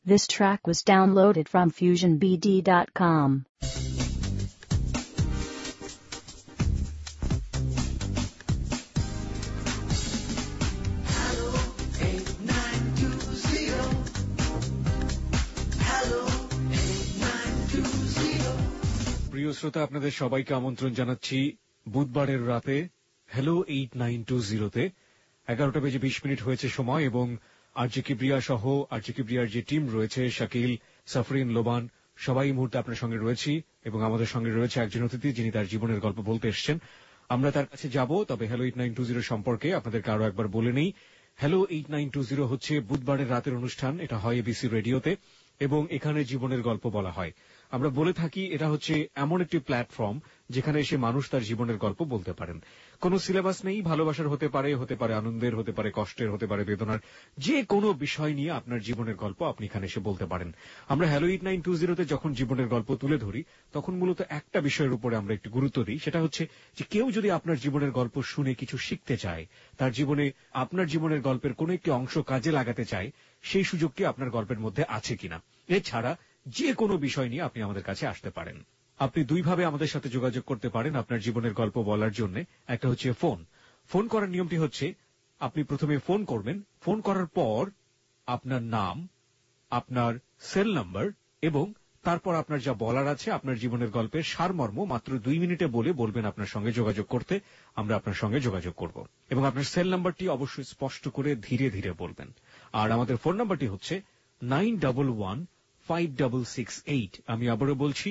This track was downloaded from FusionBD.com. প্রিয় শ্রোতা, আপনাদের সবাইকে আমন্ত্রণ জানাচ্ছি বুধবারের রাতে হ্যালো 8920-তে। 11:20 হয়েছে সময় এবং আরজে কিবরিয়া সহ আরজে কিবরিয়ার যে টিম রয়েছে, শাকিল, সাফরিন, লোবান, সবাই এই মুহূর্তে আপনার সঙ্গে রয়েছি এবং আমাদের সঙ্গে রয়েছে একজন অতিথি যিনি তার জীবনের গল্প বলতে এসছেন। আমরা তার কাছে যাব, তবে হ্যালো 8920 সম্পর্কে আপনাদেরকে আরো একবার বলে নেই। হ্যালো 8920 হচ্ছে বুধবারের রাতের অনুষ্ঠান। এটা হয় এবিসি রেডিওতে এবং এখানে জীবনের গল্প বলা হয়। আমরা বলে থাকি এটা হচ্ছে এমন একটি প্ল্যাটফর্ম যেখানে এসে মানুষ তার জীবনের গল্প বলতে পারেন। কোনো সিলেবাস নেই, ভালোবাসার হতে পারে আনন্দের, হতে পারে কষ্টের, হতে পারে বেদনার, যে কোনো বিষয় নিয়ে আপনার জীবনের গল্প আপনি এখানে এসে বলতে পারেন। আমরা হ্যালো 8920-তে যখন জীবনের গল্প তুলে ধরি তখন মূলত একটা বিষয়ের উপরে আমরা একটু গুরুত্ব দিই, সেটা হচ্ছে যে কেউ যদি আপনার জীবনের গল্প শুনে কিছু শিখতে চায়, তার জীবনে আপনার জীবনের গল্পের কোনো একটি অংশ কাজে লাগাতে চায়, সেই সুযোগটি আপনার গল্পের মধ্যে আছে কিনা। এছাড়া যে কোনো বিষয় নিয়ে আপনি আমাদের কাছে আসতে পারেন। আপনি দুইভাবে আমাদের সাথে যোগাযোগ করতে পারেন আপনার জীবনের গল্প বলার জন্য। একটা হচ্ছে ফোন করার নিয়মটি হচ্ছে আপনি প্রথমে ফোন করবেন। ফোন করার পর আপনার নাম, আপনার সেল নাম্বার এবং তারপর আপনার যা বলার আছে, আপনার জীবনের গল্পের সারমর্ম মাত্র 2 মিনিটে বলবেন আপনার সঙ্গে যোগাযোগ করতে। আমরা আপনার সঙ্গে যোগাযোগ করব এবং আপনার সেল নাম্বারটি অবশ্যই স্পষ্ট করে ধীরে ধীরে বলবেন। আর আমাদের ফোন নাম্বারটি হচ্ছে 91156668। আমি আবারও বলছি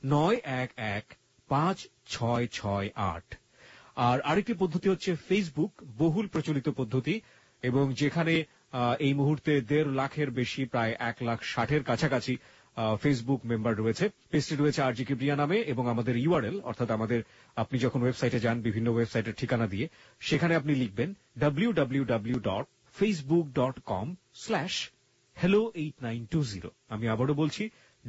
91156668। আর আরেকটি পদ্ধতি হচ্ছে ফেসবুক, বহুল প্রচলিত পদ্ধতি, এবং যেখানে এই মুহূর্তে 1.5 লাখের বেশি, প্রায় 1,60,000-এর কাছাকাছি ফেসবুক মেম্বার রয়েছে। পেজটি রয়েছে আরজে কিবরিয়া নামে এবং আমাদের ইউআরএল, অর্থাৎ আপনি যখন ওয়েবসাইটে যান বিভিন্ন ওয়েবসাইটের ঠিকানা দিয়ে, সেখানে আপনি লিখবেন www.facebook.com/hello8920। আমি আবারও বলছি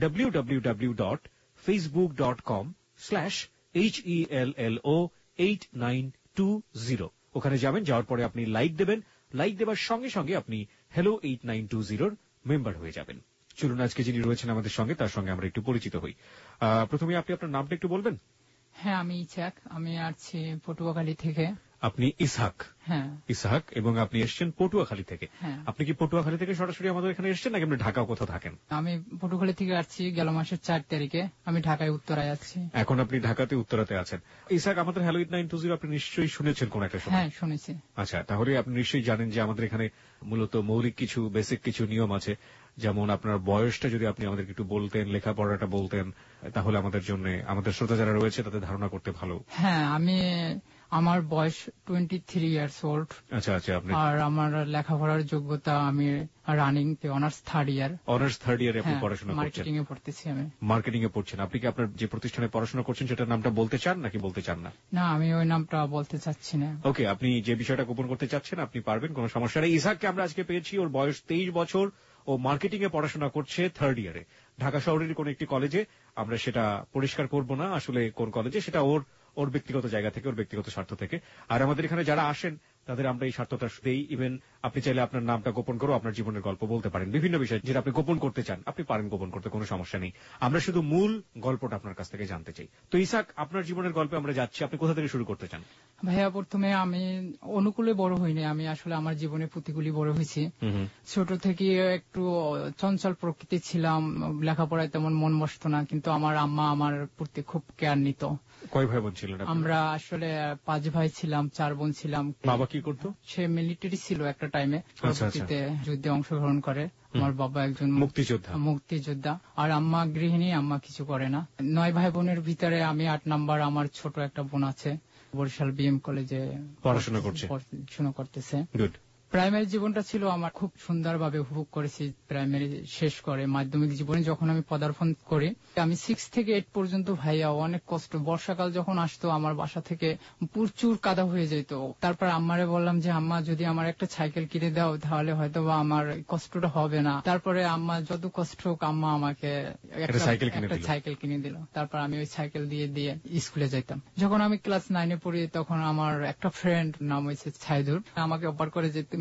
www.facebook.com/hello8920। ওখানে যাবেন, যাওয়ার পরে আপনি লাইক দেবেন। লাইক দেবার সঙ্গে সঙ্গে আপনি হ্যালো 8920-র মেম্বার হয়ে যাবেন। চলুন আজকে যিনি রয়েছেন আমাদের সঙ্গে তার সঙ্গে আমরা একটু পরিচিত হই। প্রথমে আপনি আপনার নামটা একটু বলবেন। হ্যাঁ, আমি ইসহাক, আমি আসছি পটুয়াখালী থেকে। আপনি ইসহাক? হ্যাঁ, ইসহাক, এবং আপনি এসেছেন পটুয়াখালী থেকে। আপনি কি পটুয়াখালী থেকে সরাসরি আমাদের এখানে এসেছেন নাকি আপনি ঢাকা কোথাও থাকেন? আমি পটুয়াখালী থেকে আসছি গেল মাসের 4 তারিখে। আমি ঢাকায় উত্তরায় আছি। এখন আপনি ঢাকাতে উত্তরাতে আছেন। ইসহাক, আমাদের হ্যালো 8920 আপনি নিশ্চয়ই শুনেছেন কোন একটা সময়? হ্যাঁ, শুনেছি। আচ্ছা, তাহলে আপনি নিশ্চয়ই জানেন যে আমাদের এখানে মূলত মৌলিক কিছু বেসিক কিছু নিয়ম আছে। যেমন আপনার বয়সটা যদি আপনি আমাদেরকে একটু বলতেন, লেখাপড়াটা বলতেন, তাহলে আমাদের জন্য, আমাদের শ্রোতা যারা রয়েছে তাদের ধারণা করতে ভালো। হ্যাঁ, আমার বয়স 23 ইয়ার্স ওল্ড। আচ্ছা আচ্ছা। আর আমার লেখাপড়ার যোগ্যতা, আমি running honours third year. Honours third ইয়ারে আপনি পড়াশোনা করছেন? মার্কেটিং এ পড়তেছি আমি। মার্কেটিং এ পড়ছেন। আপনি কি আপনার যে প্রতিষ্ঠানে পড়াশোনা করছেন সেটার নামটা বলতে চান নাকি বলতে চান না? না, আমি ওই নামটা বলতে চাচ্ছি না। ওকে, আপনি যে বিষয়টা গোপন করতে চাচ্ছেন আপনি পারবেন, কোনো সমস্যা নেই। ইসহাককে আমরা আজকে পেয়েছি, ওর বয়স 23 বছর, ও মার্কেটিং এ পড়াশোনা করছে থার্ড ইয়ারে ঢাকা শহরের কোন একটি কলেজে। আমরা সেটা পরিষ্কার করব না আসলে কোন কলেজে, সেটা ওর ব্যক্তিগত জায়গা থেকে, ওর ব্যক্তিগত স্বার্থ থেকে। আর আমাদের এখানে যারা আসেন তাদের আমরা এই স্বার্থটা দেই। ইভেন আপনি চাইলে আপনার নামটা গোপন করে আপনার জীবনের গল্প বলতে পারেন। বিভিন্ন বিষয় যেটা আপনি গোপন করতে চান আপনি পারেন গোপন করতে, কোনো সমস্যা নেই। আমরা শুধু মূল গল্পটা আপনার কাছ থেকে জানতে চাই। তো ইসহাক, আপনার জীবনের গল্পে আমরা যাচ্ছি, আপনি কোথা থেকে শুরু করতে চান? ভাইয়া, প্রথমে আমি অনুকূলে বড় হইনি, আমি আসলে আমার জীবনে প্রতিকূলে বড় হয়েছি। ছোট থেকে একটু চঞ্চল প্রকৃতি ছিলাম, লেখাপড়ায় তেমন মন বসতো না, কিন্তু আমার আম্মা আমার প্রতি খুব কেয়ার নিত। কয় ভাই বোন ছিলেন? আমরা আসলে 5 ভাই ছিলাম, 4 বোন ছিলাম। বাবা কি করতো? সে মিলিটারি ছিল একটা টাইমে, পরবর্তীতে যুদ্ধে অংশগ্রহণ করে। আমার বাবা একজন মুক্তিযোদ্ধা। আর আম্মা গৃহিণী, আম্মা কিছু করে না। 9 ভাই বোনের ভিতরে আমি 8 নাম্বার। আমার ছোট একটা বোন আছে, বরিশাল বিএম কলেজে পড়াশোনা করতেছে। প্রাইমারি জীবনটা ছিল আমার খুব সুন্দরভাবে উপভোগ করেছি। প্রাইমারি শেষ করে মাধ্যমিক জীবনে যখন আমি পদার্পণ করি, আমি 6 থেকে 8 পর্যন্ত ভাইয়া অনেক কষ্ট। বর্ষাকাল যখন আসতো আমার বাসা থেকে প্রচুর কাদা হয়ে যেত। তারপর আম্মারে বললাম যে আম্মা, যদি আমার একটা সাইকেল কিনে দাও তাহলে হয়তো বা আমার কষ্টটা হবে না। তারপরে আম্মা যত কষ্ট হোক, আম্মা আমাকে একটা সাইকেল কিনে দিল। তারপর আমি ওই সাইকেল দিয়ে স্কুলে যেতাম। যখন আমি ক্লাস 9-এ পড়ি তখন আমার একটা ফ্রেন্ড, নাম হয়েছে ছাইদুর, আমাকে অফার করে যে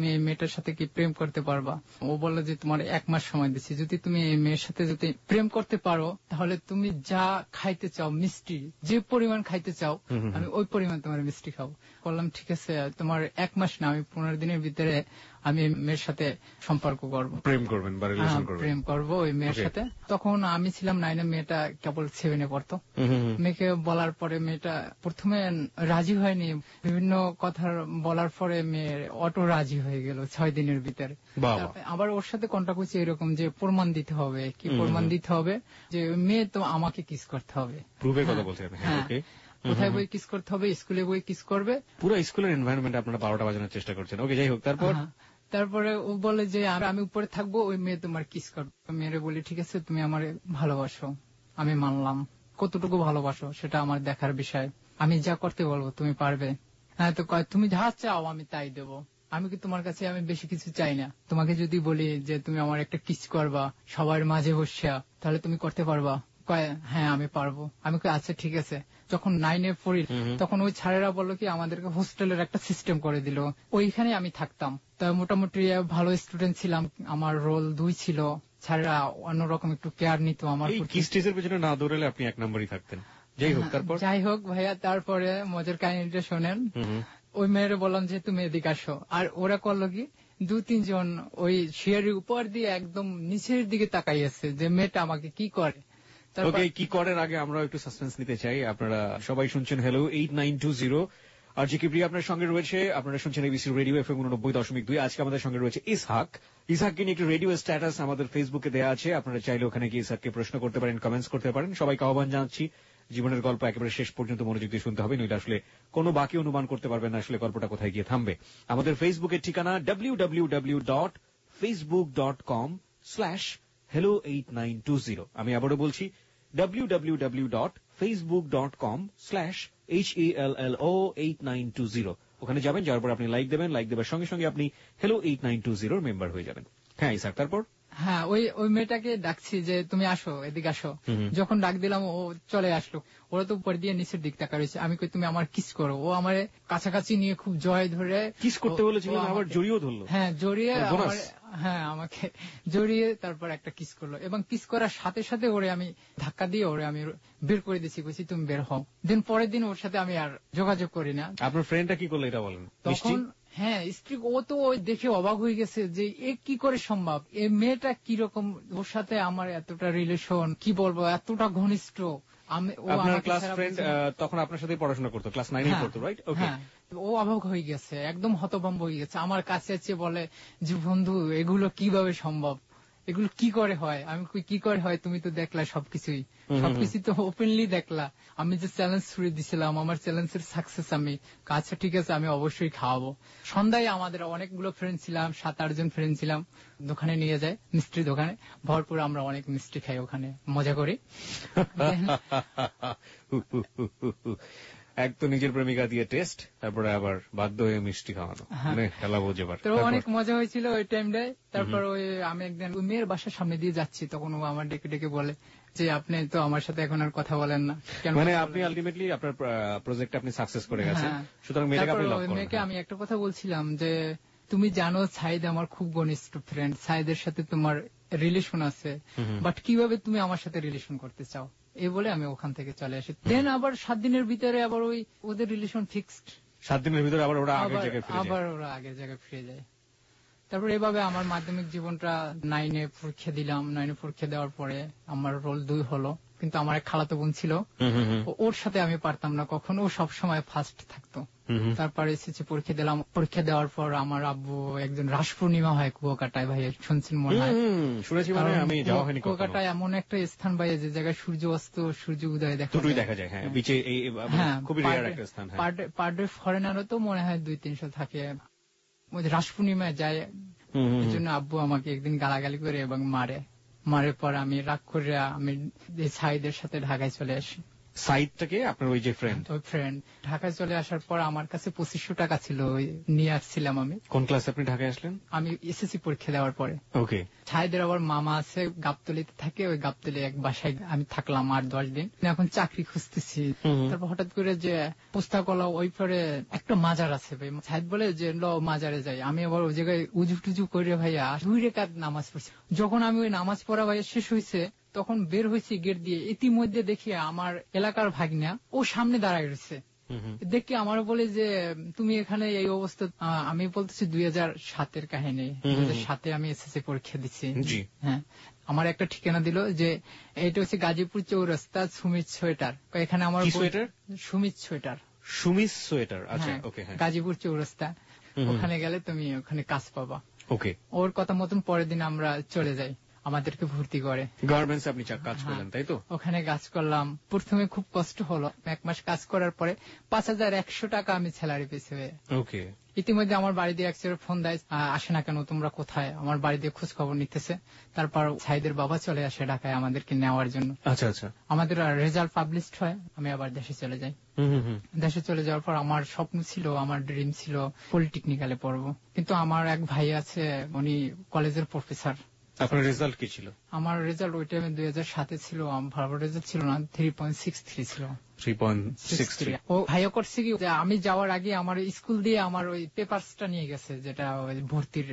তুমি এই মেয়েটার সাথে কি প্রেম করতে পারবা? ও বলল যে তোমার 1 মাস সময় দিচ্ছি, যদি তুমি এই মেয়ের সাথে যদি প্রেম করতে পারো তাহলে তুমি যা খাইতে চাও মিষ্টি, যে পরিমাণ খাইতে চাও আমি ওই পরিমাণ তোমার মিষ্টি খাবো। বললাম ঠিক আছে, তোমার 1 মাস না, আমি 15 দিনের ভিতরে আমি মেয়ের সাথে সম্পর্ক করবো, প্রেম করবেন বা রিলেশন করবেন, প্রেম করবো ওই মেয়ের সাথে। তখন আমি ছিলাম 9-এ, মেয়েটা কেবল 7-এ পড়তো। মেয়েকে বলার পরে মেয়েটা প্রথমে রাজি হয়নি, বিভিন্ন কথা বলার পরে মেয়ে অটো রাজি হয়ে গেল 6 দিনের ভিতরে। আবার ওর সাথে কন্টাক্ট হচ্ছে এরকম যে প্রমাণ দিতে হবে, কি প্রমাণ দিতে হবে যে মেয়ে তো আমাকে কিস করতে হবে, প্রুফের কথা বলছেন। কোথায় বই কিস করতে হবে, স্কুলে বই কিস করবে, পুরো স্কুলের এনভায়রনমেন্ট আপনারা 12টা বাজানোর চেষ্টা করছেন। ওকে, যাই হোক, তারপরে ও বলে যে আমি উপরে থাকবো, ওই মেয়ে তোমার কিস করবে। মেয়েরে বলি ঠিক আছে, তুমি আমার ভালোবাসো, আমি মানলাম, কতটুকু ভালোবাসো সেটা আমার দেখার বিষয়, আমি যা করতে বলবো তুমি পারবে। হ্যাঁ, তো তুমি যা চাও আমি তাই দেবো, আমি কি তোমার কাছে আমি বেশি কিছু চাই না। তোমাকে যদি বলি যে তুমি আমার একটা কিস করবা সবার মাঝে বসিয়া, তাহলে তুমি করতে পারবা? হ্যাঁ আমি পারবো। আমি আচ্ছা ঠিক আছে। যখন 9-এ পড়ি তখন ওই ছাড়েরা বললো কি আমাদেরকে হোস্টেলের একটা সিস্টেম করে দিল, ওইখানে আমি থাকতাম। তা মোটামুটি ভালো স্টুডেন্ট ছিলাম, আমার রোল 2 ছিল, ছাড়েরা অন্যরকম একটু কেয়ার নিত আমার। কিসের পেছনে না দৌড়ালে আপনি 1 নম্বরই থাকতেন। যাই হোক ভাইয়া, তারপরে মজার কাহিনীটা শোনেন। ওই মেয়েরে বললাম যে তুমি এদিকে আসো, আর ওরা করলো কি 2-3 জন ওই শিয়ারের উপর দিয়ে একদম নিচের দিকে তাকাইয়াছে যে মেয়েটা আমাকে কি করে। ওকে, কি করার আগে আমরা একটু সাসপেন্স নিতে চাই। আপনারা সবাই শুনছেন হ্যালো 8920, আর জি প্রিয়া আপনার সঙ্গে রয়েছে। আপনারা শুনছেন এবিসি রেডিও FM 90.2। আজকে আমাদের সঙ্গে রয়েছে ইসহাককে নিয়ে একটু রেডিও স্ট্যাটাস আমাদের ফেসবুকে দেওয়া আছে, আপনারা চাইলে ওখানে গিয়ে ইসহাককে প্রশ্ন করতে পারেন, কমেন্টস করতে পারেন। সবাইকে আহ্বান জানাচ্ছি, জীবনের গল্প একেবারে শেষ পর্যন্ত মনোযোগ দিয়ে শুনতে হবে, নইলে আসলে কোনো বাকি অনুমান করতে পারবেন না আসলে গল্পটা কোথায় গিয়ে থামবে। আমাদের ফেসবুকের ঠিকানা www.facebook.com/hello8920। আমি আবারও বলছি www.facebook.com/HELLO8920। ওখানে যাবেন, যাওয়ার পর আপনি লাইক দেবেন, লাইক দেবার সঙ্গে সঙ্গে আপনি হ্যালো 8920 মেম্বার হয়ে যাবেন। হ্যাঁ ইসহাক, তারপর? হ্যাঁ, ওই মেয়েটাকে ডাকছি যে তুমি আসো, এদিকে আসো। যখন ডাক দিলাম ও চলে আসলো। ওরা তো উপর দিয়ে নিচের দিক তাকা রয়েছে। আমি কই তুমি আমার কিস করো। ও আমার কাছাকাছি নিয়ে খুব জয় ধরে কিস করতে বলেছিল, আবার জড়িয়েও ধরলো। হ্যাঁ, জড়িয়ে আমাকে জড়িয়ে তারপর একটা কিস করলো, এবং কিস করার সাথে সাথে ওরে আমি ধাক্কা দিয়ে ওরে আমি বের করে দিচ্ছি, বলছি তুমি বের হও। পরের দিন ওর সাথে আমি আর যোগাযোগ করি না। আপনার ফ্রেন্ডটা কি করলো এটা বলেন। তখন হ্যাঁ, স্ত্রী ও তো দেখে অবাক হয়ে গেছে যে এ কি করে সম্ভব, এ মেয়েটা কিরকম, ওর সাথে আমার এতটা রিলেশন, কি বলবো, এতটা ঘনিষ্ঠ। আপনার ক্লাস ফ্রেন্ড তখন আপনার সাথে পড়াশোনা করতো, ক্লাস 9-এ পড়তো, রাইট? ওকে। ও অবাক হয়ে গেছে, একদম হতভম্ব হয়ে গেছে। আমার কাছে এসে বলে যে বন্ধু এগুলো কিভাবে সম্ভব, এগুলো কি করে হয়? আমি কি করে হয়, তুমি তো দেখলা সবকিছুই তো ওপেনলি দেখলা। আমি যে চ্যালেঞ্জ ছুড়ে দিছিলাম, আমার চ্যালেঞ্জের সাকসেস আমি। আচ্ছা ঠিক আছে, আমি অবশ্যই খাওয়াবো। সন্ধ্যায় আমাদের অনেকগুলো ফ্রেন্ড ছিলাম, 7-8 জন ফ্রেন্ড ছিলাম, দোকানে নিয়ে যায়, মিষ্টির দোকানে ভরপুর। আমরা অনেক মিষ্টি খাই ওখানে, মজা করি। এক তো নিজের প্রেমিকা দিয়ে টেস্ট, তারপরে আবার বাধ্য হয়ে মিষ্টি খাওয়ানো, মানে খেলা বোঝেবার। তো অনেক মজা হয়েছিল ওই টাইমটায়। তারপর আমি একদিন ওই মেয়ের বাসার সামনে দিয়ে যাচ্ছি, তখন ও আমার ডেকে ডেকে বলে যে আপনি তো আমার সাথে এখন আর কথা বলেন না। মানে আপনি আলটিমেটলি আপনার প্রজেক্টে আপনি সাকসেস করে গেছেন, সুতরাং মেয়েকে আমি একটা কথা বলছিলাম যে তুমি জানো সাইদ আমার খুব ঘনিষ্ঠ ফ্রেন্ড, সাইদের সাথে তোমার রিলেশন আছে, বাট কিভাবে তুমি আমার সাথে রিলেশন করতে চাও, এই বলে আমি ওখান থেকে চলে আসি। দেন আবার 7 দিনের ভিতরে আবার ওই ওদের রিলেশন ফিক্সড। 7 দিনের ভিতরে আবার ওরা আগের জায়গায় ফিরে যায়। তারপর এভাবে আমার মাধ্যমিক জীবনটা 9-এ পরীক্ষা দিলাম। 9-এ পরীক্ষা দেওয়ার পরে আমার রোল 2 হলো, কিন্তু আমার এক খালাতো বোন ছিল, ওর সাথে আমি পারতাম না কখনো, ও সবসময় ফার্স্ট থাকতো। তারপরে এসেছি, পরীক্ষা দিলাম। পরীক্ষা দেওয়ার পর আমার আব্বু একজন রাস পূর্ণিমা হয় কুয়াকাটায়, ভাই শুনছেন মনে হয়? শুনেছি, মানে আমি যাওয়া হয়নি। কুয়াকাটায় এমন একটা স্থান ভাই যে জায়গায় সূর্য অস্ত সূর্য উদয় দেখা যায়। হ্যাঁ, বিচে খুবই রেয়ার একটা স্থান। পার ডে ফরেনারও তো মনে হয় 200-300 থাকে। রাস পূর্ণিমায় যায়, এই জন্য আব্বু আমাকে একদিন গালাগালি করে এবং মারে পর আমি রাগ করে আমি সাইদের সাথে ঢাকায় চলে আসি। সাইডটাকে আপনার ওই যে ফ্রেন্ড? ওই ফ্রেন্ড। ঢাকায় চলে আসার পর আমার কাছে 2500 টাকা ছিল, নিয়ে আসছিলাম আমি। কোন ক্লাসে আপনি ঢাকায় আসলেন? আমি এসএসসি পরীক্ষা দেওয়ার পরে। ওকে। ছাইদের আবার মামা আছে গাবতলীতে থাকে, ওই গাবতলী এক বাসায় আমি থাকলাম 8-10 দিন। এখন চাকরি খুঁজতেছি, তারপর হঠাৎ করে যে পুস্তাকলা ওই পরে একটা মাজার আছে ভাই, ছাইদ বলে যে ল মাজারে যাই। আমি আবার ওই জায়গায় উজু টুজু করে ভাইয়া 2 রাকাত নামাজ পড়ছি। যখন আমি ওই নামাজ পড়া ভাইয়া শেষ হয়েছে, তখন বের হয়েছি গেট দিয়ে, ইতিমধ্যে দেখি আমার এলাকার ভাগ্না ও সামনে দাঁড়ায় রয়েছে। দেখি আমার বলে যে তুমি এখানে এই অবস্থা। আমি বলতেছি 2007-এর কাহিনী, 2007-এ আমি এসএসসি পরীক্ষা দিচ্ছি। হ্যাঁ, আমার একটা ঠিকানা দিল যে এটা হচ্ছে গাজীপুর চৌরাস্তা সুমিত সোয়েটার। এখানে আমার সুমিত সোয়েটার। সুমিত সোয়েটার, আচ্ছা ওকে। গাজীপুর চৌরাস্তা, ওখানে গেলে তুমি ওখানে কাজ পাবা। ওকে। ওর কথা মতন পরের দিন আমরা চলে যাই, আমাদেরকে ভর্তি করে গার্মেন্টস। আপনি কাজ করলেন তাই তো? ওখানে কাজ করলাম। প্রথমে খুব কষ্ট হলো, 1 মাস কাজ করার পরে 5100 টাকা আমি স্যালারি পেয়েছি। ওকে। ইতিমধ্যে আমার বাড়ি দিয়ে একজন ফোন দেয়, আসে না কেন তোমরা কোথায়? আমার বাড়ি দিয়ে খোঁজ খবর নিতেছে। তারপর সাইদের বাবা চলে আসে ঢাকায় আমাদেরকে নেওয়ার জন্য। আচ্ছা আচ্ছা। আমাদের রেজাল্ট পাবলিশড হয়, আমি আবার দেশে চলে যাই। দেশে চলে যাওয়ার পর আমার স্বপ্ন ছিল, আমার ড্রিম ছিল পলিটেকনিক্যালে পড়বো। কিন্তু আমার এক ভাই আছে, উনি কলেজের প্রফেসর। আপনার রেজাল্ট কি ছিল? আমার রেজাল্ট ওই টাইমে 2007-এ ছিল, ভালো রেজাল্ট ছিল না, 3.63 ছিল। 3.63। ও ভাইয়া করছে কি, আমি যাওয়ার আগে আমার স্কুল দিয়ে আমার ওই পেপারসটা নিয়ে গেছে, যেটা ভর্তির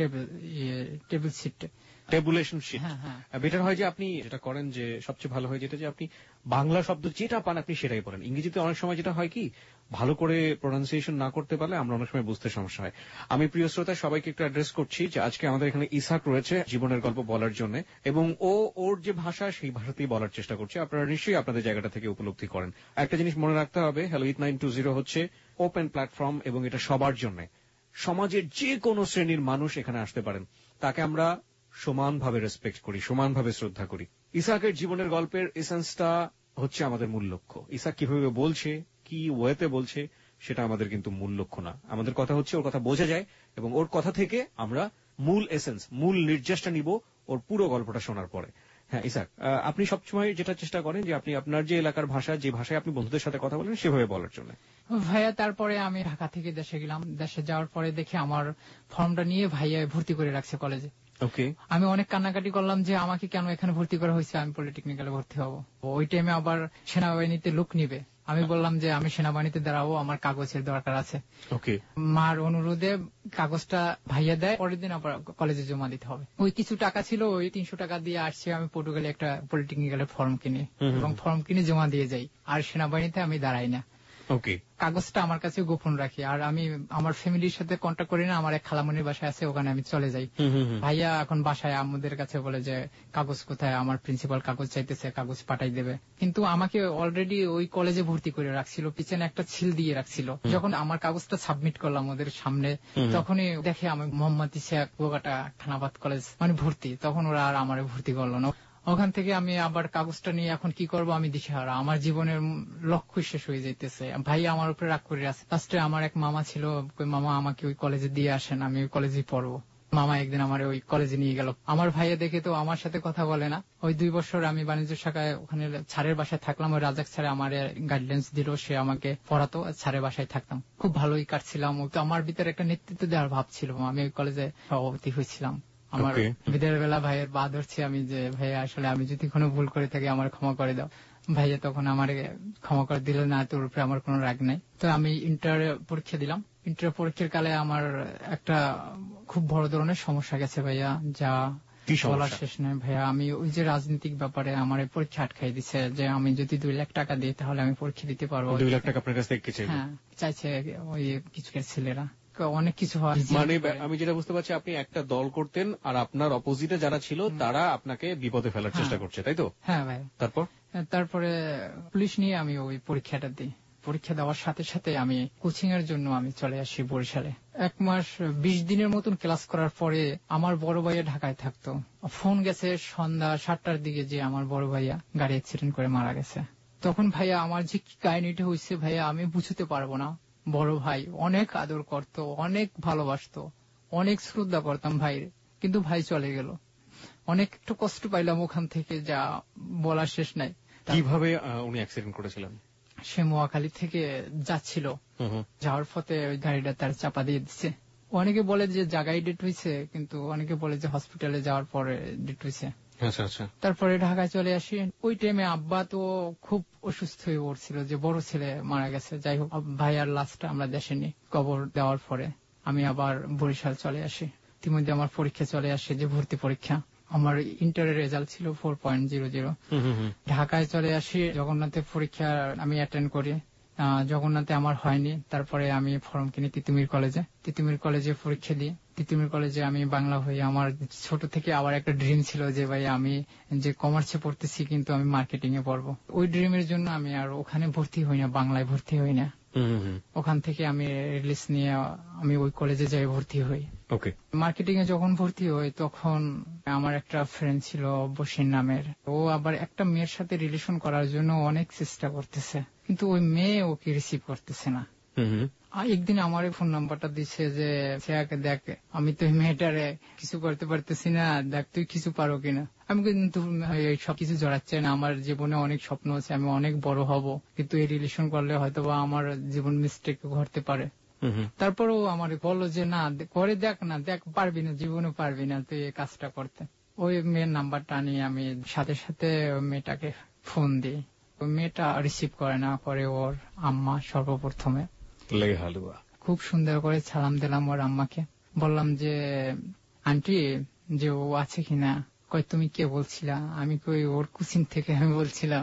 table seat, tabulation sheet. Better হয় যে আপনি যেটা করেন, যে সবচেয়ে ভালো হয় যেটা, যে আপনি বাংলা শব্দ যেটা পান আপনি সেটাই পড়েন। ইংরেজিতে অনেক সময় যেটা হয় কি, ভালো করে প্রোনাউন্সিয়েশন না করতে পারলে আমরা অনেক সময় বুঝতে সমস্যা হয়। আমি প্রিয় শ্রোতা সবাইকে একটু অ্যাড্রেস করছি যে আজকে আমাদের এখানে ইসাক রয়েছে জীবনের গল্প বলার জন্য, এবং ওর যে ভাষা সেই ভাষাতেই বলার চেষ্টা করছে। আপনারা নিশ্চয়ই আপনাদের জায়গাটা থেকে উপলব্ধি করেন। একটা জিনিস মনে রাখতে হবে, হ্যালো 8920 হচ্ছে ওপেন প্ল্যাটফর্ম, এবং এটা সবার জন্য। সমাজের যে কোনো শ্রেণীর মানুষ এখানে আসতে পারেন, তাকে আমরা সমানভাবে রেসপেক্ট করি, সমানভাবে শ্রদ্ধা করি। ইসাকের জীবনের গল্পের এসেন্সটা হচ্ছে আমাদের মূল লক্ষ্য। ইসাক কিভাবে বলছে, কি ওয়েতে বলছে, সেটা আমাদের কিন্তু মূল লক্ষ্য না। আমাদের কথা হচ্ছে ওর কথা বোঝা যায়, এবং ওর কথা থেকে আমরা মূল এসেন্স, মূল নির্যাসটা নিব ওর পুরো গল্পটা শোনার পরে। হ্যাঁ ইসাক, আপনি সবসময় যেটা চেষ্টা করেন যে আপনি আপনার যে এলাকার ভাষা, যে ভাষায় আপনি বন্ধুদের সাথে কথা বলেন সেভাবে বলার জন্য। ভাইয়া তারপরে আমি ঢাকা থেকে দেশে গেলাম। দেশে যাওয়ার পরে দেখি আমার ফর্মটা নিয়ে ভাইয়া ভর্তি করে রাখছে কলেজে। ওকে। আমি অনেক কান্নাকাটি করলাম যে আমাকে কেন এখানে ভর্তি করা হয়েছে, আমি পলিটেকনিক্যালে ভর্তি হব। ওই টাইমে আবার সেনাবাহিনীতে লোক নিবে। আমি বললাম যে আমি সেনাবাহিনীতে দাঁড়াবো, আমার কাগজের দরকার আছে। ওকে। মার অনুরোধে কাগজটা ভাইয়া দেয়, পরের দিন আবার কলেজে জমা দিতে হবে। ওই কিছু টাকা ছিল, ওই 300 টাকা দিয়ে আসছে আমি পর্তুগালে একটা পলিটেকনিক্যালের ফর্ম কিনে, এবং ফর্ম কিনে জমা দিয়ে যাই। আর সেনাবাহিনীতে আমি দাঁড়াই না। ওকে। কাগজটা আমার কাছে গোপন রাখি, আর আমি আমার ফ্যামিলির সাথে কন্ট্যাক্ট করি না। আমার এক খালামণির বাসায় আছে, ওখানে আমি চলে যাই। ভাইয়া এখন বাসায় আমাদের কাছে বলে যে কাগজ কোথায়, আমার প্রিন্সিপাল কাগজ চাইতেছে, কাগজ পাঠাই দেবে। কিন্তু আমাকে অলরেডি ওই কলেজে ভর্তি করে রাখছিল, পিছনে একটা ছিল দিয়ে রাখছিল। যখন আমার কাগজটা সাবমিট করলাম ওদের সামনে, তখনই দেখে আমি মোহাম্মদ ইসহাক কুয়াকাটা খানাবাদ কলেজ মানে ভর্তি। তখন ওরা আর আমার ভর্তি করলো না। ওখান থেকে আমি আবার কাগজটা নিয়ে এখন কি করব আমি দিশেহারা, আমার জীবনের লক্ষ্য শেষ হয়ে যাইতেছে। ভাই আমার উপরে রাগ করে আছে। লাস্টে আমার এক মামা ছিল, মামা আমাকে ওই কলেজে দিয়ে আসেন, আমি ওই কলেজেই পড়বো। মামা একদিন আমার ওই কলেজে নিয়ে গেল। আমার ভাইয়া দেখে তো আমার সাথে কথা বলে না। ওই 2 বছর আমি বাণিজ্য শাখায় ওখানে স্যারের বাসায় থাকলাম। ওই রাজাক স্যার আমার গাইডলাইন্স দিল, সে আমাকে পড়াতো, স্যারের বাসায় থাকতাম। খুব ভালোই কাটছিলাম। তো আমার ভিতরে একটা নেতৃত্ব দেওয়ার ভাব ছিল। আমি ওই কলেজে সভাপতি হয়েছিলাম। আমার বিদায়ের বেলা ভাইয়ের পা ধরছি আমি, যে ভাইয়া আসলে আমি যদি কোনো ভুল করে থাকি আমার ক্ষমা করে দাও। ভাইয়া তখন আমার ক্ষমা করে দিল, না তোর উপরে আমার কোনো রাগ নাই। তো আমি ইন্টার পরীক্ষা দিলাম। ইন্টার পরীক্ষার কালে আমার একটা খুব বড় ধরনের সমস্যা গেছে ভাইয়া, যা বলার শেষ নয় ভাইয়া। আমি ওই যে রাজনৈতিক ব্যাপারে আমার পরীক্ষা আটকাই দিচ্ছে, যে আমি যদি 2 লাখ টাকা দিই তাহলে আমি পরীক্ষা দিতে পারবো। 2 লাখ টাকা আপনার কাছ থেকে চাইছে? হ্যাঁ চাইছে ওই কিছু ছেলেরা, অনেক কিছু হয়। মানে আমি যেটা বুঝতে পারছি, আপনি একটা দল করতেন আর আপনার অপোজিটে যারা ছিল তারা আপনাকে বিপদে ফেলার চেষ্টা করছে, তাই তো? হ্যাঁ ভাই। তারপরে পুলিশ নিয়ে আমি ওই পরীক্ষাটা দিই। পরীক্ষা দেওয়ার সাথে সাথে আমি কোচিং এর জন্য আমি চলে আসি বরিশালে। 1 মাস 20 দিনের মতন ক্লাস করার পরে আমার বড় ভাইয়া ঢাকায় থাকতো। ফোন গেছে সন্ধ্যা 7টার দিকে যে আমার বড় ভাইয়া গাড়ি অ্যাক্সিডেন্ট করে মারা গেছে। তখন ভাইয়া আমার যে কাহিনীটা হয়েছে ভাইয়া আমি বুঝতে পারবো না। বড় ভাই অনেক আদর করত, অনেক ভালোবাসতো, অনেক শ্রদ্ধা করতাম ভাইয়ের, কিন্তু ভাই চলে গেল। অনেক একটু কষ্ট পাইলাম ওখান থেকে, যা বলার শেষ নাই। কিভাবে উনি অ্যাক্সিডেন্ট করেছিলেন? সে নোয়াখালী থেকে যাচ্ছিল, যাওয়ার পথে ওই গাড়িটা তার চাপা দিয়ে দিচ্ছে। অনেকে বলে যে জায়গায় ডেট হয়েছে, কিন্তু অনেকে বলে যে হসপিটালে যাওয়ার পরে ডেট হয়েছে। আচ্ছা আচ্ছা। তারপরে ঢাকায় চলে আসি। ওই টাইমে আব্বা তো খুব অসুস্থ হয়ে পড়ছিল যে বড় ছেলে মারা গেছে। যাই হোক, ভাইয়ার লাশটা আমরা দেশে নিই। কবর দেওয়ার পরে আমি আবার বরিশাল চলে আসি। ইতিমধ্যে আমার পরীক্ষা চলে আসে, যে ভর্তি পরীক্ষা। আমার ইন্টারের রেজাল্ট ছিল 4.00। ঢাকায় চলে আসি, জগন্নাথের পরীক্ষা আমি অ্যাটেন্ড করি। জগন্নাথে আমার হয়নি। তারপরে আমি ফর্ম কিনি তিতুমির কলেজে পরীক্ষা দিই। তিতুমির কলেজে আমি বাংলা হই। আমার ছোট থেকে আবার একটা ড্রিম ছিল যে ভাই আমি যে কমার্সে পড়তেছি, কিন্তু আমি মার্কেটিং এ পড়বো। ওই ড্রিমের জন্য আমি আর ওখানে ভর্তি হই না, বাংলায় ভর্তি হই না। ওখান থেকে আমি রিলিজ নিয়ে আমি ওই কলেজে যাই ভর্তি হই। মার্কেটিং এ যখন ভর্তি হই, তখন আমার একটা ফ্রেন্ড ছিল বসির নামের। ও আবার একটা মেয়ের সাথে রিলেশন করার জন্য অনেক চেষ্টা করতেছে, কিন্তু ওই মেয়ে ওকে রিসিভ করতেছে না। একদিন আমার ফোন নাম্বারটা দিচ্ছে যে দেখ, আমি তো মেয়েটারে কিছু করতে পারতেছি না, দেখ তুই কিছু পারো কিনা। আমি কিন্তু সবকিছু জড়াচ্ছে না, আমার জীবনে অনেক স্বপ্ন আছে, আমি অনেক বড় হব, কিন্তু এই রিলেশন করলে হয়তো বা আমার জীবন মিস্টেক ঘটতে পারে। তারপরেও আমার বললো যে না, করে দেখ না, দেখ পারবি না, জীবনে পারবি না তুই এই কাজটা করতে। ওই মেয়ের নাম্বারটা নিয়ে আমি সাথে সাথে মেয়েটাকে ফোন দিই। ওই মেয়েটা রিসিভ করে না, পরে ওর আম্মা সর্বপ্রথমে খুব সুন্দর করে সালাম দিলাম ওর আম্মাকে। বললাম যে আন্টি, যে ও আছে কিনা। কয় তুমি কে বলছিলা? আমি কই ওর কোচিং থেকে আমি বলছিলাম।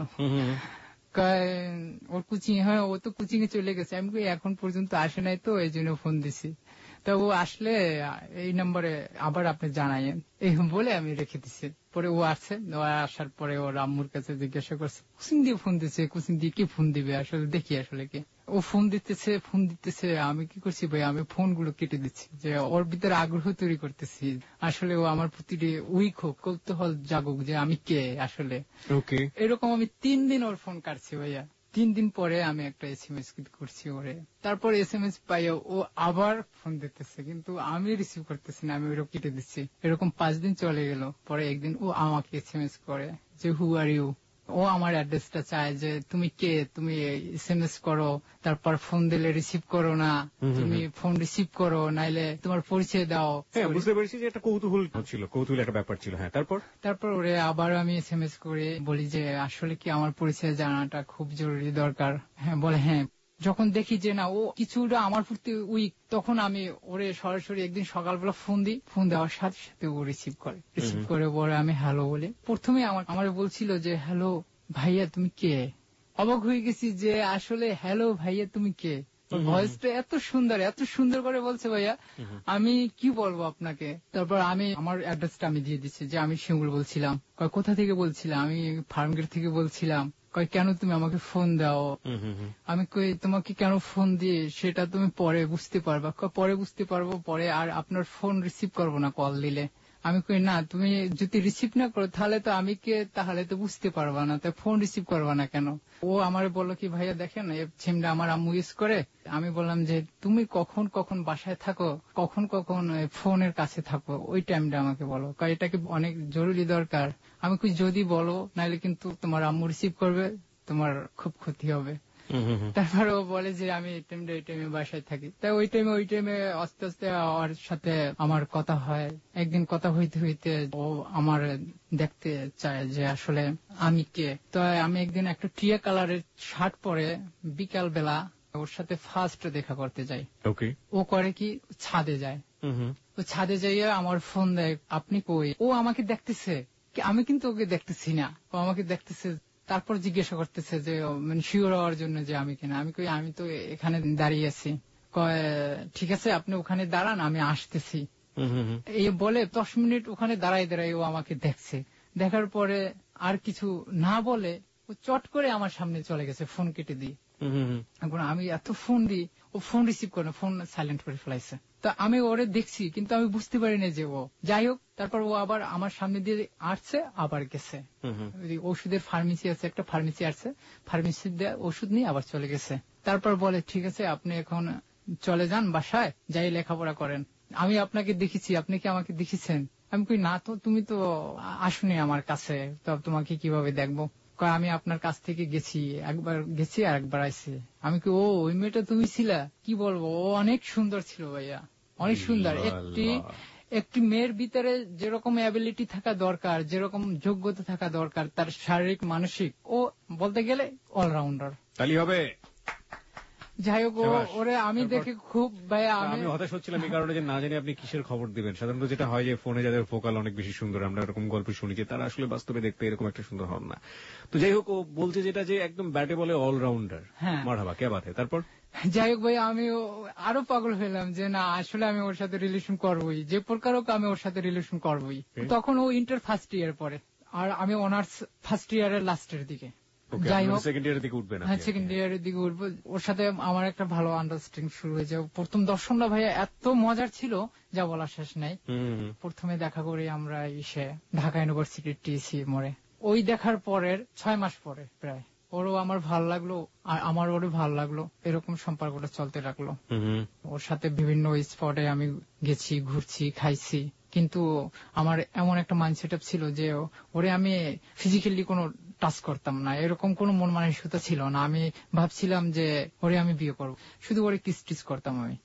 ওর কোচিং? হ্যাঁ, ও তো কোচিং এ চলে গেছে। আমি কই এখন পর্যন্ত আসে নাই তো, এই জন্য ফোন দিছি। তা ও আসলে এই নম্বরে আবার আপনি জানাইন, এই বলে আমি রেখে দিছি। পরে ও আসছে, আসার পরে ওর আম্মুর কাছে জিজ্ঞাসা করছে কোচিং দিয়ে ফোন দিচ্ছে, কোচিং দিয়ে কি ফোন দিবে, আসলে দেখি আসলে কি। ও ফোন দিতেছে, আমি কি করছি ভাই, আমি ফোনগুলো কেটে দিচ্ছি, যে ওর ভিতরে আগ্রহ তৈরি করতেছি। আসলে ও আমার প্রতি উইক হোক, কৌতূহল জাগুক যে আমি কে আসলে। এরকম আমি 3 দিন ওর ফোন কাটছি ভাইয়া। 3 দিন পরে আমি একটা SMS করছি ওরে। তারপর SMS পাইয়া ও আবার ফোন দিতেছে, কিন্তু আমি রিসিভ করতেছি না, আমি ওরকম কেটে দিচ্ছি। এরকম 5 দিন চলে গেল। পরে একদিন ও আমাকে SMS করে যে হু আর ইউ। ও আমার অ্যাড্রেসটা চায়, যে তুমি কে, তুমি SMS করো, তারপর ফোন দিলে রিসিভ করো না, তুমি ফোন রিসিভ করো, নাইলে তোমার পরিচয় দাও। বুঝতে পেরেছি যে একটা কৌতূহল ছিল, কৌতূহল একটা ব্যাপার ছিল। হ্যাঁ, তারপর ওরে আবার আমি SMS করে বলি যে আসলে কি আমার পরিচয় জানাটা খুব জরুরি দরকার। হ্যাঁ, বলে হ্যাঁ। যখন দেখি যে না ও কিছুটা আমার প্রতি উইক, তখন আমি ওরে সরাসরি একদিন সকালবেলা ফোন দিই। ফোন দেওয়ার সাথে সাথে ও রিসিভ করে পরে আমি হ্যালো বলি। প্রথমে আমার বলছিল যে হ্যালো ভাইয়া তুমি কে। অবাক হয়ে গেছি যে আসলে হ্যালো ভাইয়া তুমি কে। ভয়েসটা এত সুন্দর করে বলছে ভাইয়া, আমি কি বলবো আপনাকে। তারপর আমি আমার অ্যাড্রেসটা আমি দিয়ে দিচ্ছি, যে আমি শিমুল বলছিলাম। কোথা থেকে বলছিলাম? আমি ফার্মগেট থেকে বলছিলাম। কেন তুমি আমাকে ফোন দাও? আমি কই তোমাকে কেন ফোন দিয়ে সেটা তুমি পরে বুঝতে পারবা। পরে বুঝতে পারবো, পরে আর আপনার ফোন রিসিভ করবো না কল দিলে। আমি কই না, তুমি যদি রিসিভ না করো তাহলে তো আমি কে, তাহলে তো বুঝতে পারবা না, তাই ফোন রিসিভ করবা না কেন? ও আমার বললো কি ভাইয়া দেখেন এই সিমটা আমার আম্মু ইউজ করে। আমি বললাম যে তুমি কখন কখন বাসায় থাকো, কখন কখন ফোনের কাছে থাকো, ওই টাইমটা আমাকে বলো। এটা কি অনেক জরুরি দরকার? আমি কই যদি বলো, নাইলে কিন্তু তোমার আম্মু রিসিভ করবে, তোমার খুব ক্ষতি হবে। তারপর ও বলে যে আমি এই টাইমে বাসায় থাকি। তাই ওই টাইমে আস্তে আস্তে ওর সাথে আমার কথা হয়। একদিন কথা হইতে হইতে ও আমার দেখতে চায় যে আসলে আমি কে। তো আমি একদিন একটা টিয়া কালারের শার্ট পরে বিকাল বেলা ওর সাথে ফার্স্ট দেখা করতে যাই। ও করে কি, ছাদে যায়। ও ছাদে যাইয়া আমার ফোন দেয়, আপনি কই? ও আমাকে দেখতেছে, আমি কিন্তু ওকে দেখতেছি না, ও আমাকে দেখতেছে। তারপর জিজ্ঞাসা করতেছে যে মানে শিওর হওয়ার জন্য যে আমি কিনা। আমি কই আমি তো এখানে দাঁড়িয়ে আছি। ঠিক আছে আপনি ওখানে দাঁড়ান, আমি আসতেছি। এই বলে 10 মিনিট ওখানে দাঁড়াই ও আমাকে দেখছে। দেখার পরে আর কিছু না বলে ও চট করে আমার সামনে চলে গেছে, ফোন কেটে দিয়ে। এখন আমি এত ফোন দিই, ও ফোন রিসিভ করে না, ফোন সাইলেন্ট করে ফেলাইছে। তা আমি ওরে দেখছি, কিন্তু আমি বুঝতে পারিনি যে ও। যাই হোক, তারপর ও আবার আমার সামনে দিয়ে আসছে, আবার গেছে। ওষুধের ফার্মেসি আছে, একটা ফার্মেসি আসছে, ফার্মেসি দিয়ে ওষুধ নিয়ে আবার চলে গেছে। তারপর বলে ঠিক আছে আপনি এখন চলে যান বাসায়, যাই লেখাপড়া করেন। আমি আপনাকে দেখেছি, আপনি কি আমাকে দেখেছেন? আমি কই না তো, তুমি তো আসুনি আমার কাছে, তো তোমাকে কিভাবে দেখবো। আমি আপনার কাছ থেকে গেছি, একবার গেছি আর একবার আইছি। আমি কি ওই মেয়েটা তুমি ছিলা? কি বলবো, ও অনেক সুন্দর ছিল ভাইয়া, অনেক সুন্দর। একটি মেয়ের ভিতরে যেরকম অ্যাবিলিটি থাকা দরকার, যেরকম যোগ্যতা থাকা দরকার, তার শারীরিক মানসিক, ও বলতে গেলে অলরাউন্ডার। তালি হবে। যাই হোক, ওরে আমি দেখে খুব ভাইয়া আমি হতাশ হচ্ছিলাম এই কারণে যে না জানি আপনি কিসের খবর দিবেন। সাধারণত যেটা হয় যে ফোনে যাদের ফোকাল অনেক বেশি সুন্দর, আমরা এরকম গল্প শুনি যে তারা আসলে বাস্তবে দেখতে এরকম একটা সুন্দর হন না। তো যাই হোক, ও বলছে যেটা যে একদম ব্যাটে বলে অলরাউন্ডার। হ্যাঁ, মারহাবা, কে বাত হ্যায়। তারপর যাই হোক ভাই, আমি আরো পাগল হইলাম যে না, আসলে আমি ওর সাথে রিলেশন করবোই, যে প্রকার হোক আমি ওর সাথে রিলেশন করবোই। তখন ও ইন্টার ফার্স্ট ইয়ার পরে, আর আমি অনার্স ফার্স্ট ইয়ারের লাস্টের দিকে। যাই হোক, সেকেন্ড ইয়ারের দিকে উঠবে না? হ্যাঁ, সেকেন্ড ইয়ারের দিকে উঠবো। ওর সাথে আমার একটা ভালো আন্ডারস্ট্যান্ডিং শুরু হয়ে যায়। প্রথম দর্শনটা ভাইয়া এত মজার ছিল যা বলার শেষ নাই। প্রথমে দেখা করি আমরা ঢাকা ইউনিভার্সিটি টিসি মোড়ে। ওই দেখার পরের 6 মাস পরে প্রায় ওরও আমার ভাল লাগলো, আর আমার ওরও ভাল লাগলো, এরকম সম্পর্কটা চলতে লাগলো। ওর সাথে বিভিন্ন স্পটে আমি গেছি, ঘুরছি, খাইছি, কিন্তু আমার এমন একটা মাইন্ড সেট আপ ছিল যে ওরে আমি ফিজিক্যালি কোনো টাচ করতাম না, এরকম কোন মন মানসিকতা ছিল না। আমি ভাবছিলাম যে ওরে আমি বিয়ে করবো, শুধু ওরে কিস টিস করতাম আমি।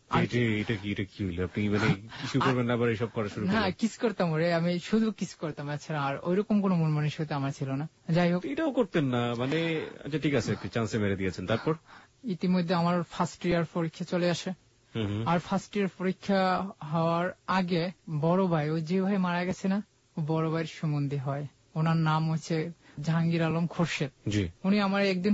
হ্যাঁ, কিস করতাম ওরে, আমি শুধু কিস করতাম, এছাড়া আর ওইরকম কোন মন মানসিকতা আমার ছিল না। যাই হোক, এটাও করতেন না মানে? আচ্ছা ঠিক আছে, একটু চান্সে মেরে দিয়েছেন। তারপর ইতিমধ্যে আমার ফার্স্ট ইয়ার পরীক্ষা চলে আসে, আর ফার্স্ট ইয়ার পরীক্ষা হওয়ার আগে বড় ভাই, ওই যে ভাই মারা গেছে না, বড় ভাইয়ের সম্বন্ধে হয়। ওনার নাম হচ্ছে জাহাঙ্গীর আলম খোরশেদ। উনি আমার একদিন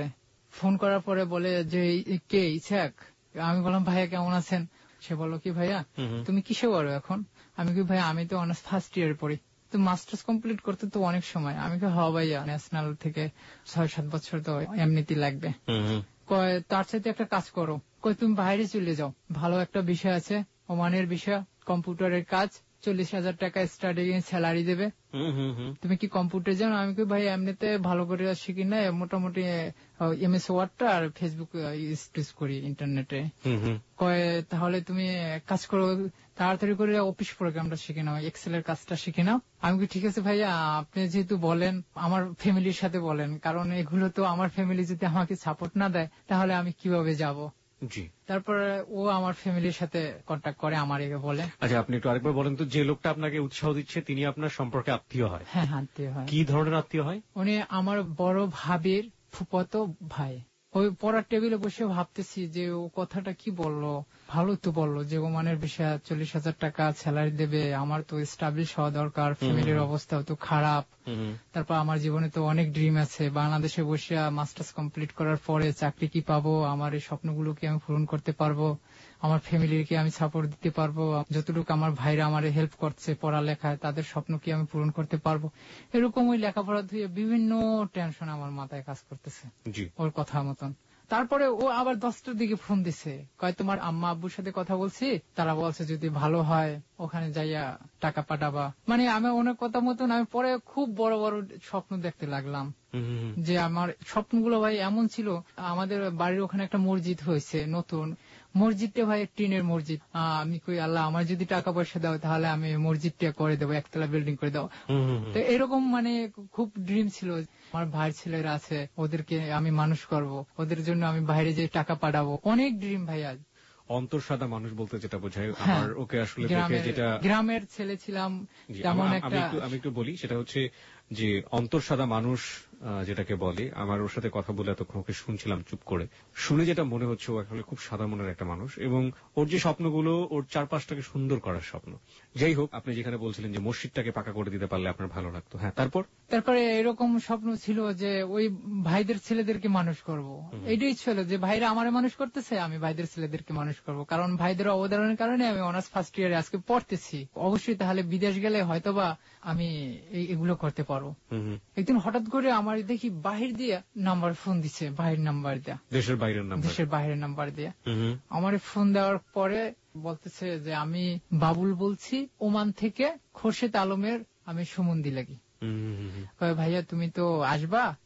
ফোন করার পরে বলে যে কে ইছাক? আমি বললাম ভাইয়া কেমন আছেন? সে বলল কি ভাইয়া তুমি কিসে পড়ো এখন? আমি কি ভাইয়া আমি তো অনার্স ফার্স্ট ইয়ারে পড়ি। তো মাস্টার্স কমপ্লিট করতে তো অনেক সময়। আমি কি হ ভাইয়া, ন্যাশনাল থেকে 6-7 বছর তো এমনিতেই লাগবে। কয় তার সাথে একটা কাজ করো, কয় তুমি বাইরে চলে যাও, ভালো একটা বিষয় আছে, ওমানের বিষয়, কম্পিউটারের কাজ, 40,000 টাকা স্টার্টিং স্যালারি দেবে, তুমি কি কম্পিউটার জানো? আমি কি ভাই এমনিতে ভালো করে শিখি না, মোটামুটি এমএস ওয়ার্ডটা আর ফেসবুক ইউজ করি ইন্টারনেটে। কয় তাহলে তুমি কাজ করো, তাড়াতাড়ি করে অফিস প্রোগ্রামটা শিখে নাও, এক্সেল এর কাজটা শিখে নাও। আমি কি ঠিক আছে ভাইয়া, আপনি যেহেতু বলেন আমার ফ্যামিলির সাথে বলেন, কারণ এগুলো তো আমার ফ্যামিলি যদি আমাকে সাপোর্ট না দেয় তাহলে আমি কিভাবে যাব। তারপরে ও আমার ফ্যামিলির সাথে কন্ট্যাক্ট করে, আমার বলে। আচ্ছা, আপনি একটু আরেকবার বলেন তো, যে লোকটা আপনাকে উৎসাহ দিচ্ছে তিনি আপনার সম্পর্কে আত্মীয় হয়? হ্যাঁ, আত্মীয় হয়। কি ধরনের আত্মীয় হয়? উনি আমার বড় ভাবির ফুফাতো ভাই। ওই পড়ার টেবিলে বসে ভাবতেছি যে ও কথাটা কি বললো, ভালো তো বললো যে ওমানের বিষয়ে 40,000 টাকা স্যালারি দেবে, আমার তো এস্টাবলিশ হওয়া দরকার, ফ্যামিলির অবস্থাও তো খারাপ, তারপর আমার জীবনে তো অনেক ড্রিম আছে, বাংলাদেশে বসে মাস্টার্স কমপ্লিট করার পরে চাকরি কি পাবো, আমার এই স্বপ্নগুলোকে আমি পূরণ করতে পারবো, আমার ফ্যামিলিকে আমি সাপোর্ট দিতে পারবো, যতটুকু আমার ভাইরা আমার হেল্প করছে পড়ালেখায় তাদের স্বপ্ন কি আমি পূরণ করতে পারবো, এরকম ওই লেখাপড়া ধুয়ে বিভিন্ন টেনশন আমার মাথায় কাজ করতেছে ওর কথা মতন। তারপরে ও আবার 10টার দিকে ফোন দিছে, কয় তোমার আম্মা আব্বুর সাথে কথা বলছি, তারা বলছে যদি ভালো হয় ওখানে যাইয়া টাকা পাঠাবা। মানে আমি অনেক কথা মতন আমি পরে খুব বড় বড় স্বপ্ন দেখতে লাগলাম, যে আমার স্বপ্নগুলো ভাই এমন ছিল। আমাদের বাড়ির ওখানে একটা মসজিদ হয়েছে নতুন, মসজিদটা ভাই টিনের মসজিদ। আমি কই আল্লাহ আমার যদি টাকা পয়সা দাও তাহলে আমি মসজিদটা করে দেবো, একতলা বিল্ডিং করে দাও। তো এরকম মানে খুব ড্রিম ছিল। আমার ভাই ছেলেরা আছে, ওদেরকে আমি মানুষ করব, ওদের জন্য আমি বাইরে যে টাকা পাঠাবো, অনেক ড্রিম ভাই। আজ অন্তঃসাদা মানুষ বলতে যেটা বোঝায়, আমার ওকে আসলে দেখে যেটা, গ্রামের ছেলে ছিলাম তেমন একটা। আমি একটু বলি, সেটা হচ্ছে যে অন্তঃসাদা মানুষ যেটাকে বলে, আমার ওর সাথে কথা বলে এতক্ষণ ওকে শুনছিলাম চুপ করে, শুনে যেটা মনে হচ্ছে ও আসলে খুব সাদা মনের একটা মানুষ, এবং ওর যে স্বপ্নগুলো ওর চারপাশটাকে সুন্দর করার স্বপ্ন। যাই হোক, আপনি যেখানে বলছিলেন যে মসজিদটাকে পাকা করে দিতে পারলে আপনার ভালো লাগতো। হ্যাঁ, তারপরে এরকম স্বপ্ন ছিল যে ওই ভাইদের ছেলেদেরকে মানুষ করব, এটাই ছিল যে ভাইরা আমারে মানুষ করতেছে, আমি ভাইদের ছেলেদেরকে মানুষ করব, কারণ ভাইদের অবদানের কারণে আমি অনার্স ফার্স্ট ইয়ারে আজকে পড়তেছি। অবশ্যই তাহলে বিদেশ গেলে হয়তোবা আমি এগুলো করতে পারবো। একদিন হঠাৎ করে আমার দেখি বাহির দিয়ে নাম্বার ফোন দিচ্ছে, বাহির নাম্বার দেয়া, দেশের বাইরের নাম্বার দেয়া। আমার ফোন দেওয়ার পরে বলতেছে যে আমি বাবুল বলছি, ওমান থেকে খোরশেদ আলমের আমি সুমন্দি লাগি। ভাইয়া তুমি তো আসবা,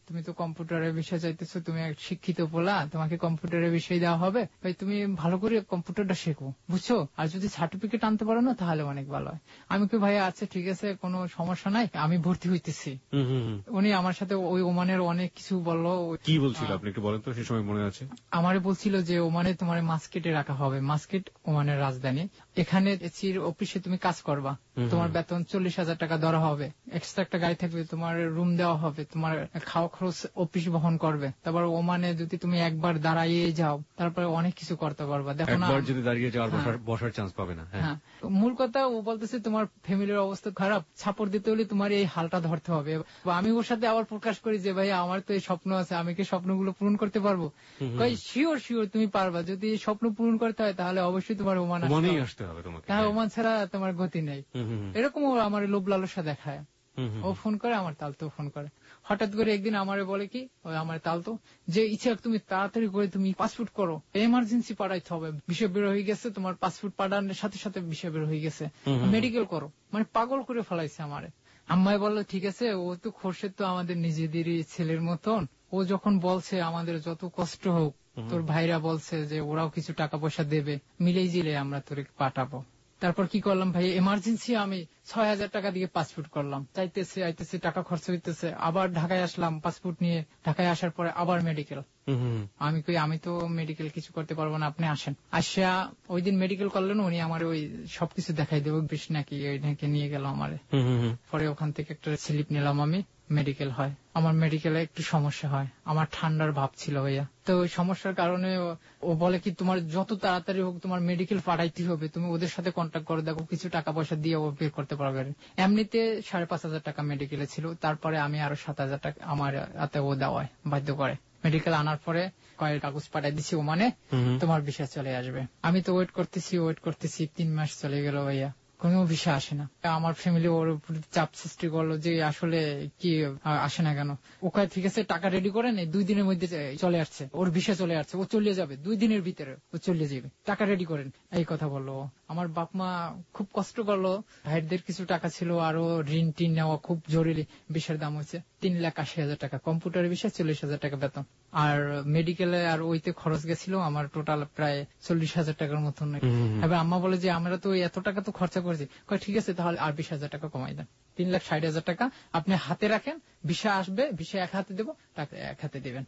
তুমি তো কম্পিউটারের বিষয় চাইতেছো, তুমি এক শিক্ষিত পোলা, তোমাকে কম্পিউটারের বিষয় দেওয়া হবে, ভাই তুমি ভালো করে কম্পিউটারটা শেখো, বুঝছো, আর যদি সার্টিফিকেট আনতে পারো না তাহলে অনেক ভালো হয়। আমি কি ভাই আচ্ছা ঠিক আছে কোনো সমস্যা নাই, আমি ভর্তি হইতেছি। উনি আমার সাথে ওই ওমানের অনেক কিছু বললো। কি বলছিল আপনি একটু বলেন তো, সে সময় মনে আছে? আমারে বলছিল যে ওমানে তোমার মাস্কেটে রাখা হবে, মাস্কেট ওমানের রাজধানী, এখানে এসির অফিসে তুমি কাজ করবা, তোমার বেতন 40,000 টাকা ধরা হবে, এক্সট্রা একটা গাড়ি থাকবে, তোমার রুম দেওয়া হবে, তোমার খাওয়া খরচ অফিস বহন করবে। তারপর ওমানে যদি তুমি একবার দাঁড়িয়ে যাও তারপরে অনেক কিছু করতে পারবা, দেখো না, একবার যদি দাঁড়িয়ে যাও বসার চান্স পাবে না। হ্যাঁ, মূল কথা ও বলতেছে তোমার ফ্যামিলির অবস্থা খারাপ, ছাপড় দিতে হলে তোমার এই হালটা ধরতে হবে। আমি ওর সাথে আবার প্রকাশ করি যে ভাই আমার তো এই স্বপ্ন আছে, আমি কি স্বপ্নগুলো পূরণ করতে পারবো? শিওর শিওর তুমি পারবা, যদি স্বপ্ন পূরণ করতে হয় তাহলে অবশ্যই তোমার ওমানেই আসতে হবে, তাহলে ওমান ছাড়া তোমার গতি নেই। এরকম ও আমার লোভ লালসা দেখায়। ও ফোন করে, আমার তালতো ফোন করে, হঠাৎ করে একদিন আমারে বলে কি, ওই আমার তালতো যে ইচ্ছা তুমি তাড়াতাড়ি করে তুমি পাসপোর্ট করো, এমার্জেন্সি পাঠাইতে হবে, বিষয় বের হয়ে গেছে, তোমার পাসপোর্ট পাঠানোর সাথে সাথে বিষয় বের হয়ে গেছে, মেডিকেল করো। মানে পাগল করে ফেলাইছে আমারে। আম্মাই বললো ঠিক আছে, ও তো খোরশেদ তো আমাদের নিজেদেরই ছেলের মতন, ও যখন বলছে আমাদের যত কষ্ট হোক, তোর ভাইরা বলছে যে ওরাও কিছু টাকা পয়সা দেবে, মিলেই জিলে আমরা তোর পাঠাবো। তারপর কি করলাম ভাই, এমার্জেন্সি আমি 6,000 টাকা দিয়ে পাসপোর্ট করলাম, চাইতেছে আইতেছে, টাকা খরচ হইতেছে, আবার ঢাকায় আসলাম পাসপোর্ট নিয়ে, ঢাকায় আসার পরে আবার মেডিকেল। আমি কই আমি তো মেডিকেল কিছু করতে পারবো না, আপনি আসেন। আসা ওই দিন মেডিকেল করলেন উনি, আমার ওই সবকিছু দেখাই দেবো, বেশ নাকি ওই ঢাকে নিয়ে গেল আমারে। পরে ওখান থেকে একটা স্লিপ নিলাম, আমি মেডিকেল হয়। আমার মেডিকেলে একটু সমস্যা হয়, আমার ঠান্ডার ভাব ছিল ভাইয়া, তো ওই সমস্যার কারণে ও বলে কি তোমার যত তাড়াতাড়ি হোক তোমার মেডিকেল পাঠাইতে হবে, তুমি ওদের সাথে কন্ট্যাক্ট করে দেখো, কিছু টাকা পয়সা দিয়ে ও বের করতে পারবে। এমনিতে 5,500 টাকা মেডিকেলে ছিল, তারপরে আমি আরো 7,000 টাকা আমার হাতে ও দেওয়ায় বাধ্য করে। মেডিকেল আনার পরে কয়েক কাগজ পাঠাই দিছি, ও মানে তোমার ভিসা চলে আসবে। আমি তো ওয়েট করতেছি 3 মাস চলে গেল ভাইয়া, কোনো ভিসা আসে না। আমার ফ্যামিলি ওর উপর চাপ সৃষ্টি করলো যে আসলে কি আসে না কেন। ওখানে ঠিক আছে টাকা রেডি করেন, 2 দিনের মধ্যে চলে আসছে, ওর ভিসা চলে আসছে, ও চলে যাবে 2 দিনের ভিতরে, ও চলে যাবে, টাকা রেডি করেন, এই কথা বললো। আমার বাপ মা খুব কষ্ট করলো, ভাইদের কিছু টাকা ছিল, আরো ঋণ টিন নেওয়া খুব জরুরি। ভিসার দাম হচ্ছে 3,80,000 টাকা, কম্পিউটারের ভিসা 40,000 টাকা বেতন, আর মেডিকেলে আর ওইতে খরচ গেছিল আমার টোটাল প্রায় 40,000 টাকার মতন। এবার আম্মা বলে যে আমরা তো এত টাকা তো খরচা করেছি, ঠিক আছে তাহলে আর 20,000 টাকা কমাই দেন, 3,60,000 টাকা আপনি হাতে রাখেন, ভিসা আসবে, ভিসা এক হাতে দেবো, টাকা এক হাতে দেবেন।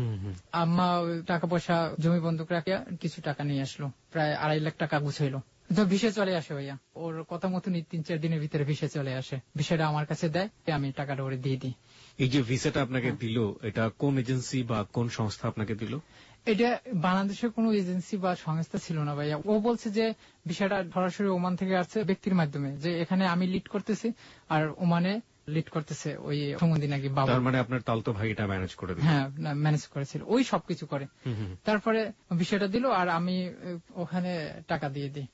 আম্মা টাকা পয়সা জমি বন্ধক রাখে কিছু টাকা নিয়ে আসলো, প্রায় 2.5 লাখ টাকা গুছাইলো, তো ভিসা চলে আসে ভাইয়া। ওর কথা মতনই 3-4 দিনের ভিতরে ভিসা চলে আসে, ভিসাটা আমার কাছে দেয়, আমি টাকাটা ওরে দিয়ে দিই। এই যে ভিসাটা আপনাকে দিল, এটা কোন এজেন্সি বা কোন সংস্থা আপনাকে দিল? এটা বাংলাদেশের কোন এজেন্সি বা সংস্থা ছিল না ভাইয়া। ও বলছে যে বিষয়টা সরাসরি ওমান থেকে আসছে ব্যক্তির মাধ্যমে, যে এখানে আমি লিড করতেছি আর ওমানে লিড করতেছে ওই সমুদ্রী নাকি বাবা। তার মানে আপনার তালতো ভাই এটা ম্যানেজ করে দিল? হ্যাঁ ম্যানেজ করেছিল, ওই সবকিছু করে। তারপরে বিষয়টা দিল আর আমি ওখানে টাকা দিয়ে দিই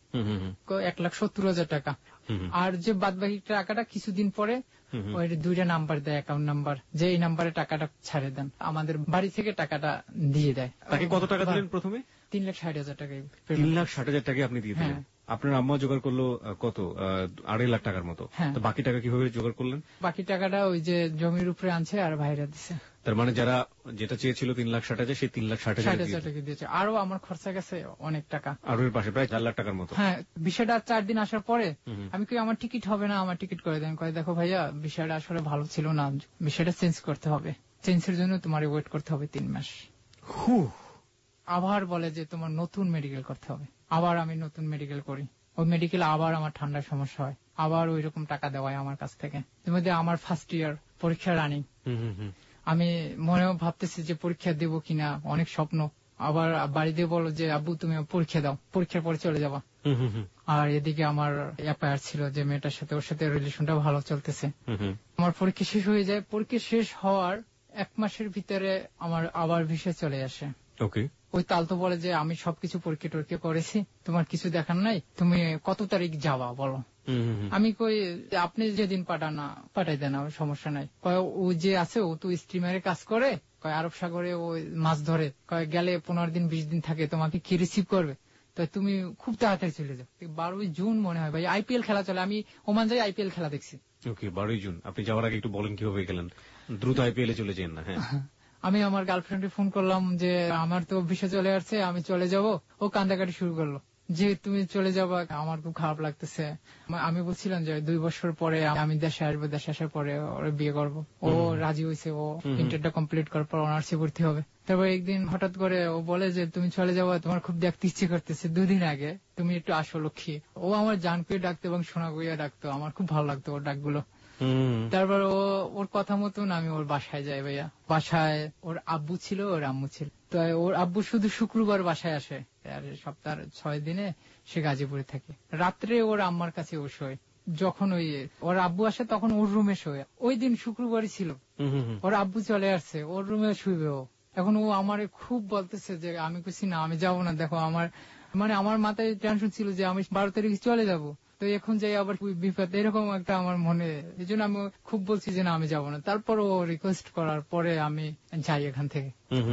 1,70,000 টাকা। আর যে বাদ বাকি টাকাটা কিছুদিন পরে ওই 2টা নাম্বার দেয়, অ্যাকাউন্ট নাম্বার, যে এই নাম্বারে টাকাটা ছাড়ে দেন, আমাদের বাড়ি থেকে টাকাটা দিয়ে দেয়। তাকে কত টাকা দিলেন প্রথমে? 3,60,000 টাকা। 3,60,000 টাকা আপনি দিয়ে দিলেন? আপনার আম্মা জোগাড় করলো কত? 2.5 লাখ টাকার মতো। তো বাকি টাকা কিভাবে জোগাড় করলেন? বাকি টাকাটা ওই যে জমির উপরে আনছে আর ভাইরা দিছে। তার মানে যারা যেটা চেয়েছিল 3,60,000, সেই 3,60,000 টাকা দিয়েছে। আরো আমার খরচা গেছে অনেক টাকা, আর ওর পাশে প্রায় 4 লাখ টাকার মতো। হ্যাঁ, বিষয়টা 4 দিন আসার পরে আমি কি আমার টিকিট হবে না, আমার টিকিট করে দেন। কয় দেখো ভাইয়া বিষয়টা আসলে ভালো ছিল না, বিষয়টা চেঞ্জ করতে হবে, চেঞ্জের জন্য তোমার ওয়েট করতে হবে 3 মাস। আবার বলে যে তোমার নতুন মেডিকেল করতে হবে, আবার আমি নতুন মেডিকেল করি, ওই মেডিকেল আবার আমার ঠান্ডার সমস্যা হয়, আবার ওই রকম টাকা দেওয়ায় আমার কাছ থেকে। এর মধ্যে আমার ফার্স্ট ইয়ার পরীক্ষা রানিং, আমি মনেও ভাবতেছি যে পরীক্ষা দেবো কিনা, অনেক স্বপ্ন। আবার বাড়িতে বলো যে আব্বু তুমি পরীক্ষা দাও, পরীক্ষার পরে চলে যাবা। আর এদিকে আমার অ্যাপায়ার ছিল যে মেয়েটার সাথে, ওর সাথে রিলেশনটা ভালো চলতেছে। আমার পরীক্ষা শেষ হয়ে যায়, পরীক্ষা শেষ হওয়ার 1 মাসের ভিতরে আমার আবার ভিসা চলে আসে। ওই তালতো বলে যে আমি সবকিছু পরীক্ষা টরীক্ষা করেছি, তোমার কিছু দেখার নাই, তুমি কত তারিখ যাবা বলো। আমি কই আপনি যেদিন পাঠাই দেন, সমস্যা নাই। ও যে আছে ও তো স্টিমারে কাজ করে, আরব সাগরে ও মাছ ধরে, গেলে 15 দিন 20 দিন থাকে, তোমাকে কি রিসিভ করবে, তো তুমি খুব তাড়াতাড়ি চলে যাও। 12 জুন মনে হয় ভাই, আইপিএল খেলা চলে, আমি ওমান যাই আইপিএল খেলা দেখছি। Okay, 12 June. আপনি যাওয়ার আগে একটু বলেন কিভাবে গেলেন, দ্রুত আইপিএলে চলে যান না। হ্যাঁ, আমি আমার গার্লফ্রেন্ডকে ফোন করলাম যে আমার তো ভিসা চলে আসছে, আমি চলে যাব। ও কান্দাকাটি শুরু করলো যে তুমি চলে যাবা, আমার খুব খারাপ লাগতেছে। আমি বলছিলাম যে 2 বছর পরে আমি দেশে আসবো, দেশে আসার পরে ওর বিয়ে করব। ও রাজি হয়েছে, ও ইন্টারটা কমপ্লিট করার পর অনার্সে ভর্তি হবে। তারপর একদিন হঠাৎ করে ও বলে যে তুমি চলে যাবা, তোমার খুব দেখতে ইচ্ছে করতেছে, 2 দিন আগে তুমি একটু আসো লক্ষ্মী। ও আমার জানকুয়ে ডাকতো এবং সোনাগুইয়া ডাকতো, আমার খুব ভালো লাগতো ওর ডাকগুলো। তারপর ওর কথা মতন আমি ওর বাসায় যাই ভাইয়া। বাসায় ওর আব্বু ছিল, ওর আম্মু ছিল। তো ওর আব্বু শুধু শুক্রবার বাসায় আসে, আর সপ্তাহের 6 দিনে সে গাজীপুরে থাকে। রাত্রে ওর আম্মার কাছে ও শোয়। যখন ওর আব্বু আসে তখন ওর রুমে শোয়। ওই দিন শুক্রবারই ছিল, ওর আব্বু চলে আসছে, ওর রুমে শুইবে ও। এখন ও আমার খুব বলতেছে যে আমি কিছু না, আমি যাবো না। দেখো আমার আমার মাথায় টেনশন ছিল যে আমি 12 তারিখে চলে যাব, তো এখন যাই আবার বিপদ, এরকম একটা আমার মনে। এই জন্য আমি খুব বলছি যে না, আমি যাবো না। তারপর ও রিকোয়েস্ট করার পরে আমি যাই এখান থেকে।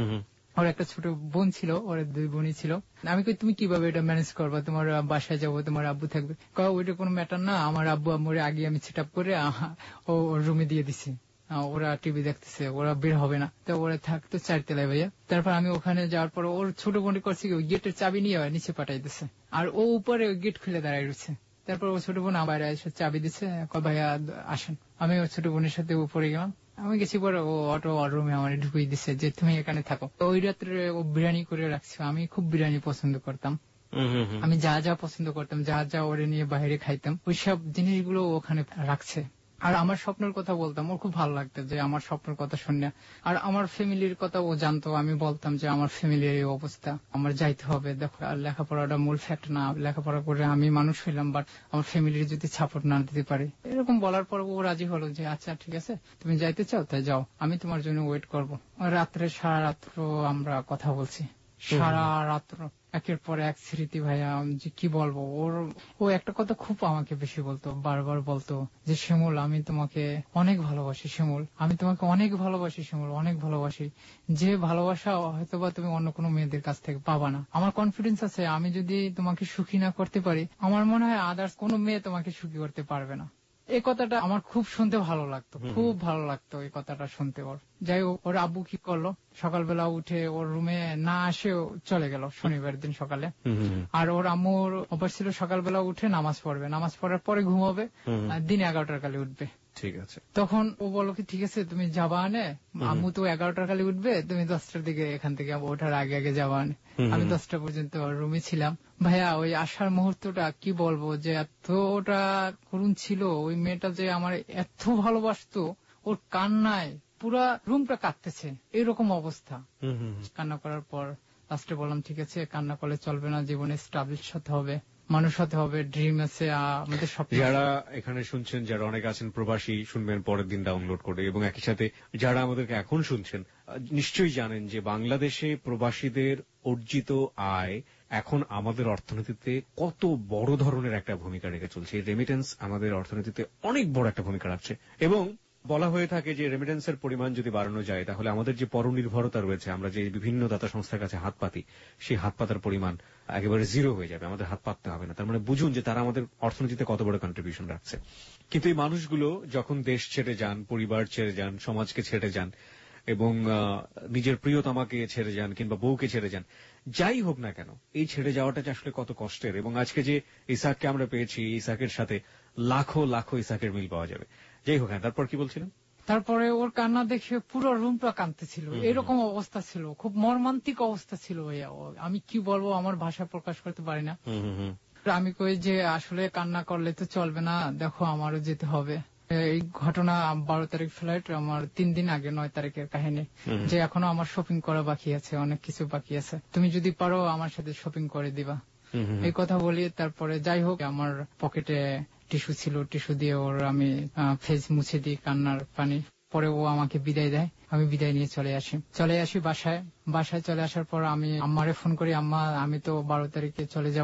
ওর একটা ছোট বোন ছিল, ওর 2 বোনই ছিল। আমি কই তুমি কিভাবে এটা ম্যানেজ করবা, তোমার বাসায় যাবো, তোমার আব্বু থাকবে। ওইটা কোনো ম্যাটার না, আমার আব্বু আম্মুর আগে আমি সেট আপ করে ও রুমে দিয়ে দিছি। ওরা টিভি দেখতেছে, ওরা বের হবে না, তো ওরা থাকতো 4 তলায় ভাইয়া। তারপর আমি ওখানে যাওয়ার পর ওর ছোট বোন করছি ওই গেটের চাবি নিয়ে নিচে পাঠাইতেছে, আর ও উপরে গেট খুলে দাঁড়ায় রয়েছে। তারপর ও ছোট বোন বাইরে এসে চাবি দিচ্ছে, ভাইয়া আসেন। আমি ওর ছোট বোনের সাথে উপরে গেলাম। আমি গেছি পরে ও অটো রুমে আমার ঢুকিয়ে দিচ্ছে যে তুমি এখানে থাকো। ওই রাত্রে ও বিরিয়ানি করে রাখছে। আমি খুব বিরিয়ানি পছন্দ করতাম, আমি যা যা পছন্দ করতাম, যা যা ওরে নিয়ে বাইরে খাইতাম, ওই সব জিনিসগুলো ওখানে রাখছে। আর আমার স্বপ্নের কথা বলতাম, ওর খুব ভালো লাগতো যে আমার স্বপ্নের কথা শুনে। আর আমার ফ্যামিলির কথা ও জানতো, আমি বলতাম যে আমার ফ্যামিলির এই অবস্থা, আমার যাইতে হবে। দেখো, আর লেখাপড়াটা মূল ফ্যাক্ট না, লেখাপড়া করে আমি মানুষ হইলাম, বাট আমার ফ্যামিলির যদি সাপোর্ট না দিতে পারে। এরকম বলার পর ও রাজি হলো যে আচ্ছা ঠিক আছে, তুমি যাইতে চাও তাই যাও, আমি তোমার জন্য ওয়েট করবো। রাত্রে সারা রাত্র আমরা কথা বলছি, সারা রাত্র একের পর এক স্মৃতি ভাইয়া, যে কি বলবো। ও একটা কথা খুব আমাকে বেশি বলতো, বারবার বলতো যে শিমুল আমি তোমাকে অনেক ভালোবাসি, শিমুল আমি তোমাকে অনেক ভালোবাসি, শিমুল অনেক ভালোবাসি। যে ভালোবাসা হয়তোবা তুমি অন্য কোনো মেয়েদের কাছ থেকে পাবা না। আমার কনফিডেন্স আছে, আমি যদি তোমাকে সুখী না করতে পারি, আমার মনে হয় আদার্স কোনো মেয়ে তোমাকে সুখী করতে পারবে না। এই কথাটা আমার খুব শুনতে ভালো লাগতো, খুব ভালো লাগতো এই কথাটা শুনতে। ওর যাই হোক, ওর আব্বু কি করলো, সকালবেলা উঠে ওর রুমে না আসে চলে গেল শনিবার দিন সকালে। আর ওর আম্মুর অভ্যাস ছিল সকালবেলা উঠে নামাজ পড়বে, নামাজ পড়ার পরে ঘুমাবে, দিন 11টার কালে উঠবে। ঠিক আছে। তখন ও বললো কি ঠিক আছে তুমি যাবা আনে, আম্মু তো 11টার কালে উঠবে, তুমি 10টার দিকে এখান থেকে ওঠার আগে আগে যাবা আনে। আমি 10টা পর্যন্ত রুমে ছিলাম ভাইয়া। ওই আসার মুহূর্তটা কি বলবো, যে এতটা করুণ ছিল। ওই মেয়েটা যে আমার এত ভালোবাসতো, ওর কান্নায় পুরা রুমটা কাঁদতেছে, এরকম অবস্থা। কান্না করার পর লাস্টে বললাম ঠিক আছে, কান্না করলে চলবে না, জীবনে স্টাবলিশ হতে হবে, মানুষ হতে হবে, ড্রিম আছে আমাদের স্বপ্ন। যারা এখানে শুনছেন, যারা অনেক আছেন প্রবাসী, শুনবেন পরের দিন ডাউনলোড করে, এবং একই সাথে যারা আমাদেরকে এখন শুনছেন নিশ্চয়ই জানেন যে বাংলাদেশে প্রবাসীদের অর্জিত আয় এখন আমাদের অর্থনীতিতে কত বড় ধরনের একটা ভূমিকা রেখে চলছে। এই রেমিটেন্স আমাদের অর্থনীতিতে অনেক বড় একটা ভূমিকা রাখছে, এবং বলা হয়ে থাকে যে রেমিটেন্সের পরিমাণ যদি বাড়ানো যায় তাহলে আমাদের যে পরনির্ভরতা রয়েছে, আমরা যে বিভিন্ন দাতা সংস্থার কাছে হাত পাতি, সেই হাত পাতার পরিমাণ একেবারে জিরো হয়ে যাবে, আমাদের হাত পাততে হবে না। তার মানে বুঝুন যে তারা আমাদের অর্থনীতিতে কত বড় কন্ট্রিবিউশন রাখছে। কিন্তু এই মানুষগুলো যখন দেশ ছেড়ে যান, পরিবার ছেড়ে যান, সমাজকে ছেড়ে যান, এবং নিজের প্রিয়তমাকে ছেড়ে যান কিংবা বউকে ছেড়ে যান, যাই হোক না কেন, এই ছেড়ে যাওয়াটা আসলে কত কষ্টের। এবং আজকে যে ইসাককে আমরা পেয়েছি, ইসাকের সাথে লাখো লাখো ইসাকের মিল পাওয়া যাবে। যাই হোক, হ্যাঁ, তারপর কি বলছিলেন? তারপরে ওর কান্না দেখে পুরো রুমটা কাঁদতেছিল, এরকম অবস্থা ছিল, খুব মর্মান্তিক অবস্থা ছিল ভাইয়া। আমি কি বলবো, আমার ভাষা প্রকাশ করতে পারি না। আমি কই যে আসলে কান্না করলে তো চলবে না, দেখো আমারও যেতে হবে। এই ঘটনা 12 তারিখ ফ্লাইট, আমার 3 দিন আগে 9 তারিখের কাহিনী, যে এখনো আমার শপিং করা বাকি আছে, অনেক কিছু বাকি আছে, তুমি যদি পারো আমার সাথে শপিং করে দিবা। এই কথা বলি। তারপরে যাই হোক, আমার পকেটে টিস্যু ছিল, টিস্যু দিয়ে ওর আমি ফেস মুছে দিই কান্নার পানি। পরে ও আমাকে বিদায় দেয়, আমি বিদায় নিয়ে চলে আসি বাসায়। চলে আসার পর আমি আম্মারে ফোন করি, আম্মা আমি তো 12 তারিখে চলে যাব,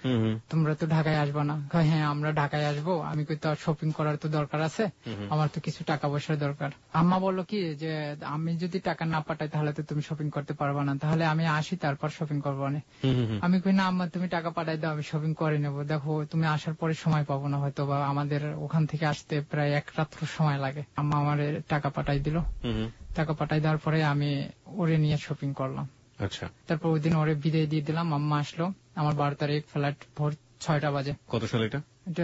তোমরা তো ঢাকায় আসবো না? হ্যাঁ আমরা ঢাকায় আসবো। আমি কই তো শপিং করার তো দরকার আছে, আমার তো কিছু টাকা পয়সার দরকার। আম্মা বললো কি যে আমি যদি টাকা না পাঠাই তাহলে তো তুমি শপিং করতে পারবা না, তাহলে আমি আসি তারপর শপিং করবো না। আমি কই না আম্মা তুমি টাকা পাঠাই দাও, আমি শপিং করে নেবো। দেখো তুমি আসার পরে সময় পাবো না হয়তো, বা আমাদের ওখান থেকে আসতে প্রায় এক রাত্র সময় লাগে। আম্মা আমার টাকা পাঠাই দিল। টাকা পাঠাই দেওয়ার পরে আমি ওরে নিয়ে শপিং করলাম। আচ্ছা, তারপর ওই দিন ওরে বিদায় দিয়ে দিলাম। আম্মা আসলো আমার 12 তারিখ, ফ্লাইট ভোর 6টা বাজে। কত সাল এটা? এটা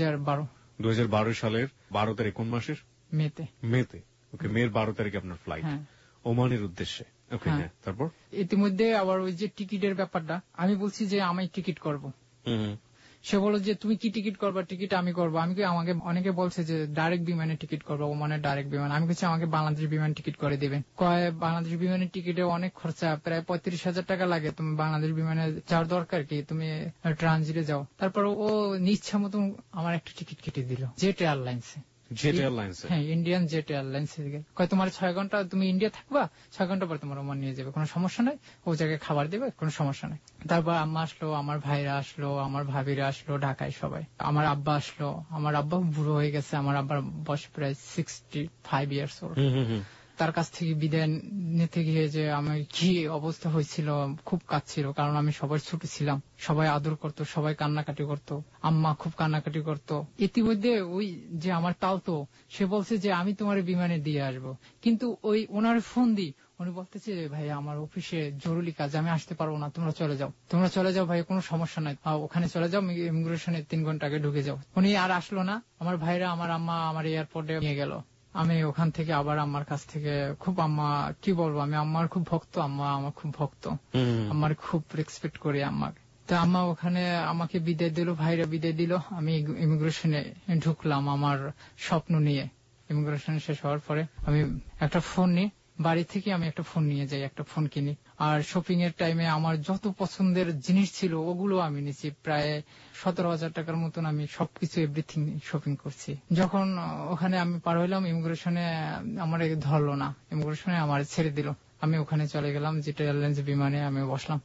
2012 সালের 12 তারিখ। কোন মাসের? মেতে। ওকে, মের 12 তারিখে আপনার ফ্লাইট ওমানের উদ্দেশ্যে। ওকে, তারপর ইতিমধ্যে আবার ওই যে টিকিটের ব্যাপারটা আমি বলছি যে আমি টিকিট করব। সে বলল যে তুমি কি টিকিট করবা? টিকিট আমি করবো। আমি আমাকে অনেকে বলছে যে ডাইরেক্ট বিমানে টিকিট করবো, ওমানের ডাইরেক্ট বিমান। আমি বলছি আমাকে বাংলাদেশ বিমান টিকিট করে দিবেন। কয় বাংলাদেশ বিমানের টিকিটে অনেক খরচা, প্রায় 35,000 টাকা লাগে, তুমি বাংলাদেশ বিমানে যাওয়ার দরকার কি, তুমি ট্রানজিটে যাও। তারপর ও ইচ্ছা মতো আমার একটা টিকিট কেটে দিল জেট এয়ারলাইন্সে। হ্যাঁ, ইন্ডিয়ান জেট এয়ারলাইন্স। কয় তোমার 6 ঘন্টা তুমি ইন্ডিয়া থাকবা, 6 ঘন্টা পর তোমার ওমান নিয়ে যাবে, কোনো সমস্যা নাই, ও জায়গায় খাবার দেবে, কোনো সমস্যা নাই। তারপর আম্মা আসলো, আমার ভাইরা আসলো, আমার ভাবিরা আসলো, ঢাকায় সবাই। আমার আব্বা আসলো। আমার আব্বা বুড়ো হয়ে গেছে, আমার আব্বার বয়স প্রায় 65 ইয়ার্স ওল্ড। তার কাছ থেকে বিদায় নিতে গিয়ে যে আমার কি অবস্থা হয়েছিল, খুব কাঁদছিল, কারণ আমি সবার ছোট ছিলাম। সবাই আদর করতো, সবাই কান্নাকাটি করতো, আম্মা খুব কান্নাকাটি করতো। ইতিমধ্যে ওই যে আমার তালতো সে বলছে যে আমি তোমার বিমানে দিয়ে আসবো, কিন্তু ওই ওনার ফোন দি উনি বলতেছে ভাই আমার অফিসে জরুরি কাজ, আমি আসতে পারবো না, তোমরা চলে যাও ভাই, কোনো সমস্যা নাই, ওখানে চলে যাও, ইমিগ্রেশনে 3 ঘন্টা আগে ঢুকে যাও। উনি আর আসলো না। আমার ভাইরা, আমার আম্মা আমার এয়ারপোর্টে নিয়ে গেল। আমি ওখান থেকে আবার আম্মার কাছ থেকে খুব, আম্মা কি বলবো, আমি আম্মার খুব ভক্ত, আম্মা আমার খুব ভক্ত, আমার খুব রেসপেক্ট করি আম্মাকে। তা আম্মা ওখানে আমাকে বিদায় দিল, ভাইরা বিদায় দিল। আমি ইমিগ্রেশনে ঢুকলাম আমার স্বপ্ন নিয়ে। ইমিগ্রেশন শেষ হওয়ার পরে আমি একটা ফোন নিই, বাড়ি থেকে আমি একটা ফোন নিয়ে যাই, একটা ফোন কিনি। আর শপিং এর টাইমে আমার যত পছন্দের জিনিস ছিল ওগুলো আমি নিচ্ছি, প্রায় 17,000 টাকার মতন আমি সবকিছু এভরিথিং শপিং করছি। যখন ওখানে আমি পার হইলাম, ইমিগ্রেশনে আমার ধরলো না, ইমিগ্রেশনে আমার ছেড়ে দিল। আমি ওখানে চলে গেলাম জেট এয়ারলাইন্স বিমানে, আমি বসলাম।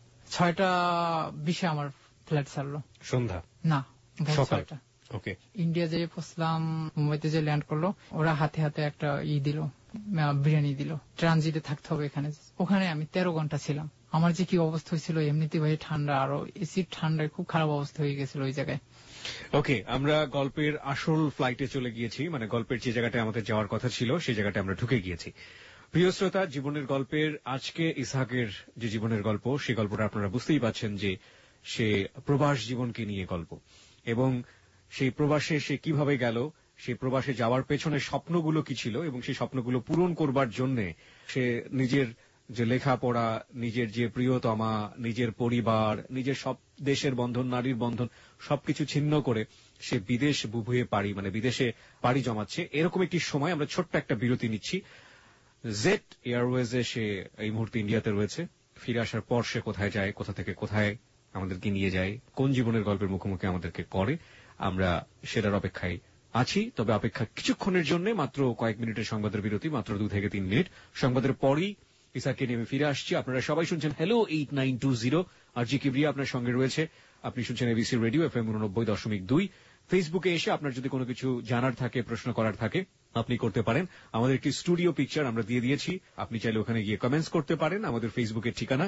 6:20 আমার ফ্লাইট ছাড়লো। সন্ধ্যা না, সকাল। ওকে, ইন্ডিয়া যেয়ে পৌঁছলাম, মুম্বাইতে যে ল্যান্ড করলো, ওরা হাতে হাতে একটা দিল, বিরিয়ানি দিল। ট্রানজিটে থাকতে হবে এখানে। ওখানে আমি 13 ঘন্টা ছিলাম। আমার যে কি অবস্থা হয়েছিল, এমনিতে ভাই ঠান্ডা, আরো এসির ঠান্ডায় খুব খারাপ অবস্থা হয়ে গেছিল ওই জায়গায়। ওকে, আমরা গল্পের আসল ফ্লাইটে চলে গিয়েছি, মানে গল্পের যে জায়গাটা আমাদের যাওয়ার কথা ছিল সেই জায়গাটা আমরা ঢুকে গিয়েছি। প্রিয় শ্রোতা, জীবনের গল্পের আজকে ইসহাকের যে জীবনের গল্প, সেই গল্পটা আপনারা বুঝতেই পাচ্ছেন যে সে প্রবাস জীবনকে নিয়ে গল্প, এবং সেই প্রবাসে সে কিভাবে গেল, সেই প্রবাসে যাওয়ার পেছনে স্বপ্নগুলো কি ছিল, এবং সেই স্বপ্নগুলো পূরণ করবার জন্য সে নিজের যে লেখাপড়া, নিজের যে প্রিয়তমা, নিজের পরিবার, নিজের সব দেশের বন্ধন, নারীর বন্ধন, সবকিছু ছিন্ন করে সে বিদেশ বুভুয়ে বিদেশে পাড়ি জমাচ্ছে। এরকম একটি সময় আমরা ছোট্ট একটা বিরতি নিচ্ছি। জেট এয়ারওয়েজে সে এই মুহূর্তে ইন্ডিয়াতে রয়েছে। ফিরে আসার পর সে কোথায় যায়, কোথা থেকে কোথায় আমাদেরকে নিয়ে যায়, কোন জীবনের গল্পের মুখোমুখি আমাদেরকে করে, আমরা সেটার অপেক্ষায় আছি। তবে অপেক্ষা কিছুক্ষণের জন্য, মাত্র কয়েক মিনিটের সংবাদের বিরতি, মাত্র 2 থেকে 3 মিনিট। সংবাদের পরই ইসাককে নিয়ে ফিরে আসছি। আপনারা সবাই শুনছেন হ্যালো 8920, আর জি কিবরিয়া আপনার সঙ্গে রয়েছে। আপনি শুনছেন এবিসি রেডিও FM 89.2। ফেসবুকে এসে আপনার যদি কোনো কিছু জানার থাকে, প্রশ্ন করার থাকে, আপনি করতে পারেন। আমাদের একটি স্টুডিও পিকচার আমরা দিয়ে দিয়েছি, আপনি চাইলে ওখানে গিয়ে কমেন্টস করতে পারেন। আমাদের ফেসবুকের ঠিকানা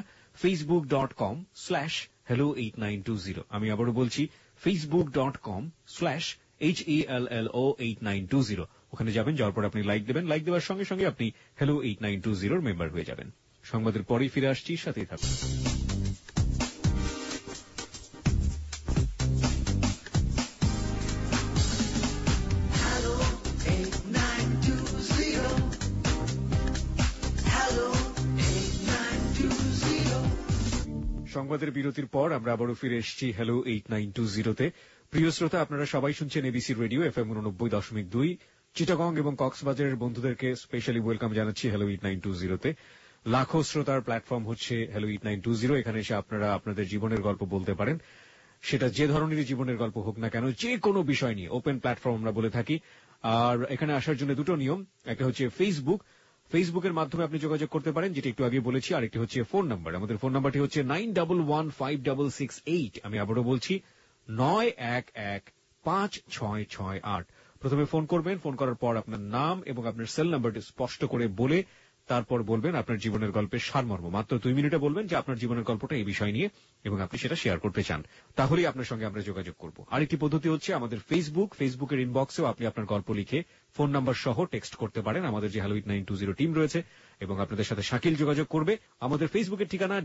facebook.com/hello8920। আমি আবারও বলছি facebook.com/HELLO8920। ওখানে যাবেন, যাওয়ার পর আপনি লাইক দেবেন, লাইক দেওয়ার সঙ্গে সঙ্গে আপনি হ্যালো 8920 মেম্বার হয়ে যাবেন। সংবাদের পরেই ফিরে আসছি, সাথেই থাকুন। সংবাদের বিরতির পর আমরা আবারও ফিরে এসেছি হ্যালো 8920-তে। প্রিয় শ্রোতা, আপনারা সবাই শুনছেন এবিসি রেডিও FM 89.2। চিটাগং এবং কক্সবাজারের বন্ধুদেরকে স্পেশালি ওয়েলকাম জানাচ্ছি হ্যালো 8920-তে। লাখো শ্রোতার প্ল্যাটফর্ম হচ্ছে হ্যালো 8920। এখানে এসে আপনারা আপনাদের জীবনের গল্প বলতে পারেন, সেটা যে ধরনেরই জীবনের গল্প হোক না কেন, যে কোনো বিষয় নিয়ে ওপেন প্ল্যাটফর্ম আমরা বলে থাকি। আর এখানে আসার জন্য দুটো নিয়ম, একটা হচ্ছে ফেসবুকের মাধ্যমে আপনি যোগাযোগ করতে পারেন, যেটা একটু আগে বলেছি, আর একটি হচ্ছে ফোন নাম্বার। আমাদের ফোন নাম্বারটি হচ্ছে 91156668। আমি আবারও বলছি 91156668। প্রথমে ফোন করবেন, ফোন করার পর আপনার নাম এবং আপনার সেল নাম্বারটি স্পষ্ট করে বলে তারপর বলবেন আপনার জীবনের গল্পের সারমর্ম। মাত্র 2 মিনিটে বলবেন যে আপনার জীবনের গল্পটা এই বিষয় নিয়ে এবং আপনি সেটা শেয়ার করতে চান, তাহলেই আপনার সঙ্গে আমরা যোগাযোগ করব। আরেকটি পদ্ধতি হচ্ছে আমাদের ফেসবুকের ইনবক্সেও আপনি আপনার গল্প লিখে ফোন নাম্বার সহ টেক্সট করতে পারেন। আমাদের যে হ্যালো 8920 টিম রয়েছে এবং আপনাদের সাথে শাকিল যোগাযোগ করবে। আমাদের ফেসবুকের ঠিকানা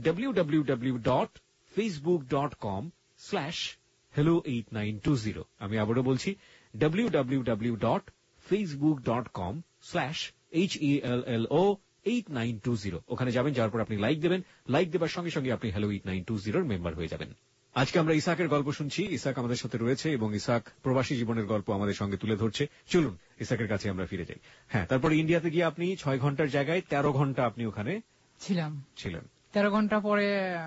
www.facebook.com/hello8920। আমি আবারও বলছি www.facebook.com/HELLO8920। ওখানে যাবেন, যাওয়ার পর আপনি লাইক দেবেন। লাইক দেবার সঙ্গে সঙ্গে আপনি হ্যালো 8920 মেম্বার হয়ে যাবেন। আজকে আমরা ইসাকের গল্প শুনছি। ইসাক আমাদের সাথে রয়েছে এবং ইসাক প্রবাসী জীবনের গল্প আমাদের সঙ্গে তুলে ধরছে। চলুন ইসাকের কাছে আমরা ফিরে যাই। হ্যাঁ, তারপরে ইন্ডিয়াতে গিয়ে আপনি 6 ঘন্টার জায়গায় 13 ঘন্টা আপনি ওখানে ছিলেন। 13 ঘন্টা পরে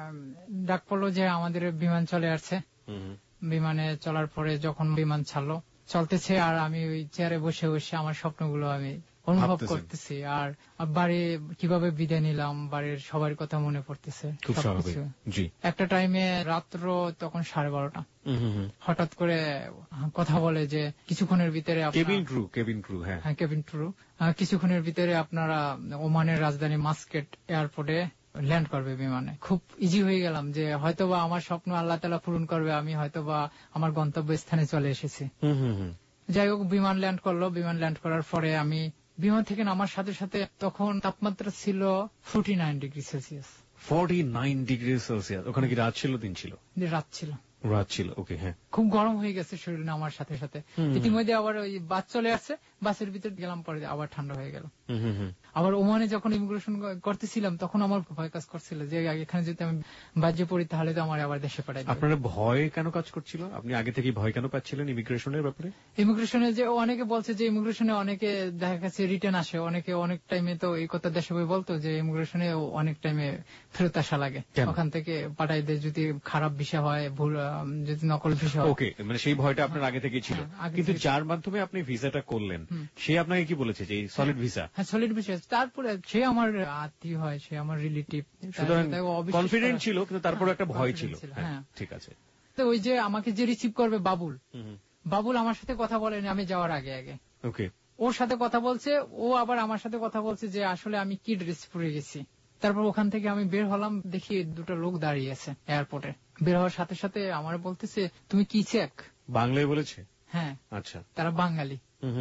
ডাক পড়লো যে আমাদের বিমান চলে আসছে। বিমানে চলার পরে যখন বিমান ছাড়লো, চলতেছে আর আমি ওই চেয়ারে বসে বসে আমার স্বপ্নগুলো আমি অনুভব করতেছি, আর বাড়ি কিভাবে বিদায় নিলাম, বাড়ির সবার কথা মনে পড়তেছে। খুব স্বাভাবিক। জি, একটা টাইমে রাত্র তখন 12:30, হঠাৎ করে কথা বলে যে কিছুক্ষণের ভিতরে কেবিন ক্রু কিছুক্ষণের ভিতরে আপনারা ওমানের রাজধানী মাস্কেট এয়ারপোর্টে ল্যান্ড করবে বিমানে। খুব ইজি হয়ে গেলাম যে হয়তোবা আমার স্বপ্ন আল্লাহ তাআলা পূরণ করবে, আমি হয়তোবা আমার গন্তব্য স্থানে চলে এসেছি। যাই হোক, বিমান ল্যান্ড করলো। বিমান ল্যান্ড করার পরে আমি বিমান থেকে নামার সাথে সাথে তখন তাপমাত্রা ছিল 49 ডিগ্রি সেলসিয়াস। 49 degree Celsius. ওখানে কি রাত ছিল, দিন ছিল? রাত ছিল। ওকে, হ্যাঁ। খুব গরম হয়ে গেছে শরীর নামার সাথে সাথে। ইতিমধ্যে আবার ওই বাস চলে আসছে, বাসের ভিতর গেলাম, পরে আবার ঠান্ডা হয়ে গেল। আবার ওমানে যখন ইমিগ্রেশন করতেছিলাম তখন আমার ভয় কাজ করছিল যে এখানে যদি আমি বাজ্যে পড়ি তাহলে তো আমার আবার দেশে পাঠাই। আপনার ভয় কেন কাজ করছিল? আপনি আগে থেকে ভয় কেন পাচ্ছিলেন ইমিগ্রেশনের ব্যাপারে? ইমিগ্রেশনে যে অনেকে বলছে যে ইমিগ্রেশনে অনেকে দেখা গেছে রিটার্ন আসে, অনেকে অনেক টাইমে, তো এই কথা দেশে বলতো যে ইমিগ্রেশনে অনেক টাইমে ফেরত আসা লাগে, ওখান থেকে পাঠাই দেয় যদি খারাপ ভিসা হয়, ভুল যদি নকল ভিসা হয়। ওকে, মানে সেই ভয়টা আপনার আগে থেকেই ছিল। কিন্তু যার মাধ্যমে আপনি ভিসাটা করলেন সে আপনাকে কি বলেছে যে সলিড ভিসা? হ্যাঁ, সলিড ভিসা। তারপরে সে আমার আত্মীয় হয়, সে আমার রিলেটিভ, কনফিডেন্ট ছিল, কিন্তু তারপরে একটা ভয় ছিল। হ্যাঁ, ঠিক আছে। তো ওই যে আমাকে যে রিসিভ করবে বাবুল আমার সাথে কথা বলেনি আমি যাওয়ার আগে আগে। ওকে, ওর সাথে কথা বলছে, ও আবার আমার সাথে কথা বলছে যে আসলে আমি কি ড্রেস পরে গেছি। তারপর ওখান থেকে আমি বের হলাম, দেখি দুটো লোক দাঁড়িয়ে আছে এয়ারপোর্টে। বের হওয়ার সাথে সাথে আমার বলতেছে তুমি কি চেক? বাংলায় বলেছে? হ্যাঁ। আচ্ছা, তারা বাঙালি।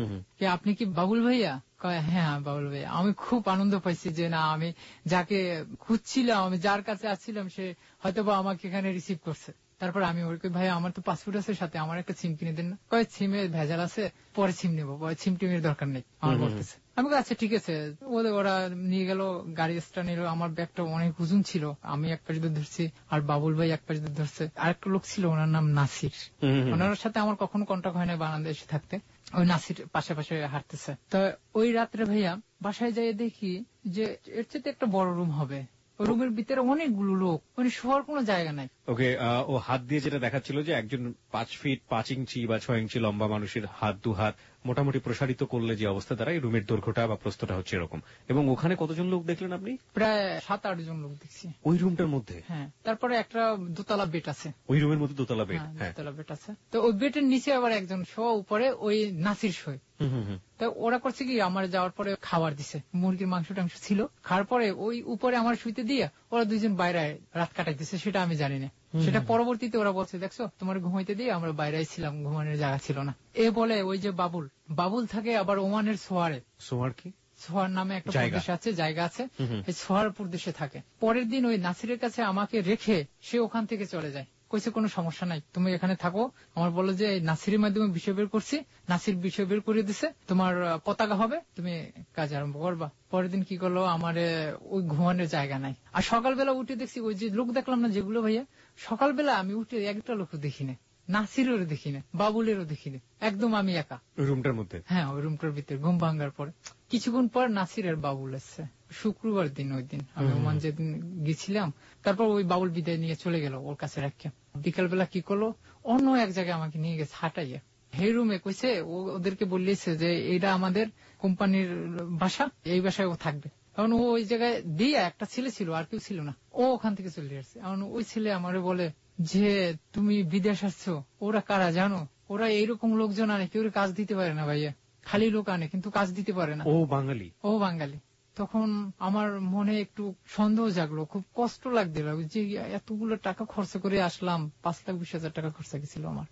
আপনি কি বাবুল ভাইয়া? হ্যাঁ বাবুল ভাইয়া। আমি খুব আনন্দ পাইছি যে না, আমি যাকে খুঁজছিলাম, আমি যার কাছে আসছিলাম, সে হয়তোবা আমাকে এখানে রিসিভ করছে। তারপর আমি ওই ভাইয়া আমার তো পাসপোর্ট আছে সাথে, আমার একটা সিম কিনে দেন না। কয় সিমে ভেজাল আছে, পরে সিম নেবো, সিম টিমের দরকার নেই আমার বলতেছে। আমি আচ্ছা ঠিক আছে। ওরা নিয়ে গেল, গাড়ি স্টার্ট নিল। আমার ব্যাগটা অনেক ওজন ছিল, আমি এক পাশ দিয়ে ধরছি আর বাবুল ভাই এক পাশ দিয়ে ধরছে। আরেকটা লোক ছিল, ওনার নাম নাসির। ওনার সাথে আমার কখনো কন্টাক্ট হয় না বাংলাদেশে থাকতে। ওই নাসির পাশে পাশে হাঁটতেছে। তো ওই রাত্রে ভাইয়া বাসায় যাই দেখি যে এর চেয়ে একটা বড় রুম হবে, রুমের ভিতরে অনেকগুলো লোক, মানে শোয়ার কোনো জায়গা নাই। ওকে, ও হাত দিয়ে যেটা দেখাচ্ছিল যে একজন 5 ফিট 5 ইঞ্চি বা 6 ইঞ্চি লম্বা মানুষের হাত, দু হাত মোটামুটি প্রসারিত করলে যে অবস্থা দাঁড়ায়, রুমের দৈর্ঘ্যটা বা প্রস্থটা হচ্ছে এরকম। এবং ওখানে কতজন লোক দেখলেন আপনি? প্রায় 7-8 জন লোক দেখছি ওই রুমটার মধ্যে। হ্যাঁ, তারপরে একটা দোতলা বেড আছে। ওই রুমের মধ্যে দোতলা বেড? হ্যাঁ, দোতলা বেড আছে। তো ওই বেডের নিচে আবার একজন শোয়া, উপরে ওই নাসির শোয়। তো ওরা করছে কি, আমার যাওয়ার পরে খাবার দিছে, মুরগির মাংস টাংস ছিল। খাওয়ার পরে ওই উপরে আমার শুইতে দিয়ে ওরা দুইজন বাইরে রাত কাটাইতেছে, সেটা আমি জানি না। সেটা পরবর্তীতে ওরা বলছে, দেখছো তোমার ঘুমাইতে দিয়ে আমরা বাইরে ছিলাম, ঘুমানোর জায়গা ছিল না। এ বলে ওই যে বাবুল থাকে আবার ওমানের সোয়ারে। সোয়ার কি? সোহার নামে একটা প্রদেশ আছে, জায়গা আছে, এই সোহার প্রদেশে থাকে। পরের দিন ওই নাসিরের কাছে আমাকে রেখে সে ওখান থেকে চলে যায়। কইছে কোনো সমস্যা নাই, তুমি এখানে থাকো। আমার বললো যে নাসিরের মাধ্যমে বিষয় বের করছি, নাসির বিষয় বের করে দিছে, তোমার পতাকা হবে, তুমি কাজ আরম্ভ করবা। পরের দিন কি করলো, আমার ওই ঘুমানোর জায়গা নাই। আর সকালবেলা উঠে দেখছি ওই যে লোক দেখলাম না যেগুলো ভাইয়া, সকালবেলা আমি উঠে একটা লোক দেখি না, নাসিরেরও দেখি না, বাবুলেরও দেখি না, একদম আমি একা রুমটার মধ্যে। হ্যাঁ, ওই রুমটার ভিতরে। ঘুম ভাঙ্গার পরে কিছুক্ষণ পর নাসির আর বাবুল এসছে, শুক্রবার দিন। ওই দিন আমি ওমান যেদিন গেছিলাম, তারপর ওই বাবুল বিদায় নিয়ে চলে গেল ওর কাছে রাখে। বিকালবেলা কি করলো, অন্য এক জায়গায় আমাকে নিয়ে গেছে হাঁটাইয়া। এই রুমে কইছে, ওদেরকে বললেছে যে এটা আমাদের কোম্পানির বাসা, এই বাসায় ও থাকবে। কারণ ও ওই জায়গায় দিয়ে একটা ছেলে ছিল, আর কেউ ছিল না, ও ওখান থেকে চলে আসছে। কারণ ওই ছেলে আমারে বলে যে তুমি বিদেশ আসছো, ওরা কারা জানো? ওরা এইরকম লোকজন আনে, কেউ কাজ দিতে পারে না ভাইয়া, খালি লোক আনে কিন্তু কাজ দিতে পারে না। ও বাঙালি? ও বাঙালি। তখন আমার মনে একটু সন্দেহ জাগলো, খুব কষ্ট লাগছিল যে এতগুলো টাকা খরচ করে আসলাম। 5,20,000 টাকা খরচা গেছিল আমার।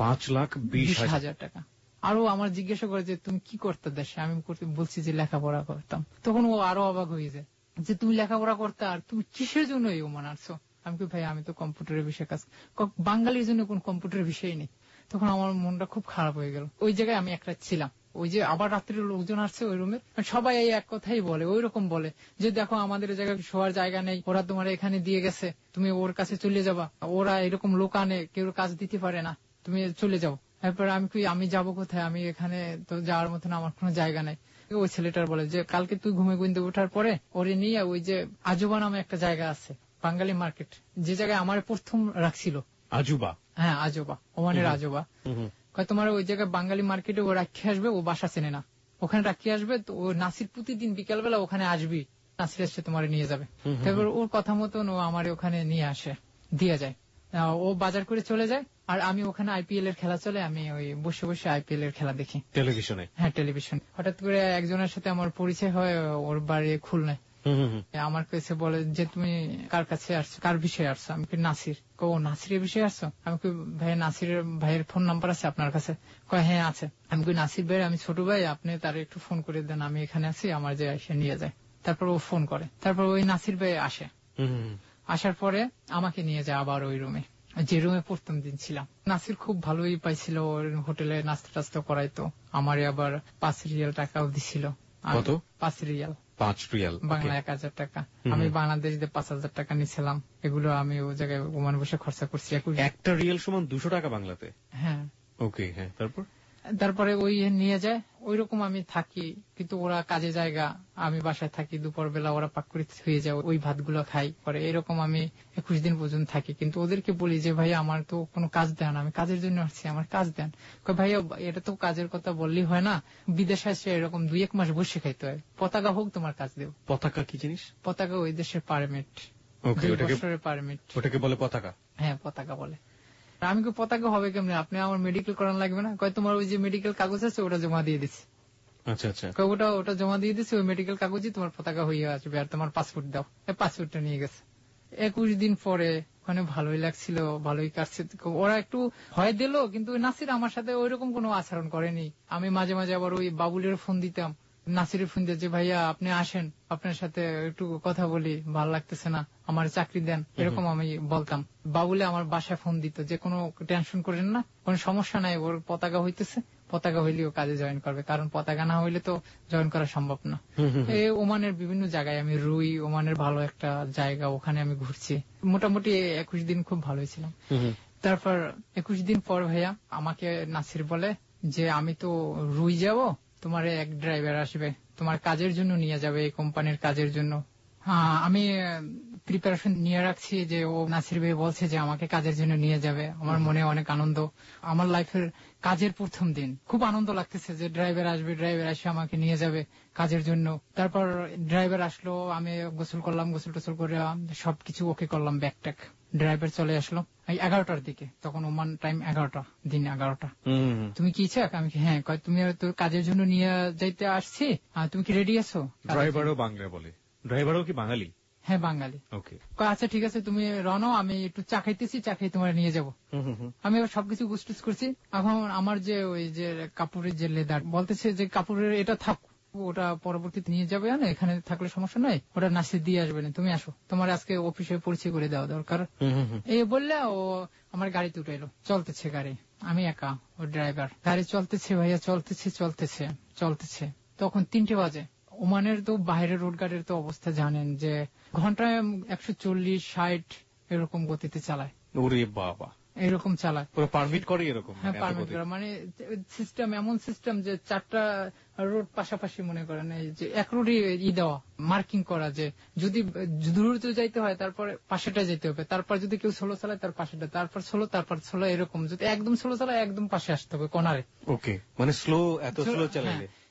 5,20,000 টাকা। আরো আমার জিজ্ঞাসা করে যে তুমি কি করতে দেশে? আমি বলছি যে লেখাপড়া করতাম। তখন ও আরো অবাক হয়ে যায় যে তুমি লেখাপড়া করতে, আর তুমি কিসের জন্য এই ওমান আসছো? আমি কি ভাই আমি তো কম্পিউটারের বিষয়ে কাজ, বাঙালির জন্য কোন কম্পিউটারের বিষয় নেই। তখন আমার মনটা খুব খারাপ হয়ে গেল। ওই জায়গায় আমি একটা ছিলাম, ওই যে আবার রাত্রে লোকজন আসছে ওই রুমে, সবাই এই এক কথাই বলে, ওই রকম বলে যে দেখো আমাদের জায়গায় শোয়ার জায়গা নেই, ওরা তোমার এখানে দিয়ে গেছে, তুমি ওর কাছে চলে যাবা, ওরা এরকম লোক আনে, কেউ কাজ দিতে পারে না, তুমি চলে যাও। এরপর আমি যাবো কোথায়? আমি এখানে তো যাওয়ার মতন আমার কোনো জায়গা নেই। ওই ছেলেটার বলে যে কালকে তুই ঘুমে গুনতে ওঠার পরে ওরে নিয়ে ওই যে আজুবা নামে একটা জায়গা আছে, বাঙালি মার্কেট, যে জায়গায় আমার প্রথম রাখছিল। আজুবা? হ্যাঁ আজুবা, ওমানের আজুবা। তোমার ওই জায়গায় বাঙালি মার্কেটে ও রাখিয়ে আসবে, ও বাসা চেনে না, ওখানে রাখিয়ে আসবে। তো ও নাসির প্রতিদিন বিকালবেলা ওখানে আসবি, নাসির এসে তোমার নিয়ে যাবে। তারপর ওর কথা মতন ও আমার ওখানে নিয়ে আসে, দিয়ে যায়। ও বাজার করে চলে যায়, আর আমি ওখানে আইপিএল এর খেলা চলে, আমি ওই বসে বসে আইপিএল এর খেলা দেখি টেলিভিশনে। হ্যাঁ টেলিভিশন। হঠাৎ করে একজনের সাথে আমার পরিচয় হয়, ওর বাড়ি খুলনায়। আমার কাছে বলে যে তুমি কার কাছে আসছো, কার বিষয়ে আসছো? আমি কি নাসির। ও নাসিরের বিষয়ে আসছো? আমি কি ভাই নাসিরের ভাইয়ের ফোন নাম্বার আছে আপনার কাছে? কয় হ্যাঁ আছে। আমি কি নাসির ভাই আমি ছোট ভাই, আপনি তার একটু ফোন করে দেন, আমি এখানে আছি, আমার যে এসে নিয়ে যায়। তারপর ও ফোন করে, তারপর ওই নাসির ভাই আসে। আসার পরে আমাকে নিয়ে যায় আবার ওই রুমে, যে রুমে প্রথম দিন ছিলাম। নাসির খুব ভালোই পাইছিল, হোটেলে নাস্তা টাস্তা করাইতো, আমার আবার 5 রিয়াল টাকাও দিছিল। 5 রিয়াল, 5 রিয়াল বাংলা 1,000 টাকা। আমি বাংলাদেশ দিয়ে 5,000 টাকা নিয়েছিলাম, এগুলো আমি ওই জায়গায় ওমান বসে খরচা করছি। একটা রিয়াল সমান 200 টাকা বাংলাতে? হ্যাঁ। ওকে, হ্যাঁ। তারপরে ওই নিয়ে যায়, ওই রকম আমি থাকি, কিন্তু ওরা কাজে জায়গা, আমি বাসায় থাকি, দুপুর বেলা ওরা পাক করে হয়ে যায়, ওই ভাতগুলো খাই। পরে এরকম আমি 21 দিন পর্যন্ত থাকি। কিন্তু ওদেরকে বলি যে ভাই আমার তো কোনো কাজ দেন, আমি কাজের জন্য আসছি, আমার কাজ দেন। ভাইয়া এটা তো কাজের কথা বললেই হয় না, বিদেশে আসে এরকম 2-1 মাস বসে খাইতে হয়, পতাকা হোক তোমার কাজ দেব। পতাকা কি জিনিস? পতাকা ওই দেশের পারমিট, পারমিট, ওটাকে বলে পতাকা? হ্যাঁ পতাকা বলে। আমি কি পতাকা হবে কেমনে? আপনি আমার মেডিকেল করানো লাগবে না? কয় তোমার ওই যে মেডিকেল কাগজ আছে ওটা জমা দিয়ে দিচ্ছি। আচ্ছা আচ্ছা। ওটা জমা দিয়ে দিচ্ছি, ওই মেডিকেল কাগজই তোমার পতাকা হয়ে আসবে, আর তোমার পাসপোর্ট দাও। পাসপোর্টটা নিয়ে গেছে। 21 দিন পরে ওখানে ভালোই লাগছিল, ভালোই কাটছে। ওরা একটু ভয় দিল, কিন্তু নাসির আমার সাথে ওইরকম কোনো আচরণ করেনি। আমি মাঝে মাঝে আবার ওই বাবুলের ফোন দিতাম, নাসিরের ফোন দিয়ে যে ভাইয়া আপনি আসেন, আপনার সাথে একটু কথা বলি, ভাল লাগতেছে না, আমার চাকরি দেন, এরকম আমি বলতাম। বাবুলে আমার বাসায় ফোন দিত যে কোনো টেনশন করেন না, কোনো সমস্যা নাই, ওর পতাকা হইতেছে, পতাকা হইলেও কাজে জয়েন করবে, কারণ পতাকা না হইলে তো জয়েন করা সম্ভব না। ওমানের বিভিন্ন জায়গায় আমি রুই, ওমানের ভালো একটা জায়গা, ওখানে আমি ঘুরছি। মোটামুটি 21 দিন খুব ভালোই ছিলাম। তারপর 21 দিন পর ভাইয়া আমাকে নাসির বলে যে আমি তো রুই যাব, তোমার এক ড্রাইভার আসবে, তোমার কাজের জন্য নিয়ে যাবে, এই কোম্পানির কাজের জন্য। হ্যাঁ আমি প্রিপারেশন নিয়ে রাখছি যে ও নাসির ভাই বলছে যে আমাকে কাজের জন্য নিয়ে যাবে। আমার মনে অনেক আনন্দ, আমার লাইফের কাজের প্রথম দিন, খুব আনন্দ লাগতেছে যে ড্রাইভার আসবে, ড্রাইভার এসে আমাকে নিয়ে যাবে কাজের জন্য। তারপর ড্রাইভার আসলো, আমি গোসল করলাম, গোসল টোসল করে সবকিছু ওকে করলাম, ব্যাগ ট্যাগ। ড্রাইভার চলে আসলো 11টার দিকে, তখন ওমান টাইম 11টা, দিন 11টা। তুমি কি চাক? আমি হ্যাঁ। তুমি তোর কাজের জন্য নিয়ে যাইতে আসছি, তুমি কি রেডি আছো? ড্রাইভারও বাংলা বলে? ড্রাইভারও কি বাঙালি? হ্যাঁ বাঙালি। ওকে। আচ্ছা ঠিক আছে, তুমি রনো, আমি একটু চা খাইতেছি, চা খাই তোমার নিয়ে যাবো। আমি এবার সবকিছু গুছটুস করছি। এখন আমার যে ওই যে কাপড়ের যে লেদার বলতেছে যে কাপড়ের এটা থাক, ওটা পরবর্তীতে নিয়ে যাবে, না এখানে থাকলে সমস্যা নাই, ওটা নাসির দিয়ে আসবে না, তুমি আসো, তোমার আজকে অফিসে পরিচয় করে দেওয়া দরকার। এই বললে ও আমার গাড়িতে উঠে এলো, চলতেছে গাড়ি, আমি একা, ও ড্রাইভার। গাড়ি চলতেছে ভাইয়া, চলতেছে চলতেছে চলতেছে, তখন 3টে বাজে। ওমানের তো বাইরের রোড গাড়ির তো অবস্থা জানেন যে ঘন্টায় 140-60 এরকম গতিতে চালায়। ওরে বাবা, এরকম চালায়। ওরা পারমিট করে এরকম? হ্যাঁ পারমিট করে, মানে সিস্টেম এমন সিস্টেম যে 4টা রোড পাশাপাশি মনে করেন, এই যে এক রোডে দেওয়া মার্কিং করা, যে যদি দূরত্ব যাইতে হয় তারপরে পাশেটা যেতে হবে, তারপর যদি কেউ স্লো চালায় তার পাশেটা, তারপর স্লো, তারপর স্লো, এরকম। যদি একদম স্লো চালায় একদম পাশে আসতে হবে কর্নারে। ওকে, মানে স্লো, এত স্লো চালালে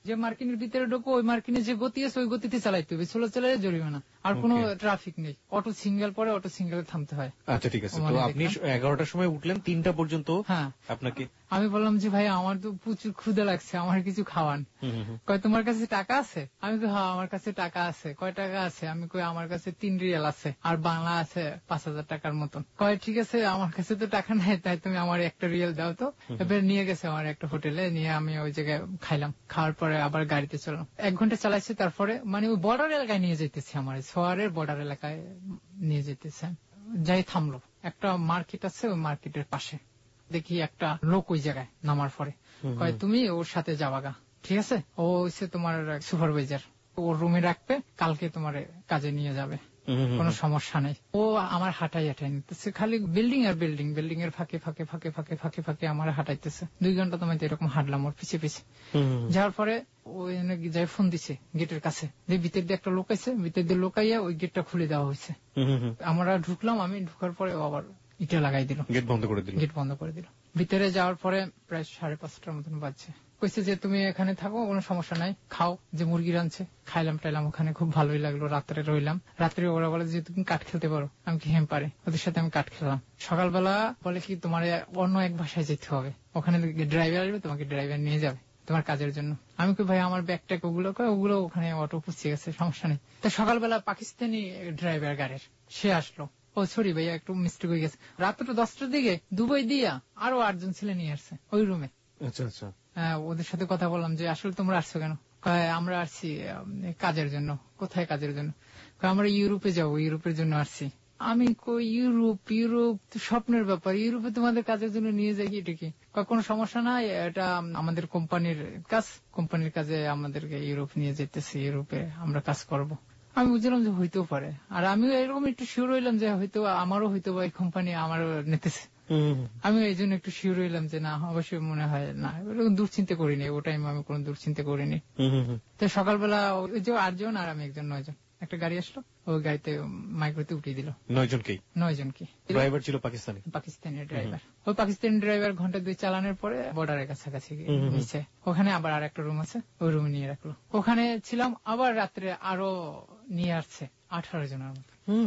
যে মার্কিনের ভিতরে ঢোকো ওই মার্কিনের যে গতি আছে ওই গতিতে চালাইতে হবে, স্লো চালালে জরিমানা। আর কোনো ট্রাফিক নেই, অটো সিঙ্গেল পরে অটো সিঙ্গেলে থামতে হয়। আচ্ছা ঠিক আছে। তো আপনি 11টার সময় উঠলেন, 3টা পর্যন্ত। হ্যাঁ, আপনাকে আমি বললাম যে ভাই আমার তো প্রচুর ক্ষুধা লাগছে, আমার কিছু খাওয়ান। কয় তোমার কাছে টাকা আছে? আমি কই হ্যাঁ আমার কাছে টাকা আছে। কয় টাকা আছে? আমি কই আমার কাছে 3 রিয়াল আছে আর বাংলা আছে 5000 টাকার মতন। কয় ঠিক আছে আমার কাছে তো টাকা নাই, তাই তুমি আমার 1 রিয়াল দাও তো। এবার নিয়ে গেছে আমার একটা হোটেলে, নিয়ে আমি ওই জায়গায় খাইলাম। খাওয়ার পরে আবার গাড়িতে চললাম। 1 ঘন্টা চালাইছে, তারপরে মানে ওই বর্ডার এলাকায় নিয়ে যেতেছে, আমার শহরের বর্ডার এলাকায় নিয়ে যেতেছে। যাই থামলো, একটা মার্কেট আছে, ওই মার্কেটের পাশে দেখি একটা লোক ওই জায়গায় নামার পরে কয় তুমি ওর সাথে যাবাগা, ঠিক আছে? ও হচ্ছে তোমার সুপারভাইজার, ওর রুমে রাখবে, কালকে তোমার কাজে নিয়ে যাবে, কোনো সমস্যা নেই। ও আমার হাঁটাই নিতেছে, খালি বিল্ডিং আর বিল্ডিং, বিল্ডিং এর ফাঁকে ফাঁকে ফাঁকে ফাঁকে ফাঁকে ফাঁকে আমার হাঁটাইতেছে। 2 ঘন্টা তোমার এরকম হাঁটলাম ওর পিছিয়ে পিছিয়ে। যাওয়ার পরে ওই যাই ফোন দিছে গেটের কাছে, যে ভিতর দিয়ে একটা লোক আছে, ভিতর দিয়ে লোকাইয়া ওই গেটটা খুলে দেওয়া হয়েছে। আমরা ঢুকলাম, আমি ঢুকার পরে ও আবার ইটা লাগাই দিল, গেট বন্ধ করে দিল। ভিতরে যাওয়ার পরে প্রায় 5:30টার মতন বাজছে। কইছে যে তুমি এখানে থাকো, কোনো সমস্যা নাই, খাও। যে মুরগি রাঁধছে খাইলাম টাইলাম, ওখানে খুব ভালোই লাগলো। রাত্রে রইলাম, রাত্রে ওরা বলে যে তুমি কাঠ খেলতে পারো, আমি কি হেম পারে, ওদের সাথে আমি কাঠ খেলাম। সকালবেলা বলে কি তোমার অন্য এক বাসায় যেতে হবে, ওখানে ড্রাইভার আসবে, তোমাকে ড্রাইভার নিয়ে যাবে তোমার কাজের জন্য। আমি কই ভাই আমার ব্যাগটা ওগুলো ওখানে অটো পুষিয়ে গেছে, সমস্যা নেই। তো সকালবেলা পাকিস্তানি ড্রাইভার গাড়ির সে আসলো, ও সরি ভাইয়া একটু মিস্টেক হয়ে গেছে। রাত্র 10টার দিকে দুবাই দিয়া আরো 8 জন ছেলে নিয়ে আসছে ওই রুমে। আচ্ছা আচ্ছা। ওদের সাথে কথা বললাম যে আসলে তোমরা আসছো কেন? আমরা আসছি কাজের জন্য। কোথায় কাজের জন্য? আমরা ইউরোপে যাবো, ইউরোপের জন্য আসছি। আমি কই ইউরোপ তো স্বপ্নের ব্যাপার, ইউরোপে তোমাদের কাজের জন্য নিয়ে যাই এটা কি? কোনো সমস্যা নাই, এটা আমাদের কোম্পানির কাজ, কোম্পানির কাজে আমাদেরকে ইউরোপ নিয়ে যেতেছি, ইউরোপে আমরা কাজ করব। আমি বুঝলাম যে হইতেও পারে, আর আমিও এরকম একটু শিওর হইলাম যে হয়তো আমারও হয়তো বা এই কোম্পানি আমারও নিতেছে। আমি এই জন্য একটু শিওর হইলাম যে না, অবশ্যই মনে হয় না, এরকম দুশ্চিন্তা করিনি, ও টাইম আমি কোনো দুশ্চিন্তা করিনি। তো সকালবেলা ওই যে 8 জন আর আমি একজন 9 জন, একটা গাড়ি আসলো, ওই গাড়িতে মাইক্রোতে উঠিয়ে দিল 9 জনকে। ড্রাইভার ছিল পাকিস্তানি ড্রাইভার। ওই পাকিস্তানি ড্রাইভার ঘন্টা 2 চালানোর পরে বর্ডারের কাছাকাছি নিচে, ওখানে আবার আর একটা রুম আছে, ওই রুমে নিয়ে রাখলো। ওখানে ছিলাম, আবার রাত্রে আরো নিয়ে আসছে 18 জনের মতো,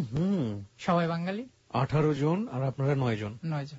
সবাই বাঙালি। 18 জন আর আপনারা 9 জন,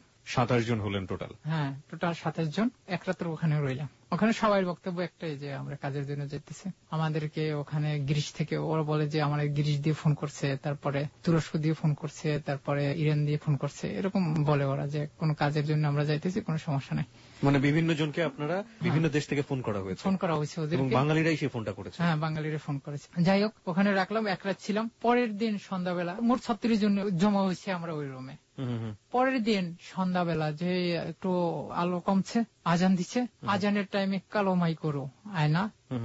27 জন হলেন টোটাল। হ্যাঁ, টোটাল 27 জন। এক রাত্র ওখানে রইলাম। ওখানে সবাই বক্তব্য একটাই যে আমরা কাজের জন্য যেতেছি। আমাদেরকে ওখানে গ্রিস থেকে ওরা বলে যে আমাদের গ্রিস দিয়ে ফোন করছে, তারপরে তুরস্ক দিয়ে ফোন করছে, তারপরে ইরান দিয়ে ফোন করছে, এরকম বলে ওরা যে কোন কাজের জন্য আমরা যাইতেছি, কোনো সমস্যা নাই। মানে বিভিন্ন জনকে আপনারা বিভিন্ন দেশ থেকে ফোন করা হয়েছে ওদের, বাঙালিরাই সেই ফোনটা করেছে। হ্যাঁ, বাঙালিরা ফোন করেছে। যাই হোক, ওখানে রাখলাম, এক রাত ছিলাম। পরের দিন সন্ধ্যাবেলা মোট 36 জন জমা হয়েছে আমরা ওই রুমে। পরের দিন সন্ধ্যাবেলা যে একটু আলো কমছে, আজান দিচ্ছে, আজানের টাইমে কালো মাই করো আয়না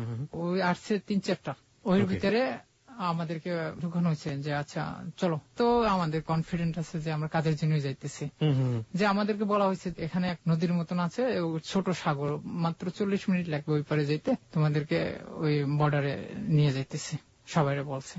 ওই আসছে 3-4টা, ওই ভিতরে আমাদেরকে ঢুকানো হয়েছে যে আচ্ছা চলো। তো আমাদের কনফিডেন্ট আছে যে আমরা কাজের জন্য যাইতেছি। যে আমাদেরকে বলা হয়েছে এখানে এক নদীর মতন আছে, ছোট সাগর, মাত্র 40 মিনিট লাগবে ওই পারে যেতে, তোমাদেরকে ওই বর্ডারে নিয়ে যাইতেছি, সবাই বলছে।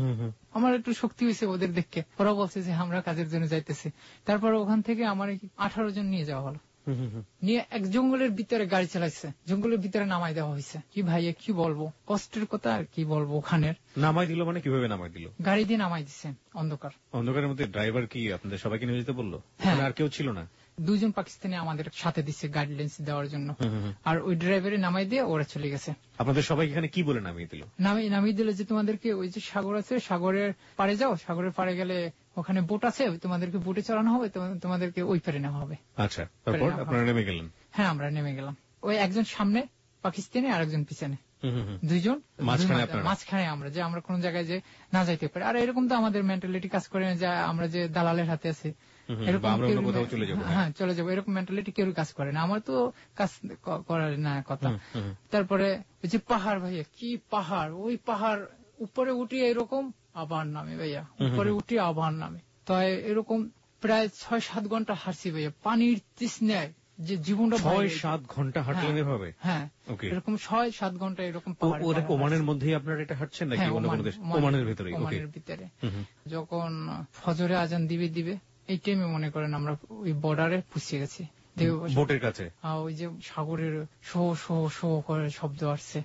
আমার একটু শক্তি হয়েছে ওদের দেখে, ওরা বলছে যে আমরা কাজের জন্য যাইতেছি। তারপর ওখান থেকে আমার 18 জন নিয়ে যাওয়া হলো, নিয়ে এক জঙ্গলের ভিতরে গাড়ি চালাইছে, জঙ্গলের ভিতরে নামাই দেওয়া হয়েছে। কি ভাইয়া কি বলবো, কষ্টের কথা আর কি বলবো। ওখানের নামাই দিল মানে কিভাবে নামাই দিল? গাড়ি দিয়ে নামাই দিচ্ছে, অন্ধকারের মধ্যে। ড্রাইভার কি আপনাদের সবাইকে নিয়ে যেতে বললো? হ্যাঁ, আর কেউ ছিল না? 2 জন পাকিস্তানি আমাদের সাথে দিচ্ছে গাইডলাইন্স দেওয়ার জন্য, আর ওই ড্রাইভারে নামাই দিয়ে ওরা চলে গেছে। আপনাদের সবাই এখানে কি বলে নামিয়ে দিল? নামিয়ে দিল যে তোমাদেরকে ওই যে সাগর আছে, সাগরের পাড়ে যাও, সাগরের পাড়ে গেলে ওখানে বোট আছে, তোমাদেরকে বোটে চালানো হবে, তোমাদেরকে ওই পারে নেওয়া হবে। আচ্ছা, তারপর আপনারা নেমে গেলেন? হ্যাঁ, আমরা নেমে গেলাম। ওই একজন সামনে পাকিস্তানি আর একজন পিছনে, 2 জন মাঝখানে আমরা, যে আমরা কোন জায়গায় যে না যাইতে পারি। আর এরকম তো আমাদের মেন্টালিটি কাজ করে যে আমরা যে দালালের হাতে আছি, এরকম হ্যাঁ চলে যাবো, এরকম মেন্টালিটি কেউ কাজ করে না। আমার তো কাজ করার না কথা। তারপরে ওই যে পাহাড়, ভাইয়া কি পাহাড়, ওই পাহাড় উপরে উঠি এরকম আবার নামে ভাইয়া, উপরে উঠি আবার নামে। তাই এরকম প্রায় 6-7 ঘন্টা হাঁটছি ভাইয়া, পানির তৃষ্ণায় যে জীবনটা। 6-7 ঘন্টা হাঁটলেন এভাবে? হ্যাঁ, এরকম 6-7 ঘন্টা এরকম। ওমানের মধ্যেই আপনারা এটা হাঁটছেন নাকি অন্য কোনো দেশ? ওমানের ভিতরে। যখন ফজরে আজান দিবে এই টাইমে মনে করেন আমরা ওই বর্ডারে পুষিয়ে গেছি। বোটের কাছে ওই যে সাগরের শো শো শো করে শব্দ আসছে।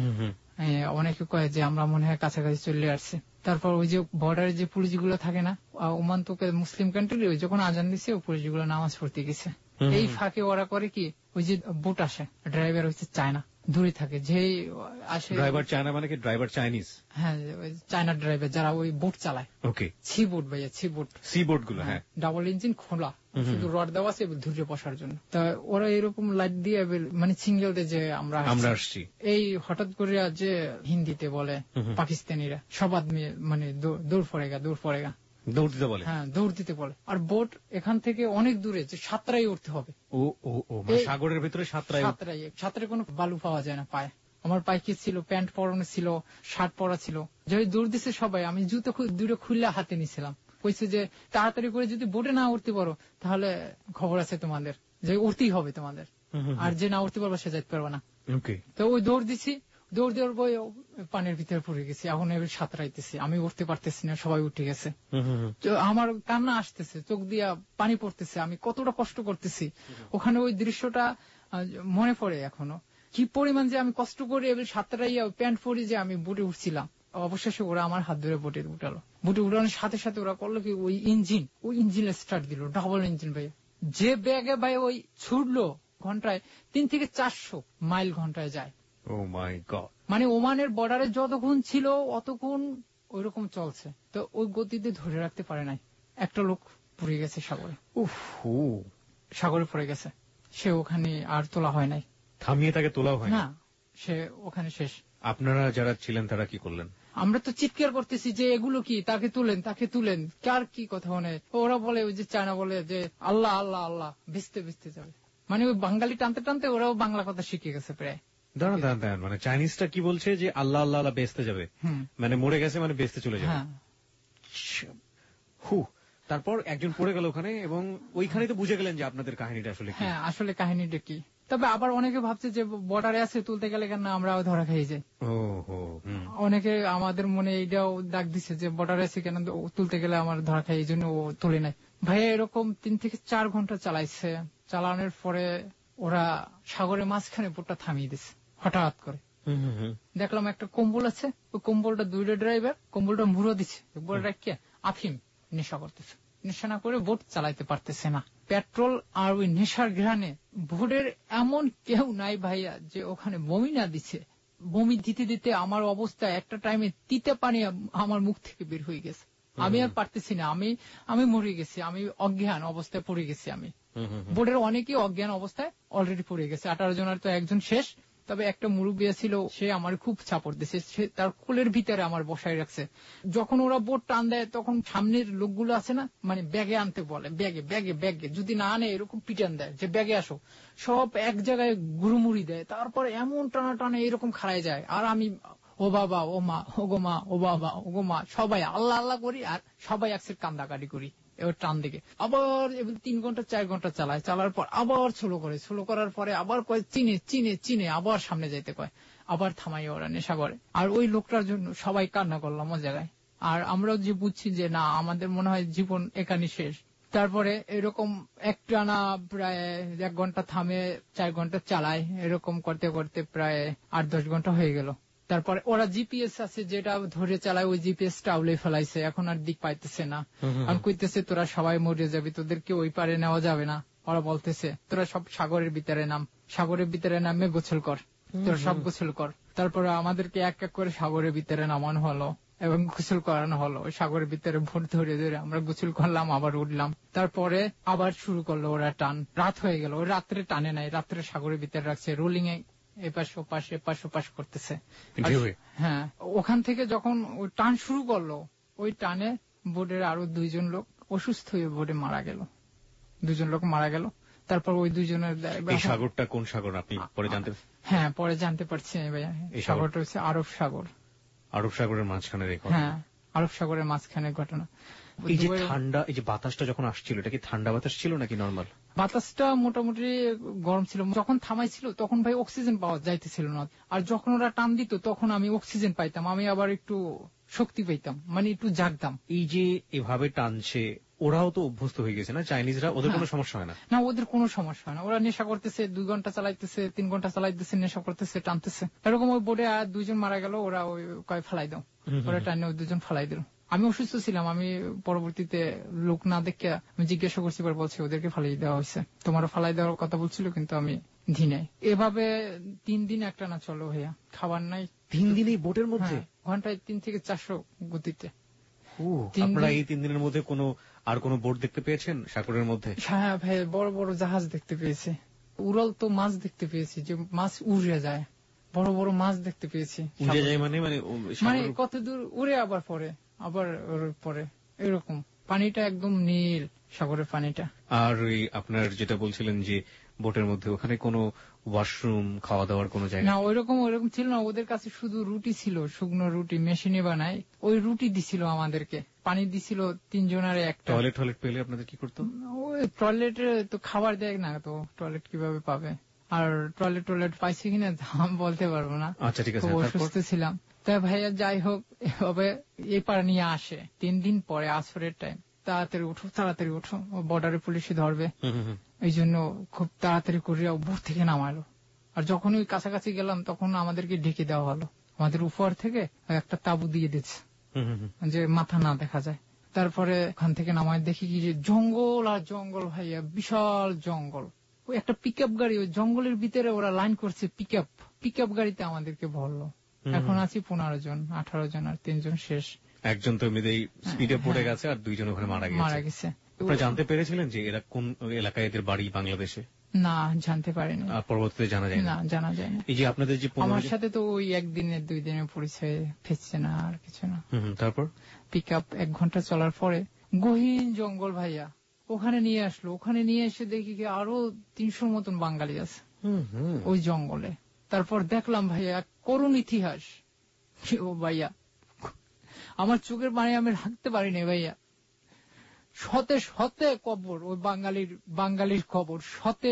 অনেকে কয়ে যে আমরা মনে হয় কাছাকাছি চলে আসছে। তারপর ওই যে বর্ডারে যে পুলিশগুলো থাকে না, ওমান তো মুসলিম কান্ট্রি, ওই যখন আজান দিচ্ছে ওই পুলিশগুলো নামাজ পড়তে গেছে। এই ফাঁকে ওরা করে কি, ওই যে বোট আসে, ড্রাইভার হচ্ছে চায়না, দূরে থাকে, যেই আসে। ড্রাইভার চায়না মানে কি? Driver Chinese? হ্যাঁ, চায়না ড্রাইভার যারা ওই বোট চালায়। ওকে, সি বোট ভাইয়া, সি বোট গুলো। হ্যাঁ, ডাবল ইঞ্জিন খোলা, শুধু রড দেওয়া আছে ধৈর্য বসার জন্য। তা ওরা এরকম লাইট দিয়ে মানে সিঙ্গেল দিয়ে যে আমরা আসছি, এই হঠাৎ করে যে হিন্দিতে বলে পাকিস্তানিরা, সব আদমি মানে দৌড় পড়েগা, দৌড় দিতে বলে। হ্যাঁ, দৌড় দিতে বলে। আর বোট এখান থেকে অনেক দূরে, যে সাতরাই উঠতে হবে। সাগরের ভিতরে সাতরায় কোনো বালু পাওয়া যায় না পায়ে। আমার পায়ে কি ছিল, প্যান্ট পরানো ছিল, শার্ট পরা ছিল। যদি দৌড় দিচ্ছে সবাই, আমি জুতো দুটো খুললে হাতে নিছিলাম। কইছে যে তাড়াতাড়ি করে যদি বোটে না উঠতে পারো তাহলে খবর আছে তোমাদের, যে উঠতেই হবে তোমাদের, আর যে না উঠতে পারবো সে যাইতে পারবে না। তো ওই দৌড় দিচ্ছি, দৌড় দেওয়ার পর পানির ভিতরে পড়ে গেছি। এখন সাঁতরাইতেছি, আমি উঠতে পারতেছি না, সবাই উঠে গেছে। আমার কান্না আসতেছে, চোখ দিয়া পানি পড়তেছে, আমি কতটা কষ্ট করতেছি। ওখানে ওই দৃশ্যটা মনে পড়ে এখনো, কি পরিমাণ যে আমি কষ্ট করে সাঁতরাইয়া প্যান্ট পরি যে আমি বোটে উঠছিলাম। অবশেষে ওরা আমার হাত ধরে বোটে উঠালো। বোটে উঠানোর সাথে সাথে ওরা করলো কি, ওই ইঞ্জিন স্টার্ট দিল, ডাবল ইঞ্জিন ভাই। যে ব্যাগে ভাই ওই ছুটলো, ঘন্টায় 3 থেকে 400 মাইল ঘন্টায় যায়। Oh my God! মানে ওমানের বর্ডারে যতক্ষণ ছিল অতক্ষণ ওইরকম চলছে। তো ওই গতিতে ধরে রাখতে পারে নাই, একটা লোক পড়ে গেছে সাগরে। সাগরে পড়ে গেছে, সে ওখানে আর তোলা হয় নাই, থামিয়ে তাকে তোলা হয় না, সে ওখানে শেষ। আপনারা যারা ছিলেন তারা কি করলেন? আমরা তো চিৎকার করতেছি যে এগুলো কি, তাকে তুলেন, কার কি কথা মনে। ওরা বলে, ওই যে চায়না বলে যে আল্লাহ আল্লাহ আল্লাহ, ভিজতে যাবে। মানে ওই বাঙালি টানতে টানতে ওরাও বাংলা কথা শিখে গেছে প্রায়। দাঁড়ান, মানে চাইনিজটা কি বলছে যে আল্লাহ আল্লাহ আল্লাহ বেচতে যাবে, মানে মরে গেছে মানে বেচতে চলে যাবে। তারপর একজন পড়ে গেল ওখানে, এবং ওইখানে তো বুঝে গেলেন যে আপনাদের কাহিনীটা আসলে কি। হ্যাঁ, আসলে কাহিনীটা কি। তবে আবার অনেকে ভাবছে যে বর্ডারে আছে, তুলতে গেলে কেন আমরা ধরা খেয়ে যাই। অনেকে আমাদের মনে এইটাও দাগ দিচ্ছে যে বর্ডারে আছে কেন তুলতে গেলে আমার ধরা খাই, এই জন্য ও তুলে নাই। ভাইয়া এরকম 3 থেকে 4 ঘন্টা চালাইছে। চালানোর পরে ওরা সাগরের মাঝখানে বোটটা থামিয়ে দিচ্ছে হঠাৎ করে। দেখলাম একটা কম্বল আছে, ওই কম্বলটা 2টা ড্রাইভার কম্বলটা মুড়ো দিচ্ছে, আফিম নেশা করতেছে। নেশা না করে বোট চালাইতে পারতেছে না। পেট্রোল আর ওই নেশার ঘ্রাণে বোটের এমন কেউ নাই ভাইয়া যে ওখানে বমি না দিচ্ছে। বমি দিতে দিতে আমার অবস্থা একটা টাইমে তিতে পানি আমার মুখ থেকে বের হয়ে গেছে। আমি আর পারতেছি না, আমি মরে গেছি, আমি অজ্ঞান অবস্থায় পড়ে গেছি। আমি বোটের অনেকেই অজ্ঞান অবস্থায় অলরেডি পড়ে গেছে। 18 জনের তো একজন শেষ। তবে একটা মুরব্বী ছিল, সে আমার খুব চাপড় দিচ্ছে, সে তার কোলের ভিতরে আমার বসায় রাখছে। যখন ওরা বোট টান দেয় তখন সামনের লোকগুলো আছে না, মানে ব্যাগে আনতে বলে, ব্যাগে যদি না আনে এরকম পিটান দেয় যে ব্যাগে আসো, সব এক জায়গায় গুরুমুড়ি দেয়। তারপরে এমন টানা এরকম খাড়ায় যায়। আর আমি ও বাবা ও মা, ও গো মা, ও বাবা ও গো মা, সবাই আল্লাহ আল্লাহ করি, আর সবাই একসাথে কান্দাকাটি করি। এবার টান দিকে আবার 3 ঘন্টা 4 ঘন্টা চালার পর আবার স্লো করার পরে আবার কয় চিনে আবার সামনে যাইতে কয়, আবার থামাই ওরা নেশা করে। আর ওই লোকটার জন্য সবাই কান্না করলাম ও জায়গায়। আর আমরাও যে বুঝছি যে না, আমাদের মনে হয় জীবন এখানে শেষ। তারপরে এরকম একটানা প্রায় 1 ঘন্টা থামে 4 ঘন্টা চালায়, এরকম করতে করতে প্রায় 8-10 ঘন্টা হয়ে গেল। তারপরে ওরা জিপিএস আছে যেটা ধরে চালায়, ওই জিপিএসটা আউলে ফেলাইছে, এখন আর দিক পাইতেছে না। আর কইতেছে তোরা সবাই মরে যাবি, তোদেরকে ওই পারে নেওয়া যাবে না। ওরা বলতেছে তোরা সব সাগরের ভিতরে নামে গোসল কর, তোরা সব গোসল কর। তারপরে আমাদেরকে এক এক করে সাগরের ভিতরে নামানো হলো এবং গোসল করানো হলো। ওই সাগরের ভিতরে ভোট ধরে আমরা গোসল করলাম, আবার উঠলাম। তারপরে আবার শুরু করলো ওরা টান। রাত হয়ে গেল, ওই রাত্রে টানে নাই, রাত্রে সাগরের ভিতরে রাখছে, রোলিং এ এপাশ ওপাশ করতেছে। হ্যাঁ, ওখান থেকে যখন ওই টান শুরু করলো, ওই টানে বোটের আরো 2 জন লোক অসুস্থ হয়ে বোটে মারা গেল। 2 জন লোক মারা গেল। তারপর ওই 2 জনের। এই সাগরটা কোন সাগর আপনি পরে জানতে? হ্যাঁ, পরে জানতে পারছি ভাইয়া। এই সাগরটা হচ্ছে আরব সাগর। আরব সাগরের মাঝখানে রেখা? হ্যাঁ, আরব সাগরের মাঝখানে ঘটনা। এই যে ঠান্ডা, এই যে বাতাসটা যখন আসছিল, এটা কি ঠান্ডা বাতাস ছিল নাকি নরমাল? বাতাসটা মোটামুটি গরম ছিল। যখন থামাইছিল তখন ভাই অক্সিজেন পাওয়া যাইতেছিল না। আর যখন ওরা টান দিত তখন আমি অক্সিজেন পাইতাম, আমি আবার একটু শক্তি পাইতাম, মানে একটু জাগতাম। এই যে এভাবে টানছে, ওরাও তো অভ্যস্ত হয়ে গেছে না চাইনিজরা, ওদের কোনো সমস্যা হয় না? না, ওদের কোনো সমস্যা হয় না। ওরা নেশা করতেছে, 2 ঘন্টা চালাইতেছে, 3 ঘন্টা চালাইতেছে, নেশা করতেছে, টানতেছে। এরকম ওই বোর্ডে আর 2 জন মারা গেল, ওরা ওই কয় ফেলাই দাও, ওরা টাইনে ওই 2 জন ফেলাই দিল। আমি অসুস্থ ছিলাম, আমি পরবর্তীতে লোক না দেখে আমি জিজ্ঞাসা করছি, বলছে ওদেরকে ফালাই দেওয়া হয়েছে, তোমারও ফালাই দেওয়ার কথা বলছিল কিন্তু আমি ধি নাই। এভাবে 3 দিন একটা না চলো ভাইয়া, খাবার নাই 3 দিনই বোটের মধ্যে, ঘন্টায় 3 থেকে 400 গতিতে। আপনারা এই 3 দিনের মধ্যে আর কোন বোট দেখতে পেয়েছেন সাগরের মধ্যে? হ্যাঁ ভাই, বড় বড় জাহাজ দেখতে পেয়েছি, উড়াল তো মাছ দেখতে পেয়েছি, যে মাছ উড়ে যায়, বড় বড় মাছ দেখতে পেয়েছি। উড়ে যায় মানে কত দূর উড়ে আবার পরে এরকম। পানিটা একদম নীল, সাগরের পানিটা। আর আপনার যেটা বলছিলেন যে বোটের মধ্যে, ওখানে কোনো ওয়াশরুম, খাওয়া দাওয়ার কোনো জায়গা না, ওইরকম ছিল না। ওদের কাছে শুধু রুটি ছিল, শুকনো রুটি, মেশিনে বানায়, ওই রুটি দিছিল আমাদেরকে, পানি দিছিল 3 জনের একটা। টয়লেট পেলে আপনাদের কি করতো? ওই টয়লেটে তো খাবার দেয় না, তো টয়লেট কিভাবে পাবে? আর টয়লেট পাইছি কিনা আমি বলতে পারবো না। আচ্ছা, ঠিক আছে। অসুস্থ ছিলাম তাই ভাইয়া, যাই হোক এভাবে এই পার নিয়ে আসে। 3 দিন পরে আসরের টাইম, তাড়াতাড়ি উঠো, বর্ডারে পুলিশে ধরবে, এই জন্য খুব তাড়াতাড়ি করে বোট থেকে নামালো। আর যখন ওই কাছাকাছি গেলাম তখন আমাদেরকে ঢেকে দেওয়া হলো, আমাদের উপর থেকে একটা তাবু দিয়ে দিচ্ছে যে মাথা না দেখা যায়। তারপরে ওখান থেকে নামায় দেখি কি যে জঙ্গল আর জঙ্গল ভাইয়া, বিশাল জঙ্গল। ওই একটা পিকআপ গাড়ি, ওই জঙ্গলের ভিতরে ওরা লাইন করছে, পিকআপ গাড়িতে আমাদেরকে ভরলো। এখন আছি 15 জন, 18 জন, আর 3 জন শেষ। একজন তো এমনিতেই স্পিডে পড়ে গেছে, আর 2 জন ওখানে মারা গেছে। আপনারা জানতে পেরেছিলেন যে এরা কোন এলাকায়, এদের বাড়ি বাংলাদেশে? না, জানতে পারিনি। পরবর্তীতে জানা যায় না? জানা যায় না। এই যে আপনাদের যে আমার সাথে তো ওই 1 দিনের 2 দিনের পরিচয় ফেসছে না, আর কিছু না। তারপর পিকআপ 1 ঘন্টা চলার পরে গহীন জঙ্গল ভাইয়া, ওখানে নিয়ে আসলো। ওখানে নিয়ে এসে দেখি কি আরো 300 মতন বাঙালি আছে ওই জঙ্গলে। তারপর দেখলাম ভাইয়া করুণ ইতিহাস। ও ভাইয়া, আমার চোখের পানি আমি রাখতে পারিনি ভাইয়া। শতে কবর, ওই বাঙালির কবর শতে।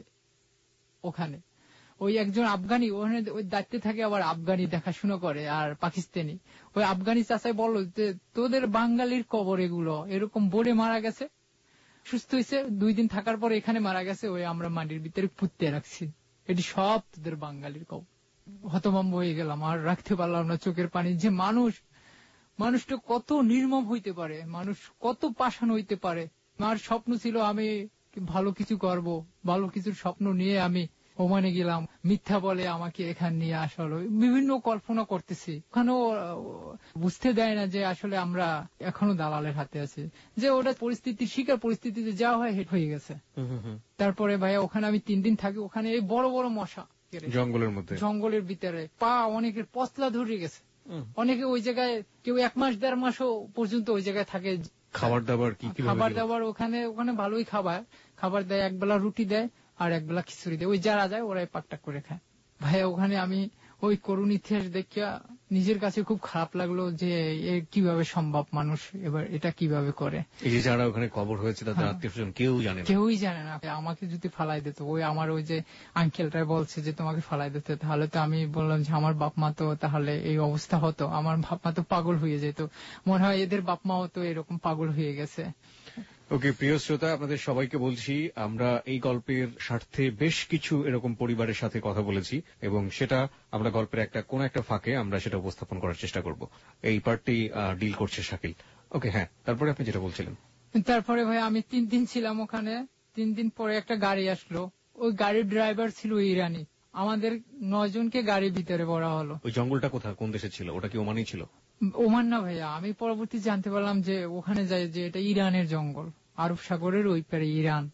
ওখানে ওই একজন আফগানি, ওখানে ওই দায়িত্বে থাকে, আবার আফগানি দেখাশোনা করে, আর পাকিস্তানি। ওই আফগানি চাচাই বলল যে তোদের বাঙালির কবর এগুলো, এরকম বোর্ডে মারা গেছে, সুস্থ হয়েছে, 2 দিন থাকার পর এখানে মারা গেছে, ওই আমরা মাটির ভিতরে পুঁতে রাখছি, এটি সব তোদের বাঙালির কবর। হতভম্ব হয়ে গেলাম, আর রাখতে পারলাম না চোখের পানি। যে মানুষটা কত নির্মম হইতে পারে, মানুষ কত পাষাণ হইতে পারে। আমার স্বপ্ন ছিল আমি ভালো কিছু করব, ভালো কিছুর স্বপ্ন নিয়ে আমি ওমানে গেলাম, মিথ্যা বলে আমাকে এখানে নিয়ে আসা হলো। বিভিন্ন কল্পনা করতেছি, ওখানেও বুঝতে দেয় না যে আসলে আমরা এখনো দালালের হাতে আছি, যে ওটা শিকার পরিস্থিতিতে যা হয় হয়ে গেছে। তারপরে ভাইয়া ওখানে আমি 3 দিন থাকি। ওখানে এই বড় বড় মশা জঙ্গলের ভিতরে, পা অনেকের পশলা ধরে গেছে, অনেকে ওই জায়গায় কেউ 1 মাস 1.5 মাসও পর্যন্ত ওই জায়গায় থাকে। খাবার দাবার ওখানে ভালোই খাবার দেয়, 1 বেলা রুটি দেয় আর 1 বেলা খিচুড়ি দেয়। ওই যারা যায় ওরাই পাকটাক করে খায়। ভাইয়া ওখানে আমি ওই করুণ ইতিহাস দেখিয়া নিজের কাছে খুব খারাপ লাগলো যে কিভাবে সম্ভব, মানুষ এবার এটা কিভাবে করে। এই যে যারা ওখানে কবর হয়েছে তাদের আত্মীয়স্বজন কেউই জানে না। আমাকে যদি ফালাই দিত, ওই আমার ওই যে আঙ্কেলটা বলছে যে তোমাকে ফালাই দিতে, তাহলে তো আমি বললাম যে আমার বাপ মা তো তাহলে এই অবস্থা হতো, আমার বাপ মা তো পাগল হয়ে যেত। মনে হয় এদের বাপ মাও তো এরকম পাগল হয়ে গেছে। ওকে, প্রিয় শ্রোতা, আপনাদের সবাইকে বলছি আমরা এই গল্পের স্বার্থে বেশ কিছু এরকম পরিবারের সাথে কথা বলেছি, এবং সেটা আমরা গল্পের কোন একটা ফাঁকে আমরা সেটা উপস্থাপন করার চেষ্টা করব। এই পার্টটি ডিল করছে শাকিল। ওকে, হ্যাঁ, তারপরে আপনি যেটা বলছিলেন। তারপরে ভাই আমি 3 দিন ছিলাম ওখানে। 3 দিন পরে একটা গাড়ি আসলো, ওই গাড়ির ড্রাইভার ছিল ইরানি। আমাদের 9 জনকে গাড়ির ভিতরে ভরা হলো। ওই জঙ্গলটা কোন দেশে ছিল? ওটা কি ওমানেই ছিল? ওমান না ভাইয়া, আমি পরবর্তী জানতে পারলাম যে ওখানে যায় যে এটা ইরানের জঙ্গল, আরব সাগরের ওই পারে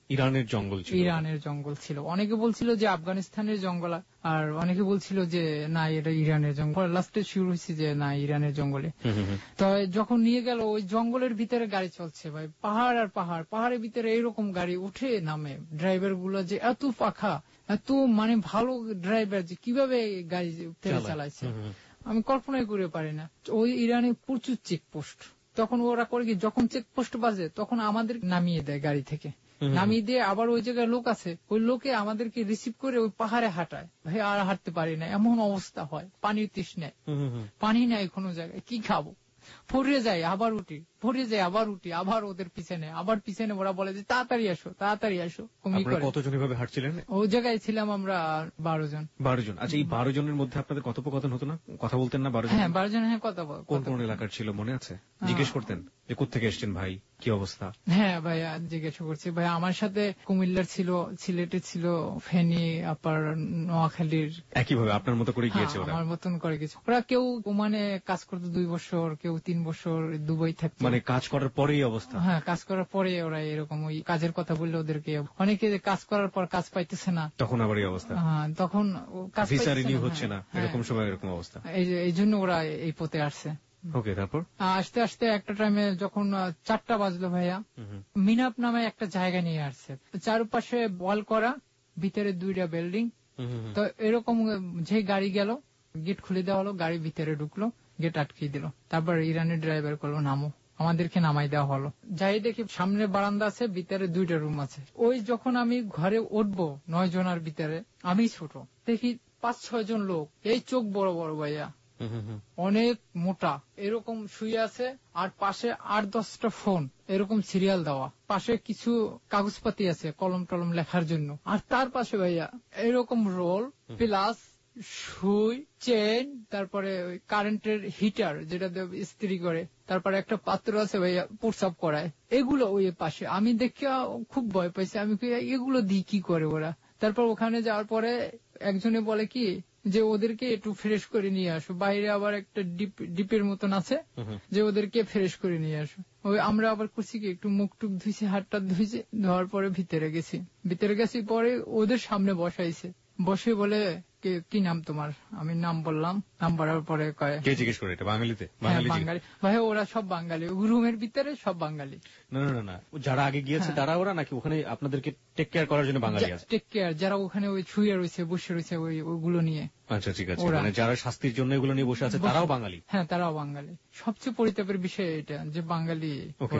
ইরানের জঙ্গল ছিল। অনেকে বলছিল যে আফগানিস্তানের জঙ্গল, আর অনেকে বলছিল যে না এটা ইরানের জঙ্গল। লাস্টে শুরু হয়েছে যে না ইরানের জঙ্গলে। তো যখন নিয়ে গেল ওই জঙ্গলের ভিতরে গাড়ি চলছে ভাই, পাহাড় আর পাহাড়, পাহাড়ের ভিতরে এইরকম গাড়ি উঠে নামে। ড্রাইভার গুলো যে এত পাখা, এত ভালো ড্রাইভার, যে কিভাবে গাড়ি চালাইছে আমি কল্পনাই করে পারি না। ওই ইরানে প্রচুর চেকপোস্ট। তখন ওরা করে কি, যখন চেকপোস্ট বাজে তখন আমাদের নামিয়ে দেয় গাড়ি থেকে, নামিয়ে দিয়ে আবার ওই জায়গায় লোক আছে, ওই লোকে আমাদেরকে রিসিভ করে ওই পাহাড়ে হাঁটায়। ভাই আর হাঁটতে পারি না, এমন অবস্থা হয়। পানির তৃষ্ণায়, পানি নাই কোনো জায়গায়, কি খাবো? পড়ে যাই আবার উঠি, পড়ে যাই আবার উঠি, আবার ওদের পিছনে, আবার পিছনে ওরা বলে যে তাড়াতাড়ি আসো, তাড়াতাড়ি আসো। কতজন এভাবে হাঁটছিলেন? ওই জায়গায় ছিলাম আমরা 12 জন। 12 জন। আচ্ছা, এই 12 জনের মধ্যে আপনাদের কথোপকথন হতো না? কথা বলতেন না 12 জন? হ্যাঁ 12 জন, হ্যাঁ কথা বল। কোন কোন এলাকার ছিল মনে আছে? জিজ্ঞেস করতেন যে কোত্থেকে এসছেন ভাই, কি অবস্থা? হ্যাঁ ভাইয়া জিজ্ঞাসা করছি। ভাই আমার সাথে কুমিল্লার ছিল, সিলেটের ছিল, ফেনী, আপার নোয়াখালীর। একইভাবে আপনার মতো করে গিয়েছে ওরা? আমার মতন করে গেছে ওরা। কেউ ওমানে কাজ করতো 2 বছর, কেউ 3 বছর দুবাই থাকতো। মানে কাজ করার পরেই অবস্থা? হ্যাঁ, কাজ করার পরে ওরা এরকম, ওই কাজের কথা বললে ওদেরকে, অনেকে কাজ করার পর কাজ পাইতেছে না, তখন আবার এই অবস্থা। হ্যাঁ, তখন ভিসা রিনিউ হচ্ছে না, এরকম সময় এরকম অবস্থা। এই জন্য ওরা এই পথে আসছে। ওকে, তারপর আস্তে আস্তে একটা টাইমে যখন 4টা বাজলো ভাইয়া, মিনাপ নামে একটা জায়গা নিয়ে আসছে, চারপাশে বল করা, ভিতরে 2টা বিল্ডিং। তো এরকম যে গাড়ি গেল, গেট খুলে দেওয়া হলো, গাড়ি ভিতরে ঢুকলো, গেট আটকিয়ে দিল। তারপর ইরানের ড্রাইভার করলো নামো, আমাদেরকে নামাই দেওয়া হলো। যাই দেখি সামনে বারান্দা আছে, ভিতরে 2টা রুম আছে। ওই যখন আমি ঘরে উঠবো 9 জনের ভিতরে, আমি ছোট, দেখি 5-6 জন লোক, এই চোখ বড় বড় ভাইয়া, অনেক মোটা, এরকম শুয়ে আছে, আর পাশে 8-10টা ফোন এরকম সিরিয়াল দেওয়া, পাশে কিছু কাগজপাতি আছে কলম টলম লেখার জন্য, আর তার পাশে ভাইয়া এরকম রোল প্লাস সুই, চেন, তারপরে কারেন্টের হিটার যেটা ইস্ত্রি করে, তারপরে একটা পাত্র আছে ভাইয়া প্রসাব করায়, এগুলো ওই পাশে। আমি দেখে খুব ভয় পাইছি, আমি এগুলো দিয়ে কি করে ওরা। তারপর ওখানে যাওয়ার পরে একজনে বলে কি যে ওদেরকে একটু ফ্রেশ করে নিয়ে আসো, বাইরে আবার একটা ডিপের মতন আছে, যে ওদেরকে ফ্রেশ করে নিয়ে আসো। ওই আমরা আবার করছি কি, একটু মুখ টুক ধুইছি, হাতটা ধুইছি, ধোয়ার পরে ভিতরে গেছি পরে ওদের সামনে বসাইছে, বসে বলে কি নাম তোমার? আমি নাম বললাম, নাম বলার পরে কয়, কে জিজ্ঞেস করে? এটা বাঙালিতে? বাঙালি ভাই, ওরা সব বাঙালি, রুমের ভিতরে সব বাঙালি। না না না, যারা আগে গিয়েছে তারা ওরা, নাকি ওখানে আপনাদেরকে টেক কেয়ার করার জন্য বাঙালি আছে? টেক কেয়ার, যারা ওখানে ওই শুয়ে রয়েছে, বসে রয়েছে ওইগুলো নিয়ে। আচ্ছা ঠিক আছে, মানে যারা শাস্তির জন্য এগুলো নিয়ে বসে আছে তারাও বাঙালি? হ্যাঁ, তারাও বাঙালি। সবচেয়ে পরিতাপের বিষয় এটা যে বাঙালি।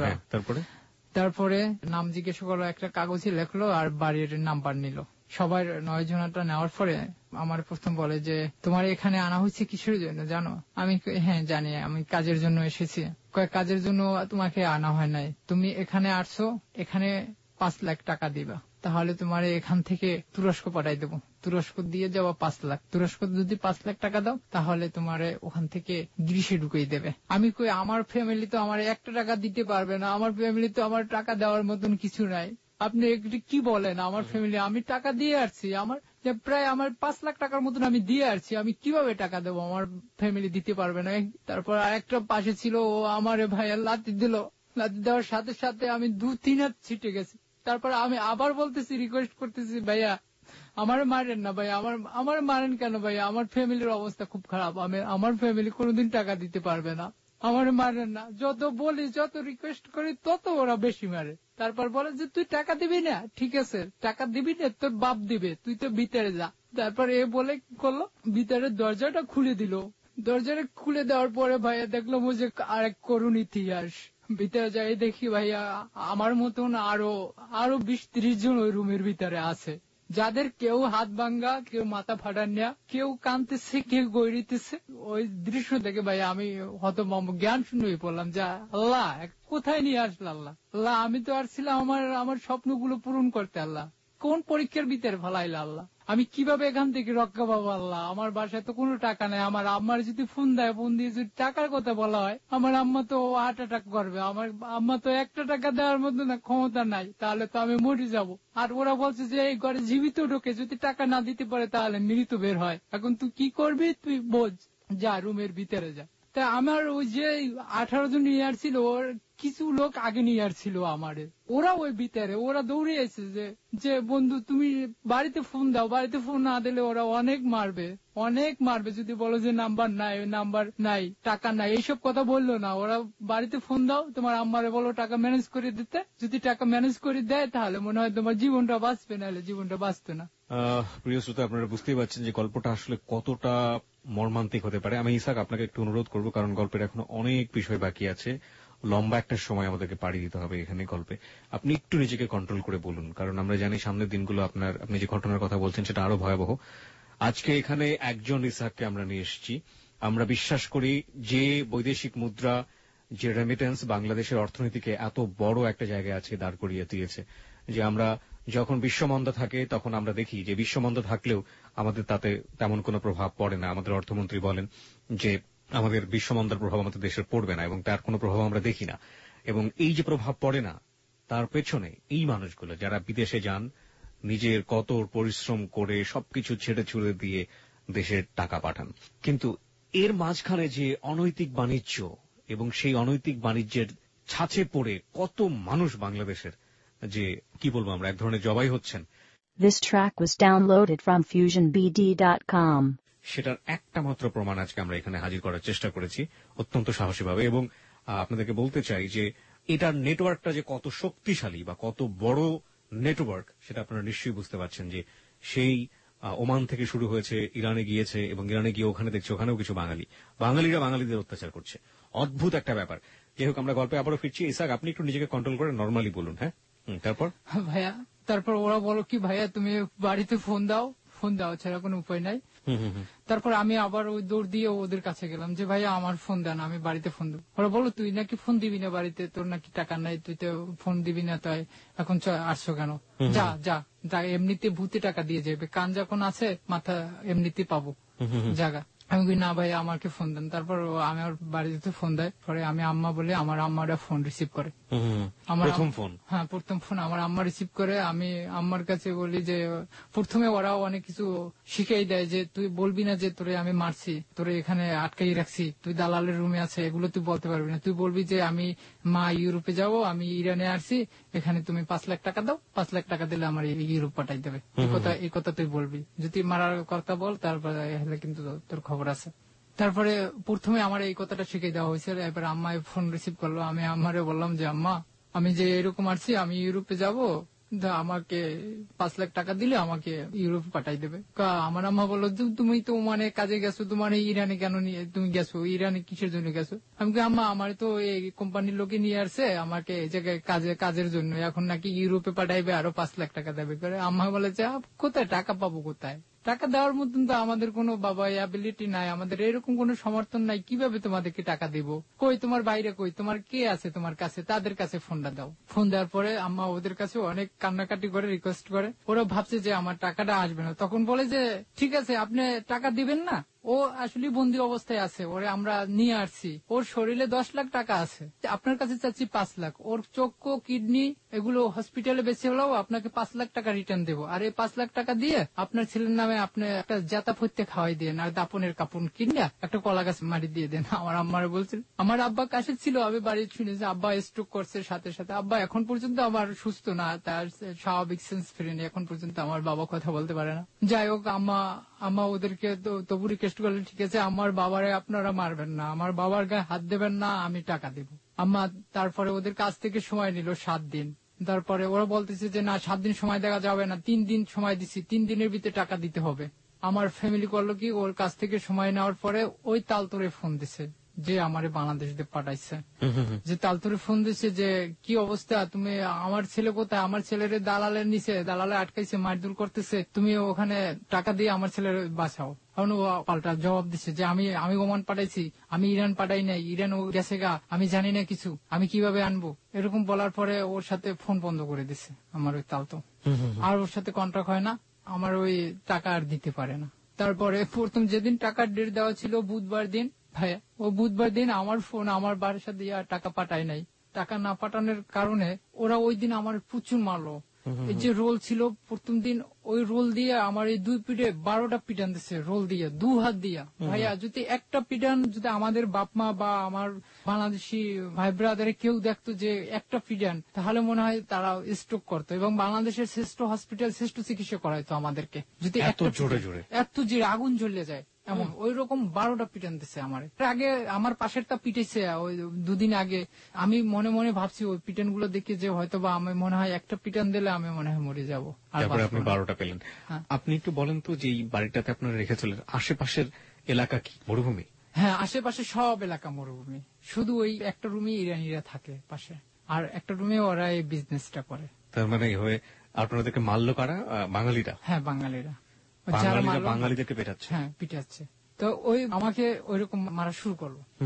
তারপরে নাম জিজ্ঞেস করলো, একটা কাগজে লেখলো আর বাড়ির নাম্বার নিল। সবার 9 জনটা নেওয়ার পরে আমার প্রথম বলে যে তোমার এখানে আনা হয়েছে কিসের জন্য জানো? আমি হ্যাঁ জানি, আমি কাজের জন্য এসেছি। কাজের জন্য তোমাকে আনা হয় নাই, তুমি এখানে আসছো, এখানে 5 লাখ টাকা দিবা, তাহলে তোমার এখান থেকে তুরস্ক পাঠাই দেবো, তুরস্ক দিয়ে যাওয়া 5 লাখ, তুরস্ক যদি 5 লাখ টাকা দাও তাহলে তোমার ওখান থেকে গ্রিসে ঢুকিয়ে দেবে। আমি কই আমার ফ্যামিলি তো আমার 1 টাকা দিতে পারবে না, আমার ফ্যামিলি তো আমার টাকা দেওয়ার মতন কিছু নাই, আপনি কি বলেন? আমার ফ্যামিলি, আমি টাকা দিয়ে আসছি, আমার প্রায় 5 লাখ টাকার মতন আমি দিয়ে আসছি, আমি কিভাবে টাকা দেবো? আমার ফ্যামিলি দিতে পারবে না। তারপর আরেকটা পাশে ছিল, ও আমার ভাইয়া লাথি দিল, লাথি দেওয়ার সাথে সাথে আমি 2-3 হাত ছিটে গেছি। তারপর আমি আবার বলতেছি, রিকোয়েস্ট করতেছি, ভাইয়া আমার মারেন না ভাইয়া, আমার মারেন কেন ভাইয়া, আমার ফ্যামিলির অবস্থা খুব খারাপ, আমার ফ্যামিলি কোনোদিন টাকা দিতে পারবে না, আমার মারেন না। যত বলি, যত রিকোয়েস্ট করি, তত ওরা বেশি মারে। তারপর বলে যে তুই টাকা দিবি না, ঠিক আছে টাকা দিবি না, তোর বাপ দিবে, তুই তো ভিতরে যা। তারপর এ বলে কি করলো, ভিতরে দরজাটা খুলে দিল। দরজাটা খুলে দেওয়ার পরে ভাইয়া দেখলো যে আরেক করুণ ইতিহাস। ভিতরে যাই দেখি ভাইয়া আমার মতন আরো 20-30 জন ওই রুমের ভিতরে আছে, যাদের কেউ হাত ভাঙ্গা, কেউ মাথা ফাটান নেয়া, কেউ কাঁদতেছে, কেউ গৈরিতেছে। ওই দৃশ্য দেখে ভাই আমি হতভম্ব, জ্ঞান শূন্য হয়ে পড়লাম, যা আল্লাহ কোথায় নিয়ে আসলো আল্লাহ। আল্লাহ আমি তো আর ছিলাম আমার স্বপ্নগুলো পূরণ করতে, আল্লাহ কোন পরীক্ষার ভিতরে ফেলাইলা আল্লাহ, আমি কিভাবে এখান থেকে রক্ষা পাবো আল্লাহ। আমার বাসায় তো কোনো টাকা নাই, আমার আম্মার যদি ফোন দেয়, ফোন দিয়ে যদি টাকার কথা বলা হয়, আমার আম্মা তো হার্ট অ্যাটাক করবে, আমার আম্মা তো 1 টাকা দেওয়ার মতো না ক্ষমতা নাই, তাহলে তো আমি মরে যাব। আর ওরা বলছে যে এই ঘরে জীবিত ঢোকে, যদি টাকা না দিতে পারে তাহলে মৃত বের হয়, এখন তুই কি করবি, তুই বোঝ, যা রুমের ভিতরে যা। তা আমার ওই যে 18 জন ইয়ার ছিল, ওর কিছু লোক আগে নিয়ে আসছিল আমারে, ওরা ওই ভিতরে ওরা দৌড়ে এসেছে যে বন্ধু তুমি বাড়িতে ফোন দাও, বাড়িতে ফোন না দিলে ওরা অনেক মারবে, যদি বলো যে নাম্বার নাই, টাকা নাই, এইসব কথা বললো না, ওরা বাড়িতে ফোন দাও, তোমার আম্মারে বলো টাকা ম্যানেজ করে দিতে, যদি টাকা ম্যানেজ করে দেয় তাহলে মনে হয় তোমার জীবনটা বাঁচবে, নাহলে জীবনটা বাঁচতো না। প্রিয় শ্রোতা, আপনারা বুঝতেই পারছেন যে গল্পটা আসলে কতটা মর্মান্তিক হতে পারে। আমি ইসাক আপনাকে একটু অনুরোধ করবো, কারণ গল্পের এখনো অনেক বিষয় বাকি আছে, লম্বা একটা সময় আমাদেরকে পাড়ি দিতে হবে এখানে গল্পে। আপনি একটু নিজেকে কন্ট্রোল করে বলুন, কারণ আমরা জানি সামনের দিনগুলো আপনি যে ঘটনার কথা বলছেন সেটা আরো ভয়াবহ। আজকে এখানে একজন ইসাককে আমরা নিয়ে এসেছি। আমরা বিশ্বাস করি যে বৈদেশিক মুদ্রা যে রেমিটেন্স বাংলাদেশের অর্থনীতিকে এত বড় একটা জায়গায় আছে দাঁড় করিয়ে দিয়েছে, যে আমরা যখন বিশ্বমন্দা থাকে তখন আমরা দেখি যে বিশ্বমন্দা থাকলেও আমাদের তাতে তেমন কোনো প্রভাব পড়ে না। আমাদের অর্থমন্ত্রী বলেন যে আমাদের বিশ্বমন্দার প্রভাব আমাদের দেশের পড়বে না, এবং তার কোনো প্রভাব আমরা দেখি না। এবং এই যে প্রভাব পড়ে না, তার পেছনে এই মানুষগুলো যারা বিদেশে যান, নিজের কত পরিশ্রম করে সবকিছু ছেড়ে ছুড়ে দিয়ে দেশের টাকা পাঠান। কিন্তু এর মাঝখানে যে অনৈতিক বাণিজ্য, এবং সেই অনৈতিক বাণিজ্যের ছাঁচে পড়ে কত মানুষ বাংলাদেশের, যে কি বলবো আমরা, এক ধরনের জবাই হচ্ছেন। This track was downloaded from FusionBD.com. সেটার একটা মাত্র প্রমাণ আজকে আমরা এখানে হাজির করার চেষ্টা করেছি অত্যন্ত সাহসীভাবে। এবং আপনাদেরকে বলতে চাই যে এটার নেটওয়ার্কটা যে কত শক্তিশালী বা কত বড় নেটওয়ার্ক, সেটা আপনারা নিশ্চয়ই বুঝতে পারছেন। যে সেই ওমান থেকে শুরু হয়েছে, ইরানে গিয়েছে, এবং ইরানে গিয়ে ওখানে দেখছে ওখানেও কিছু বাঙালিরা বাঙালিদের অত্যাচার করছে। অদ্ভুত একটা ব্যাপার। যাই হোক, আমরা গল্পে আবারও ফিরছি। ইসাক, আপনি একটু নিজেকে কন্ট্রোল করে নর্মালি বলুন। হ্যাঁ, তারপর ভাইয়া, তারপর ওরা বলো কি ভাইয়া তুমি বাড়িতে ফোন দাও ছাড়া কোনো উপায় নাই। তারপর আমি আবার ওই দৌড় দিয়ে ওদের কাছে গেলাম যে ভাইয়া আমার ফোন দেন, আমি বাড়িতে ফোন দেবো। ওরা বলো তুই নাকি ফোন দিবি না বাড়িতে, তোর নাকি টাকা নাই, তুই তো ফোন দিবি না, তাই এখন আসছো কেন? যা যা যা, এমনিতে ভূতে টাকা দিয়ে যাবে, কান যখন আছে মাথা এমনিতে পাবো জায়গা। আমি বলি না ভাই আমাকে ফোন দেন। তারপর আমার বাড়িতে ফোন দেয়, পরে আমি আম্মা বলে আমার আম্মারা ফোন রিসিভ করে। প্রথম ফোন? হ্যাঁ, প্রথম ফোন আমার আম্মা রিসিভ করে। আমি আম্মার কাছে বলি যে প্রথমে ওরাও অনেক কিছু শিখিয়ে দেয়, যে তুই বলবি না যে তোরে আমি মারছি, তোরে এখানে আটকাই রাখছি, তুই দালালের রুমে আছে, এগুলো তুই বলতে পারবি না। তুই বলবি যে আমি মা ইউরোপে যাব, আমি ইরানে আসছি, এখানে তুমি 5 লাখ টাকা দাও, 5 লাখ টাকা দিলে আমার ইউরোপ পাঠাই দেবে। এই কথা তুই বলবি, যদি মারার কথা বল তারপরে হলে কিন্তু তোর খবর আছে। তারপরে প্রথমে আমার এই কথাটা শিখিয়ে দেওয়া হয়েছে। এবার আম্মা ফোন রিসিভ করলো। আমি আম্মারে বললাম যে আম্মা আমি যে এরকম আসছি, আমি ইউরোপে যাব, আমাকে 5 লাখ টাকা দিলে আমাকে ইউরোপে পাঠাই দেবে। আমার আম্মা বললো তুমি তো মানে কাজে গেছো, তোমার ইরানে কেন নিয়ে তুমি গেছো, ইরানে কিসের জন্য গেছো? আমি আম্মা আমার তো এই কোম্পানির লোকে নিয়ে আসছে আমাকে এই জায়গায় কাজের জন্য, এখন নাকি ইউরোপে পাঠাইবে, আরো 5 লাখ টাকা দেবে করে। আম্মা বলে যে কোথায় টাকা পাবো, কোথায় টাকা দেওয়ার মতন তো আমাদের কোনো বাবা অ্যাবিলিটি নাই, আমাদের এরকম কোনো সমর্থন নাই, কিভাবে তোমাদেরকে টাকা দিব? কই তোমার বাইরে, কই তোমার কে আছে তোমার কাছে, তাদের কাছে ফোনটা দাও। ফোন দেওয়ার পরে আম্মা ওদের কাছে অনেক কান্নাকাটি করে রিকোয়েস্ট করে। ওরা ভাবছে যে আমার টাকাটা আসবে না, তখন বলে যে ঠিক আছে আপনি টাকা দিবেন না, ও আসলে বন্দি অবস্থায় আছে, ওরে আমরা নিয়ে আসছি, ওর শরীরে 10 লাখ টাকা আছে, আপনার কাছে চাচ্ছি 5 লাখ, ওর চক্ষু কিডনি এগুলো হসপিটালে বেঁচে হলেও আপনাকে 5 লাখ টাকা রিটার্ন দেবো, আর এই 5 লাখ টাকা দিয়ে আপনার ছেলের নামে আপনি একটা জাতা ফত্যে খাওয়াই দেন, আর দাপনের কাপড় কিনে একটা কলা গাছ মারি দিয়ে দেন। আমার আম্মারা বলছিল, আমার আব্বা কাছে ছিল, আমি বাড়ি শুনেছি আব্বা স্ট্রোক করছে, সাথে সাথে আব্বা এখন পর্যন্ত আমার সুস্থ না, তার স্বাভাবিক সেন্স ফিরেনি, এখন পর্যন্ত আমার বাবা কথা বলতে পারে না। যাই হোক, আম্মা ওদেরকে তবু রিকোয়েস্ট করলেন ঠিক আছে আমার বাবারে আপনারা মারবেন না, আমার বাবার গায়ে হাত দেবেন না, আমি টাকা দেব। আম্মা তারপরে ওদের কাছ থেকে সময় নিল 7 দিন। তারপরে ওরা বলতেছে যে না 7 দিন সময় দেওয়া যাবে না, 3 দিন সময় দিচ্ছি, 3 দিনের ভিতরে টাকা দিতে হবে। আমার ফ্যামিলি করলো কি, ওর কাছ থেকে সময় নেওয়ার পরে ওই তালতরে ফোন দিছে যে আমারে বাংলাদেশ দিয়ে পাঠাইছে, যে তালতরে ফোন দিছে যে কি অবস্থা, তুমি আমার ছেলে কোথায়, আমার ছেলের দালালের নিচে, দালালে আটকাইছে, মারধর করতেছে, তুমি ওখানে টাকা দিয়ে আমার ছেলের বাঁচাও। এখন ও পাল্টা জবাব দিচ্ছে যে আমি ওমান পাঠাইছি, আমি ইরান পাঠাই নাই, ইরান ও গেছে গা, আমি জানি না কিছু, আমি কিভাবে আনবো। এরকম বলার পরে ওর সাথে ফোন বন্ধ করে দিছে আমার ওই তালতো, আর ওর সাথে কন্ট্রাক্ট হয় না, আমার ওই টাকা আর দিতে পারে না। তারপরে প্রথম যেদিন টাকার ডেট দেওয়া ছিল বুধবার দিন, ভাইয়া ও বুধবার দিন আমার ফোন আমার বাড়ির সাথে টাকা পাঠায় নাই। টাকা না পাঠানোর কারণে ওরা ওই দিন আমার প্রচুর মারলো। এই যে রোল ছিল প্রথম দিন, ওই রোল দিয়ে আমার এই 2 পিঠে 12টা পিটান দিচ্ছে, রোল দিয়ে 2 হাত দিয়া। ভাইয়া যদি একটা পিটান যদি আমাদের বাপ মা বা আমার বাংলাদেশি ভাই ব্রাদারে কেউ দেখতো যে একটা পিটান, তাহলে মনে হয় তারা স্ট্রোক করতো, এবং বাংলাদেশের শ্রেষ্ঠ হসপিটাল শ্রেষ্ঠ চিকিৎসা করাইতো আমাদেরকে। যদি এত জোরে আগুন জ্বলে যায় এমন, ওই রকম 12টা পিটান দিচ্ছে আমার আগে। আমার পাশেরটা পিটেছে ওই 2 দিন আগে। আমি মনে মনে ভাবছি ওই পিটান গুলো দেখে যে হয়তো বা আমি মনে হয় একটা পিটান দিলে আমি মনে হয় মরে যাবো। তারপরে আপনি 12টা পেলেন। আপনি একটু বলেন তো যে এই বাড়িটাতে আপনারা রেখেছিলেন, আশেপাশের এলাকা কি মরুভূমি? হ্যাঁ, আশেপাশে সব এলাকা মরুভূমি, শুধু ওই একটা রুমে ইরানিরা থাকে পাশে, আর একটা রুমে ওরা এই বিজনেসটা করে। তার মানে আপনাদেরকে মারলো কারা? বাঙালিরা? হ্যাঁ, বাঙালিরা বাঙালিদেরকে পেটাচ্ছে। হ্যাঁ, পিটাচ্ছে। তো ওই আমাকে ওইরকম মারা শুরু করলো।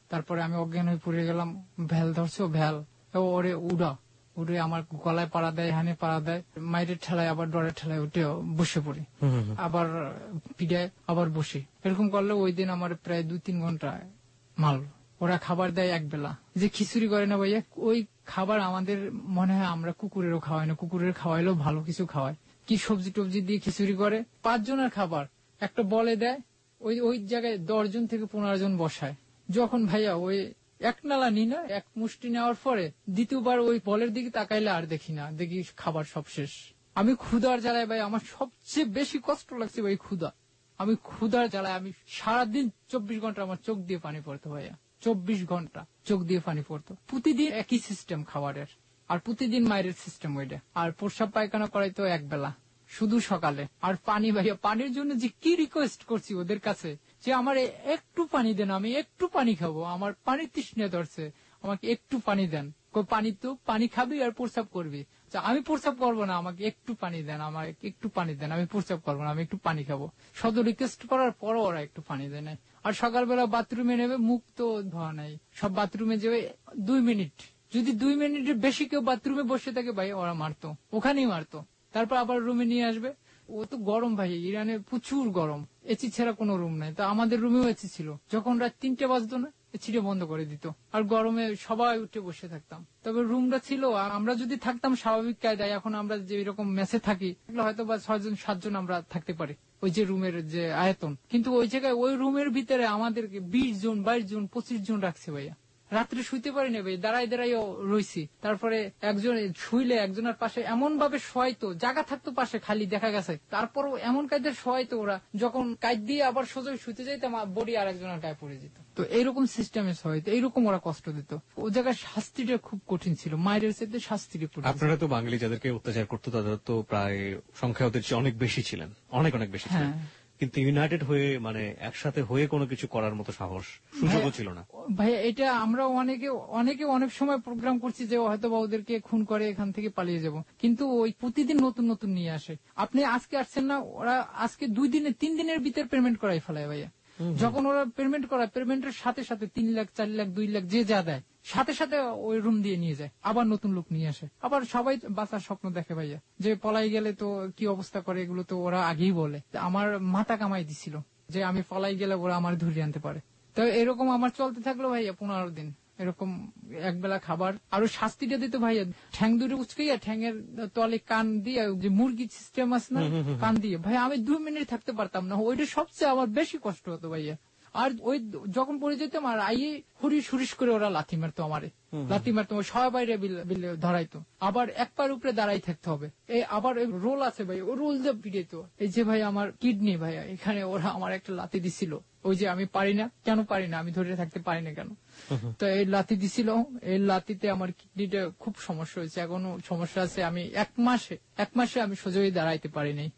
তারপরে আমি অজ্ঞান হয়ে পড়ে গেলাম। ভ্যাল ধরছে, ভ্যাল ওরে উড়ে আমার গলায় পাড়া দেয়, হানে পাড়া দেয়, মায়ের ঠেলায় আবার ডরের ঠেলায় উঠে বসে পড়ি, আবার পিড়ায় আবার বসি। এরকম করলে ওই দিন আমার প্রায় 2-3 ঘন্টা মাল। ওরা খাবার দেয় এক বেলা, যে খিচুড়ি করে না ভাইয়া, ওই খাবার আমাদের মনে হয় আমরা কুকুরেরও খাওয়াই না, কুকুরের খাওয়াইলেও ভালো কিছু খাওয়ায়। কি সবজি টবজি দিয়ে খিচুড়ি করে, 5 জনের খাবার একটা বলে দেয়, ওই জায়গায় 10 জন থেকে 15 জন বসায়। যখন ভাইয়া ওই এক নালা নি না, এক মুষ্টি নেওয়ার পরে দ্বিতীয়বার ওই বলের দিকে তাকাইলে আর দেখি না, দেখি খাবার সব শেষ। আমি ক্ষুধার জ্বালায় ভাই, আমার সবচেয়ে বেশি কষ্ট লাগছে ভাই ক্ষুধা। আমি ক্ষুধার জ্বালায় আমি সারাদিন 24 ঘন্টা আমার চোখ দিয়ে পানি পড়তো ভাইয়া, 24 ঘন্টা চোখ দিয়ে পানি পড়তো। প্রতিদিন একই সিস্টেম খাবারের, আর প্রতিদিন মায়ের সিস্টেম ওইটা। আর প্রস্রাব পায়খানা করাইতো এক বেলা, শুধু সকালে। আর পানি ভাইয়া, পানির জন্য যে কি রিকোয়েস্ট করছি ওদের কাছে, যে আমার একটু পানি দেন, আমি একটু পানি খাবো, আমার পানির তৃষ্ণা ধরছে, আমাকে একটু পানি দেন। পানি তো পানি খাবি আর প্রস্রাব করবি, আমি প্রস্রাব করবো না, আমাকে একটু পানি দেন, আমার একটু পানি দেন, আমি প্রস্রাব করবো না, আমি একটু পানি খাবো। শত রিকোয়েস্ট করার পরও ওরা একটু পানি দেয় না। আর সকালবেলা বাথরুমে নেবে, মুখ তো ধোয়া নাই, সব বাথরুমে যাবে 2 মিনিট, যদি 2 মিনিটের বেশি কেউ বাথরুমে বসে থাকে ভাই ওরা মারতো, ওখানেই মারতো। তারপর আবার রুমে নিয়ে আসবে। ও তো গরম ভাই, ইরানে প্রচুর গরম, এসি ছাড়া কোনো রুম নাই। তো আমাদের রুমেও এসি ছিল, যখন রাত 3টে বাজতো না ছিটে বন্ধ করে দিত, আর গরমে সবাই উঠে বসে থাকতাম। তবে রুমটা ছিল, আমরা যদি থাকতাম স্বাভাবিক কায়দায়, এখন আমরা যে এরকম মেসে থাকি হয়তো বা 6 জন 7 জন আমরা থাকতে পারি, ওই যে রুমের যে আয়তন। কিন্তু ওই জায়গায় ওই রুমের ভিতরে আমাদেরকে 20 জন 22 জন 25 জন রাখছে ভাইয়া। রাত্রে শুইতে পারি না ভাই, দাঁড়াই দাঁড়াইও রইছি। তারপরে একজন শুইলে একজনের পাশে এমন ভাবে শোয়াইতো, জায়গা থাকতো পাশে খালি দেখা গেছে, তারপরও এমন কায়দায় শোয়াইতো ওরা, যখন কাজ দিয়ে আবার সোজা শুইতে যাইতাম বডি আর একজনের গায়ে পড়ে যেত। তো এইরকম সিস্টেমে শোয়াইতো, এইরকম ওরা কষ্ট দিত। ও জায়গায় শাস্তিটা খুব কঠিন ছিল, মায়ের সাথে শাস্তিটা। আপনারা তো বাঙালি যাদেরকে অত্যাচার করতো তাদের তো প্রায় সংখ্যা ওদের চেয়ে অনেক বেশি ছিলেন, অনেক বেশি ছিলেন, কিন্তু ইউনাইটেড হয়ে মানে একসাথে হয়ে কোনো কিছু করার মতো সাহস সুযোগও ছিল না ভাইয়া। এটা আমরা অনেকে অনেক সময় প্রোগ্রাম করছি যে হয়তো বা ওদেরকে খুন করে এখান থেকে পালিয়ে যাব, কিন্তু ওই প্রতিদিন নতুন নতুন নিয়ে আসে। আপনি আজকে আসছেন না, ওরা আজকে 2 দিনে 3 দিনের ভিতর পেমেন্ট করাই ফেলায় ভাইয়া। যখন ওরা পেমেন্ট করায়, পেমেন্টের সাথে সাথে 3 লাখ 4 লাখ 2 লাখ যে যা দেয় সাথে সাথে ওই রুম দিয়ে নিয়ে যায়, আবার নতুন লোক নিয়ে আসে। আবার সবাই বাঁচার স্বপ্ন দেখে ভাইয়া, যে পলাই গেলে তো কি অবস্থা করে, এগুলো তো ওরা আগেই বলে। আমার মাথা কামাই দিছিল যে আমি পলাই গেলে ওরা আমার ধরে আনতে পারে। তো এরকম আমার চলতে থাকলো ভাইয়া 15 দিন, এরকম একবেলা খাবার। আরো শাস্তিটা দিত ভাইয়া, ঠ্যাং দুটো উচকাইয়া ঠ্যাংয়ের তলে কান দিয়ে, যে মুরগি সিস্টেম আছে না, কান দিয়ে। ভাই আমি 2 মিনিট থাকতে পারতাম না, ওইটা সবচেয়ে আমার বেশি কষ্ট হতো ভাইয়া। আর ওই যখন পড়ে যেতাম আর আইয়ে হুরিস করে ওরা লাথি মারতো, আমারে লাথি মারতো, সবাই বাইরে বিলে ধরাইতো। আবার এক পার উপরে দাঁড়াই থাকতে হবে, এই আবার রোল আছে ভাই, ও রোল দিয়ে পিড়াইতো। এই যে ভাই আমার কিডনি ভাইয়া, এখানে ওরা আমার একটা লাথি দিছিল, ওই যে আমি পারি না, কেন পারি না, আমি ধরে থাকতে পারি না কেন, তো এই লাথি দিছিল। এই লাথিতে আমার কিডনিটা খুব সমস্যা হয়েছে, এখনো সমস্যা আছে। আমি এক মাসে আমি সোজা হয়ে দাঁড়াইতে পারি নাই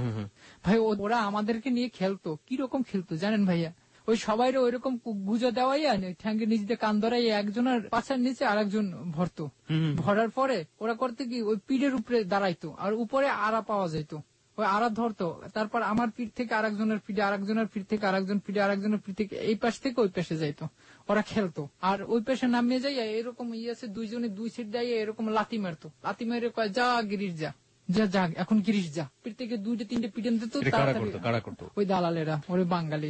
ভাই। ওরা আমাদেরকে নিয়ে খেলতো, কিরকম খেলতো জানেন ভাইয়া, ওই সবাই ওইরকম গুজো দেওয়াইয়া ঠ্যাঙ্গে নিজেদের কান ধরাই একজনের পাছার নিচে আর একজন ভরতো, ভরার পরে ওরা করতে কি ওই পিঠের উপরে দাঁড়াইতো, আর উপরে আড়া পাওয়া যেত, ওই আড়া ধরতো। তারপর আমার পিঠ থেকে আরেকজনের পিঠে, আরেকজনের পিঠ থেকে আরেকজন পিঠে, আরেকজনের পিঠ থেকে এই পাশ থেকে ওই পাশে যাইতো, ওরা খেলতো। আর ওই পাশে নামিয়ে যাইয়া এরকম আছে, 2 জনে 2 সিট দিয়ে এরকম লাথি মারতো, লাথি মেরে কয় যা গিরিশ যা, যা এখন গিরিশ যা, পিঠ থেকে 2-3টে পিটন দিত। ওই দালালেরা, ওরা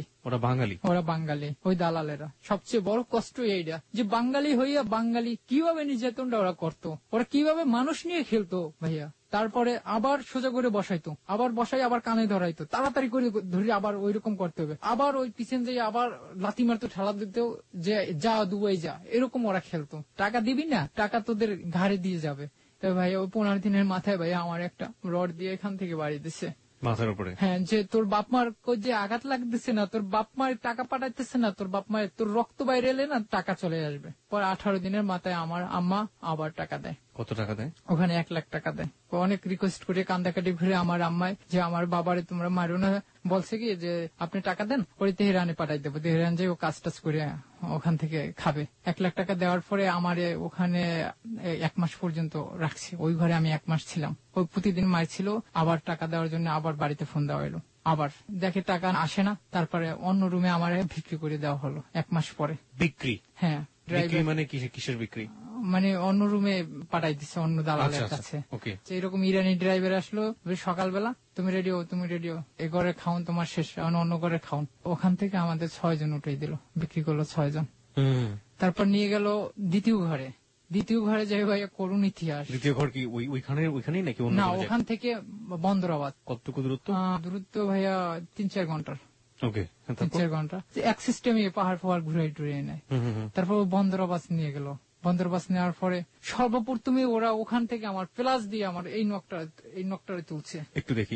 বাঙালি, ওই দালালেরা। সবচেয়ে বড় কষ্ট এইটা যে বাঙালি হইয়া বাঙালি কিভাবে নির্যাতনটা ওরা করতো, ওরা কিভাবে মানুষ নিয়ে খেলতো ভাইয়া। তারপরে আবার সোজা করে বসাইতো, আবার বসাই আবার কানে ধরাইতো, তাড়াতাড়ি করে ধরে আবার ওইরকম করতে হবে, আবার ওই পিছন দিয়ে আবার লাথি মারতো, ঠেলা দিত, যে যা দুবাই যা, এরকম ওরা খেলতো। টাকা দিবি না, টাকা তোদের ঘাড়ে দিয়ে যাবে। ভাই ওই 15 দিনের মাথায় ভাই আমার একটা রড দিয়ে এখান থেকে বাড়ি দিছে মাথার উপরে, হ্যাঁ, যে তোর বাপ মার যে আঘাত লাগতেছে না, তোর বাপ মায়ের টাকা পাঠাইতেছে না, তোর বাপ মায়ের তোর রক্ত বাইরে এলে না টাকা চলে আসবে। পরে 18 দিনের মাথায় আমার আম্মা আবার টাকা দেয়। কত টাকা দেয়? ওখানে 1 লাখ টাকা দেয়। অনেক রিকোয়েস্ট করে কান্দাকাটি ঘুরে আমার আম্মায়, যে আমার বাবারে তোমরা মারো না, বলছে কি যে আপনি টাকা দেন, ওই তেহরানে পাঠাই দেবো, তেহরান যে ও কাজ টাজ করে ওখান থেকে খাবে। 1 লাখ টাকা দেওয়ার পরে আমার ওখানে 1 মাস পর্যন্ত রাখছে, ওই ঘরে আমি 1 মাস ছিলাম। ওই প্রতিদিন মার ছিল, আবার টাকা দেওয়ার জন্য আবার বাড়িতে ফোন দেওয়া এলো, আবার দেখে টাকা আসে না, তারপরে অন্য রুমে আমার বিক্রি করে দেওয়া হলো 1 মাস পরে। বিক্রি? হ্যাঁ। মানে কিসের বিক্রি? মানে অন্য রুমে পাঠাই দিচ্ছে অন্য দালালের কাছে। এরকম ইরানি ড্রাইভার আসলো, সকালবেলা তুমি রেডিও এ ঘরে খাওন তোমার শেষ, অন্য ঘরে খাওন। ওখান থেকে আমাদের 6 জন উঠে দিল, বিক্রি করলো 6 জন। তারপর নিয়ে গেল দ্বিতীয় ঘরে যাই ভাইয়া করুন ইতিহাস। দ্বিতীয় ঘর কি ওইখানেই নাকি? না, ওখান থেকে বন্দরাবাদ। কতটুকু দূরত্ব? দূরত্ব ভাইয়া 3-4 ঘন্টার। 3-4 ঘন্টা এক সিস্টেমে পাহাড় ঘুরে টুরে নেয়। তারপর বন্দরাবাদ নিয়ে গেল। বন্দরবাস নেওয়ার পরে সর্বপ্রথমে ওরা ওখান থেকে আমার প্লাস দিয়ে আমার এই নকটারে তুলছে। একটু দেখি।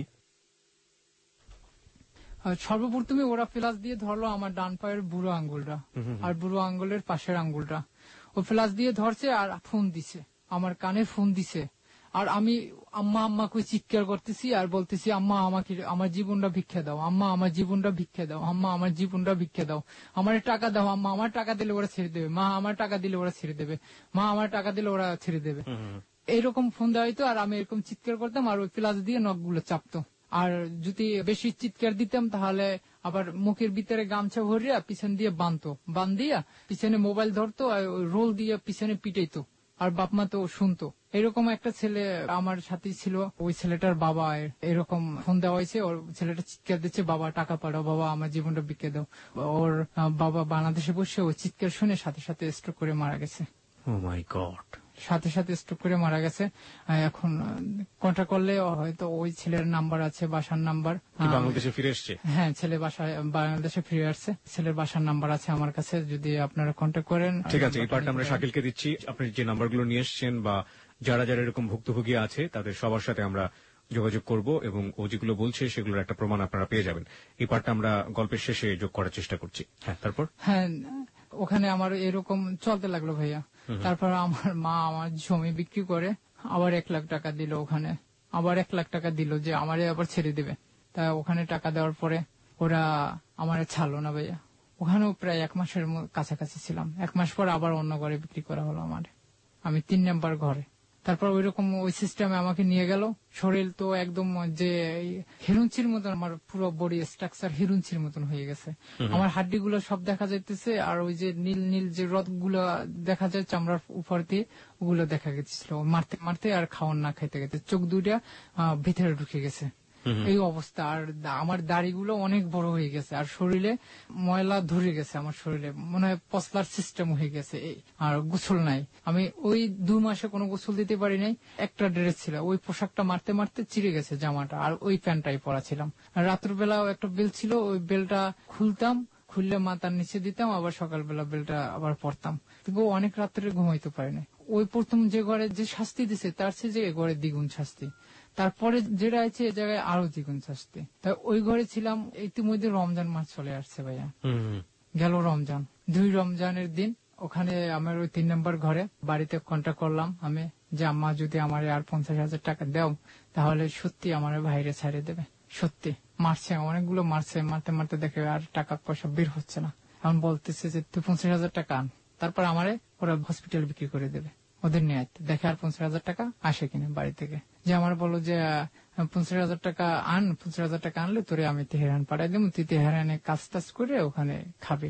সর্বপ্রথমে ওরা প্লাস দিয়ে ধরলো আমার ডান পায়ের বুড়ো আঙ্গুলটা আর বুড়ো আঙ্গুলের পাশের আঙ্গুলটা। ও প্লাস দিয়ে ধরছে আর ফোন দিছে, আমার কানে ফোন দিছে। আর আমি আম্মা কই চিৎকার করতেছি আর বলতেছি, আম্মা আমাকে আমার জীবনটা ভিক্ষা দাও, আম্মা আমার জীবনটা ভিক্ষা দাও, আম্মা আমার জীবনটা ভিক্ষা দাও, আমার টাকা দাও, আম্মা আমার টাকা দিলে ওরা ছেড়ে দেবে, মা আমার টাকা দিলে ওরা ছেড়ে দেবে, মা আমার টাকা দিলে ওরা ছেড়ে দেবে। এইরকম ফোন দেওয়া হইতো আর আমি এরকম চিৎকার করতাম আর ওই প্লাস দিয়ে নখগুলো চাপতো। আর যদি বেশি চিৎকার দিতাম তাহলে আবার মুখের ভিতরে গামছা ভরিয়া পিছন দিয়ে বান্ধিয়া পিছনে মোবাইল ধরতো আর রোল দিয়ে পিছনে পিটাইতো। আর বাপ মা তো শুনতো। এরকম একটা ছেলে আমার সাথে ছিল, ওই ছেলেটার বাবা এরকম ফোন দেওয়া হয়েছে, ওর ছেলেটা চিৎকার দিচ্ছে, বাবা টাকা পাঠাও, বাবা আমার জীবনটা বিক্রি দাও। ওর বাবা বাংলাদেশে বসে ওই চিৎকার শুনে সাথে সাথে স্ট্রোক করে মারা গেছে। Oh my God! সাথে সাথে স্ট্রোক করে মারা গেছে। এখন কন্ট্যাক্ট করলে হয়তো ওই ছেলের নাম্বার আছে, বাসার নাম্বার। বাংলাদেশে ফিরে এসছে? হ্যাঁ, ছেলে বাংলাদেশে ফিরে আসছে, ছেলের বাসার নাম্বার আছে আমার কাছে, যদি আপনারা কন্ট্যাক্ট করেন। ঠিক আছে, এই পার্টটা আমরা শাকিলকে দিচ্ছি। আপনি যে নাম্বারগুলো নিয়ে এসছেন বা যারা এরকম ভুক্তভোগী আছে তাদের সবার সাথে আমরা যোগাযোগ করব এবং ও যেগুলো বলছে সেগুলোর একটা প্রমাণ আপনারা পেয়ে যাবেন। এই পার্টটা আমরা গল্পের শেষে যোগ করার চেষ্টা করছি। হ্যাঁ, তারপর? হ্যাঁ, ওখানে আমার এরকম চলতে লাগলো ভাইয়া। তারপর আমার মা আমার জমি বিক্রি করে আবার 1 লাখ টাকা দিল, ওখানে আবার 1 লাখ টাকা দিল যে আমারে আবার ছেড়ে দেবে। তা ওখানে টাকা দেওয়ার পরে ওরা আমারে ছাড়লো না ভাইয়া। ওখানেও প্রায় 1 মাসের কাছাকাছি ছিলাম। 1 মাস পর আবার অন্য ঘরে বিক্রি করা হলো আমারে, আমি 3 নাম্বার ঘরে। তারপর ওইরকম ওই সিস্টেমে আমাকে নিয়ে গেল। শরীর তো একদম যে হিরুঞ্চির মতন, আমার পুরো বডি স্ট্রাকচার হিরুঞ্চির মতন হয়ে গেছে। আমার হাড্ডি গুলো সব দেখা যাইতেছে আর ওই যে নীল নীল যে রথ গুলো দেখা যায় চামড়ার উপর দিয়ে, ওগুলো দেখা গেছিল মারতে মারতে আর খাওয়ান না খাইতে খাইতে চোখ দুইটা ভিতরে ঢুকে গেছে, এই অবস্থা। আর আমার দাড়িগুলো অনেক বড় হয়ে গেছে আর শরীরে ময়লা ধরে গেছে, আমার শরীরে মনে হয় পসলার সিস্টেম হয়ে গেছে। আর গোসল নাই, আমি ওই 2 মাসে কোনো গোসল দিতে পারি নাই। একটা ড্রেস ছিল, ওই পোশাকটা মারতে মারতে চিড়ে গেছে জামাটা, আর ওই প্যান্টটাই পরা ছিলাম। আর রাত্রবেলাও একটা বেল ছিল, ওই বেলটা খুলতাম, খুললে মাথার নিচে দিতাম, আবার সকালবেলা বেলটা আবার পরতাম। কিন্তু অনেক রাত্রে ঘুমাইতে পারি না। ওই প্রথম যে ঘরে যে শাস্তি দিছে তার চেয়ে যে ঘরে দ্বিগুণ শাস্তি। তারপরে যেটা আছে এ জায়গায় আরো দ্বিগুণ শাস্তি। তাই ওই ঘরে ছিলাম। ইতিমধ্যে রমজান মাস চলে আসছে ভাইয়া, গেল রমজান। 2 রমজানের দিন ওখানে আমার ওই 3 নম্বর ঘরে বাড়িতে কন্ট্যাক্ট করলাম আমি যে আম্মা যদি আমার আর 50,000 টাকা দাও তাহলে সত্যি আমার বাইরে ছাড়িয়ে দেবে। সত্যি মারছে, অনেকগুলো মারছে, মারতে মারতে দেখে আর টাকা পয়সা বের হচ্ছে না। এখন বলতেছে যে তুই 50,000 টাকা আন, তারপর আমারে ওরা হসপিটাল বিক্রি করে দেবে। ওদের নিয়ে দেখে আর 50,000 টাকা আসে কিনা বাড়ি থেকে। যে আমার বলো যে 50,000 টাকা আন, 50,000 টাকা আনলে তোরে আমি তেহরান পাঠাই দেবো, তুই তেহরানে কাজ টাজ করে ওখানে খাবে।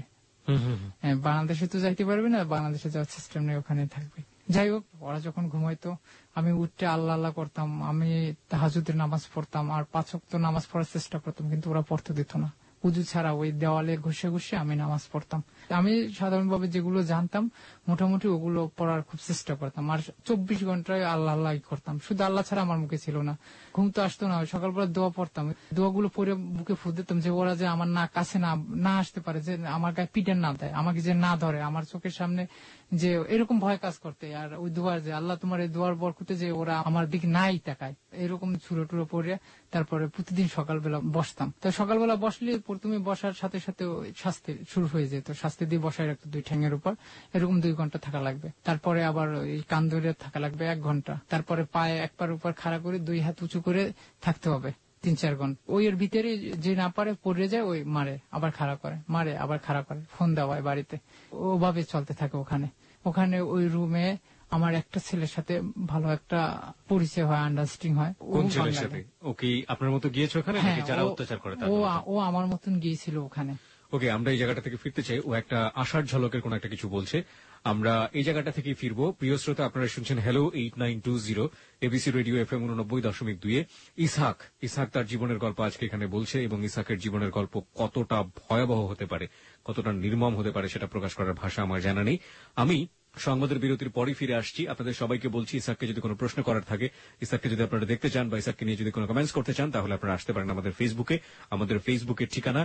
বাংলাদেশে তো যাইতে পারবি না, বাংলাদেশে যাওয়ার সিস্টেম নেই, ওখানে থাকবে। যাই হোক, ওরা যখন ঘুমাইতো আমি উঠতে আল্লাহ আল্লাহ করতাম, আমি তাহাজ্জুদের নামাজ পড়তাম আর 5 ওয়াক্ত নামাজ পড়ার চেষ্টা করতাম, কিন্তু ওরা পড়তে দিত না। উযু ছাড়া ওই দেওয়ালে ঘষে ঘষে আমি নামাজ পড়তাম। আমি সাধারণভাবে যেগুলো জানতাম মোটামুটি ওগুলো পড়ার খুব চেষ্টা করতাম। আর 24 ঘন্টায় আল্লাহ আল্লাহ করতাম, শুধু আল্লাহ ছাড়া আমার মুখে ছিল না। ঘুম তো আসতো না, সকালবেলা দোয়া পড়তাম, দোয়াগুলো পড়ে বুকে ফুঁ দিতাম যে ওরা যে আমার না কাছে না আসতে পারে, যে আমার গায়ে পিটান না দেয়, আমাকে যে না ধরে আমার চোখের সামনে, যে এরকম ভয় কাজ করতে। আর ওই দোয়ার যে আল্লাহ তোমার এই দোয়ার বরকতে যে ওরা আমার দিকে নাই তাকায়, এরকম ছুড়ো টুড়ো পড়ে তারপরে প্রতিদিন সকালবেলা বসতাম। তো সকালবেলা বসলে প্রথমে বসার সাথে সাথে শাস্তি শুরু হয়ে যেত, শাস্তি দিয়ে বসায় রাখতো 2 ঠ্যাঙের উপর, এরকম 2 ঘন্টা থাকা লাগবে। তারপরে আবার এই কান ধরে থাকা লাগবে 1 ঘন্টা। তারপরে পায়ে একবার উপর খাড়া করে 2 হাত উঁচু করে থাকতে হবে 3-4 ঘন্টা। ওই এর ভিতরে যে না পারে পড়ে যায়, ওই মারে আবার খাড়া করে, মারে আবার খাড়া করে, ফোন দেওয়া হয় বাড়িতে, ওভাবে চলতে থাকে ওখানে। ওখানে ওই রুমে আমার একটা ছেলের সাথে ভালো একটা পরিচয় হয়, আন্ডারস্ট্যান্ডিং হয়। কোন ছেলের সাথে? ও কি আপনার মতো গিয়েছে ওখানে নাকি যারা অত্যাচার করে? ও আমার মতন গিয়েছিল ওখানে। ওকে, আমরা এই জায়গাটা থেকে ফিরতে চাই। ও একটা আশার ঝলকের কোন একটা কিছু বলছে। আমরা এই জায়গাটা থেকে ফিরবো। প্রিয় শ্রোতা, আপনারা শুনছেন hello 8920 ABC radio FM 89.2 Ishaq তার জীবনের গল্প আজকে এখানে বলছে, এবং ইসহাকের জীবনের গল্প কতটা ভয়াবহ হতে পারে, কতটা নির্মম হতে পারে সেটা প্রকাশ করার ভাষা আমার জানা নেই। আমি সংবাদের বিরতির পরই ফিরে আসছি। আপনাদের সবাইকে বলছি, ইসহাককে যদি কোনো প্রশ্ন করার থাকে, ইসহাককে যদি আপনারা দেখতে চান বা ইসহাককে নিয়ে যদি কোনো কমেন্টস করতে চান, তাহলে আপনারা আসতে পারেন আমাদের ফেসবুকে। আমাদের ফেসবুকের ঠিকানা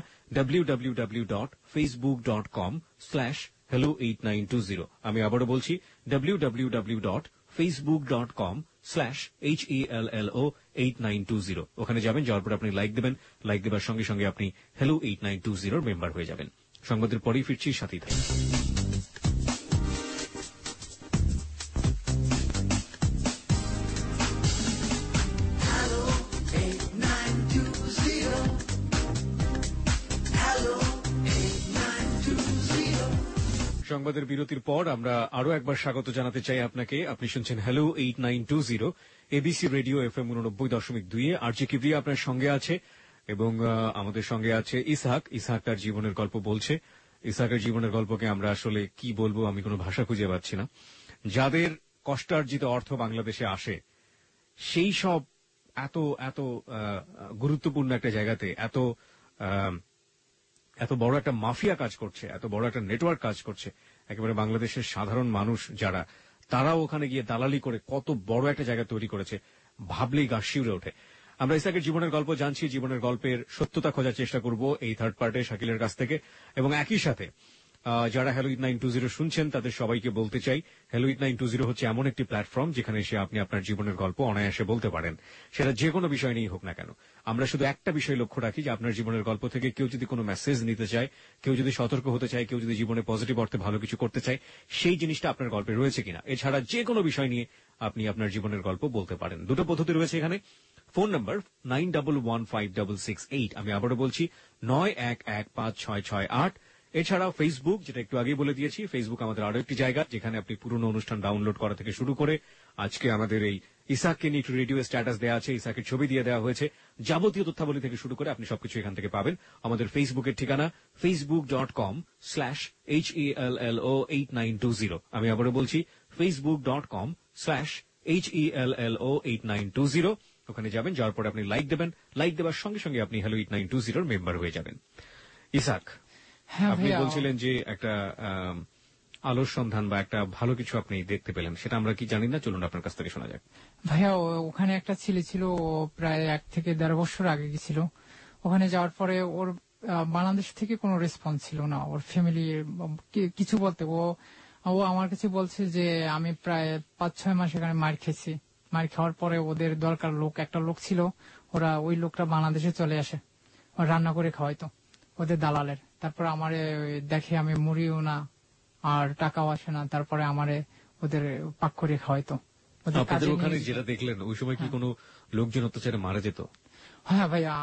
www.facebook.com/hello8920। আমি আবারও বলছি www.facebook.com/hello8920। ওখানে যাবেন, যাওয়ার পর আপনি লাইক দেবেন। লাইক দেবার সঙ্গে সঙ্গে আপনি হ্যালো 8920 মেম্বার হয়ে যাবেন। সংবাদের পরেই ফিরছি, সাথেই থাকুন। সংবাদের বিরতির পর আমরা আরো একবার স্বাগত জানাতে চাই আপনাকে। আপনি শুনছেন hello 8920 ABC radio FM 89.2। RJ Kibria আপনার সঙ্গে আছে, এবং আমাদের সঙ্গে আছে ইসহাক তার জীবনের গল্প বলছে। ইসহাকের জীবনের গল্পকে আমরা আসলে কি বলবো, আমি কোনো ভাষা খুঁজে পাচ্ছি না। যাদের কষ্টার্জিত অর্থ বাংলাদেশে আসে, সেই সব এত এত গুরুত্বপূর্ণ একটা জায়গাতে এত বড় একটা মাফিয়া কাজ করছে, এত বড় একটা নেটওয়ার্ক কাজ করছে। একেবারে বাংলাদেশের সাধারণ মানুষ যারা, তারাও ওখানে গিয়ে দালালি করে কত বড় একটা জায়গা তৈরি করেছে, ভাবলেই গা শিউরে ওঠে। আমরা ইসহাকের জীবনের গল্প জানছি, জীবনের গল্পের সত্যতা খোঁজার চেষ্টা করব এই থার্ড পার্টে শাকিলের কাছ থেকে। এবং একই সাথে যারা হ্যালো 8920 শুনছেন তাদের সবাইকে বলতে চাই, হ্যালো 8920 হচ্ছে এমন একটি প্ল্যাটফর্ম যেখানে এসে আপনি আপনার জীবনের গল্প অনায়াসে বলতে পারেন, সেটা যে কোনো বিষয় নিয়েই হোক না কেন। আমরা শুধু একটা বিষয় লক্ষ্য রাখি যে আপনার জীবনের গল্প থেকে কেউ যদি কোনো মেসেজ নিতে চায়, কেউ যদি সতর্ক হতে চায়, কেউ যদি জীবনে পজিটিভ অর্থে ভালো কিছু করতে চায়, সেই জিনিসটা আপনার গল্পে রয়েছে কিনা। এছাড়া যে কোনো বিষয় নিয়ে আপনি আপনার জীবনের গল্প বলতে পারেন। দুটো পদ্ধতি রয়েছে এখানে। Phone number 91156668। আমি আবারও বলছি 91156668। এছাড়াও ফেসবুক, যেটা একটু আগেই বলে দিয়েছি, ফেসবুক আমাদের আরো একটি জায়গা যেখানে আপনি পুরনো অনুষ্ঠান ডাউনলোড করা থেকে শুরু করে আজকে আমাদের এই ইসহাককে নিয়ে একটু রেডিও স্ট্যাটাস দেওয়া আছে, ইসহাকের ছবি দিয়ে দেওয়া হয়েছে, যাবতীয় তথ্যাবলী থেকে শুরু করে আপনি সবকিছু এখান থেকে পাবেন। আমাদের ফেসবুকের ঠিকানা facebook.com/HELLO8920। আমি আবারও বলছি facebook.com/HELLO8920। ওখানে যাবেন, যাওয়ার পরে আপনি লাইক দেবেন। লাইক দেওয়ার সঙ্গে সঙ্গে আপনি হ্যালো 8920 মেম্বার হয়ে যাবেন। ইসহাক, আপনি বলছিলেন যে একটা আলোর সন্ধান বা একটা ভালো কিছু আপনি দেখতে পেলেন, সেটা আমরা কি জানি না, চলুন আপনার কাছ থেকে শোনা যাক। ভাইয়া, ওখানে একটা ছেলে ছিল, প্রায় 1 থেকে 1.5 বছর আগে গেছিল। ওখানে যাওয়ার পরে ওর বাংলাদেশ থেকে কোনো রেসপন্স ছিল না, ওর ফ্যামিলি কিছু বলতে। ও আমার কাছে বলছে যে আমি প্রায় 5-6 মাস এখানে মার খেয়েছি। মার খাওয়ার পরে ওদের দরকার একটা লোক ছিল, ওই লোকটা বাংলাদেশে চলে আসে, রান্না করে খাওয়াইতো ওদের দালালের। তারপর আমারে দেখে আমি মরিও না, আর টাকাও আসে না, তারপরে আমারে ওদের পাক করে খাওয়াইতো। আপনাদের ওখানে যেটা দেখলেন, ওই সময় কি কোনো লোকজন অত্যাচারে মারা যেত? হ্যাঁ ভাইয়া,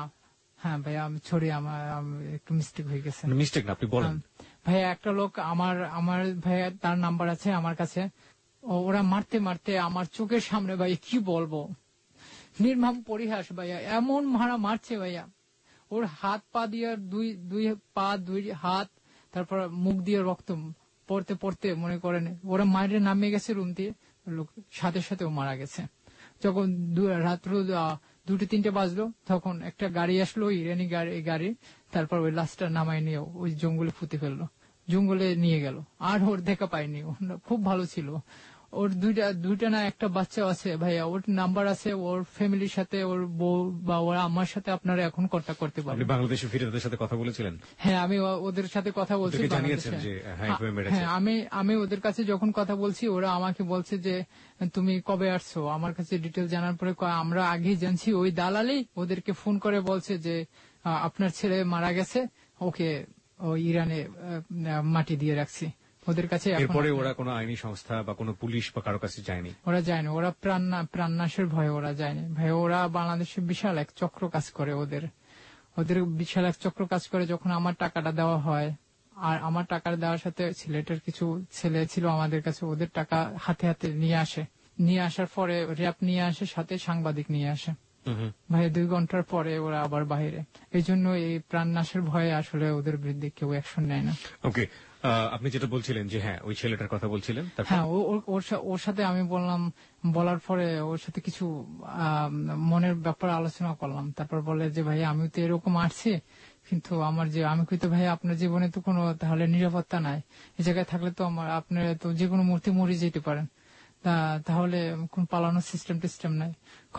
আমি ছড়ি, আমার একটু মিস্টেক হয়ে গেছে। মিস্টেক না, আপনি বলেন। ভাইয়া, একটা লোক আমার ভাইয়া, তার নাম্বার আছে আমার কাছে। ওরা মারতে মারতে আমার চোখের সামনে, ভাই কি বলবো, নির্মম পরিহাস ভাইয়া, এমন মারছে ভাইয়া। ওর হাত পা দিয়ে দুই পা 2 হাত, তারপর মুখ দিয়ে রক্ত পড়তে পড়তে মনে করেন ওরা মায়ের নামিয়ে গেছে রুম দিয়ে, সাথে সাথে ও মারা গেছে। যখন রাত্র 2-3 বাজলো, তখন একটা গাড়ি আসলো, ইরানি গাড়ি, তারপর ওই লাশটা নামায় নিয়ে ওই জঙ্গলে পুঁতে ফেললো, জঙ্গলে নিয়ে গেল। আর ওর দেখা পাইনি, খুব ভালো ছিল। ওর দুইটা না একটা বাচ্চা আছে ভাইয়া, ওর নাম্বার আছে, ওর ফ্যামিলির সাথে, ওর বউ বা ওরা আমার সাথে আপনারা এখন কন্ট্যাক্ট করতে পারেন। আপনি বাংলাদেশে ফিরে তাদের সাথে কথা বলেছিলেন? হ্যাঁ, আমি ওদের সাথে কথা বলছি। হ্যাঁ, আমি ওদের কাছে যখন কথা বলছি, ওরা আমাকে বলছে যে তুমি কবে আসছো। আমার কাছে ডিটেল জানার পরে আমরা আগেই জানছি, ওই দালালি ওদেরকে ফোন করে বলছে যে আপনার ছেলে মারা গেছে, ওকে ইরানে মাটি দিয়ে রাখছি ওদের কাছে। এরপরে ওরা কোনো আইনি সংস্থা বা কোনো পুলিশ বা কারো কাছে যায়নি? ওরা যায়নি, ওরা প্রাণনাশের ভয়ে ওরা যায়নি ভাই। ওরা বাংলাদেশে বিশাল এক চক্র কাজ করে, ওদের বিশাল এক চক্র কাজ করে। যখন আমার টাকাটা দেওয়া হয়, আর আমার টাকা দেওয়ার সাথে সিলেটের কিছু ছেলে ছিল আমাদের কাছে, ওদের টাকা হাতে হাতে নিয়ে আসে, নিয়ে আসার পরে র্যাব নিয়ে আসে, সাথে সাংবাদিক নিয়ে আসে। ভাই 2 ঘন্টার পরে ওরা আবার বাইরে। এই জন্য এই প্রাণনাশের ভয়ে আসলে ওদের বিরুদ্ধে কেউ অ্যাকশন নেয় না। ওকে, আপনি যেটা বলছিলেন যে হ্যাঁ ওই ছেলেটার কথা বলছিলেন। হ্যাঁ, ওর সাথে আমি বলার পরে ওর সাথে কিছু মনের ব্যাপারে আলোচনা করলাম। তারপর বলে যে ভাই আমি তো এরকম আসছি, কিন্তু আমি কইতো ভাই আপনার জীবনে তো কোনো তাহলে নিরাপত্তা নাই, এই জায়গায় থাকলে তো আপনার তো যে কোনো মুহূর্তে মরে যেতে পারেন, তাহলে কোন পালানোর সিস্টেম নাই।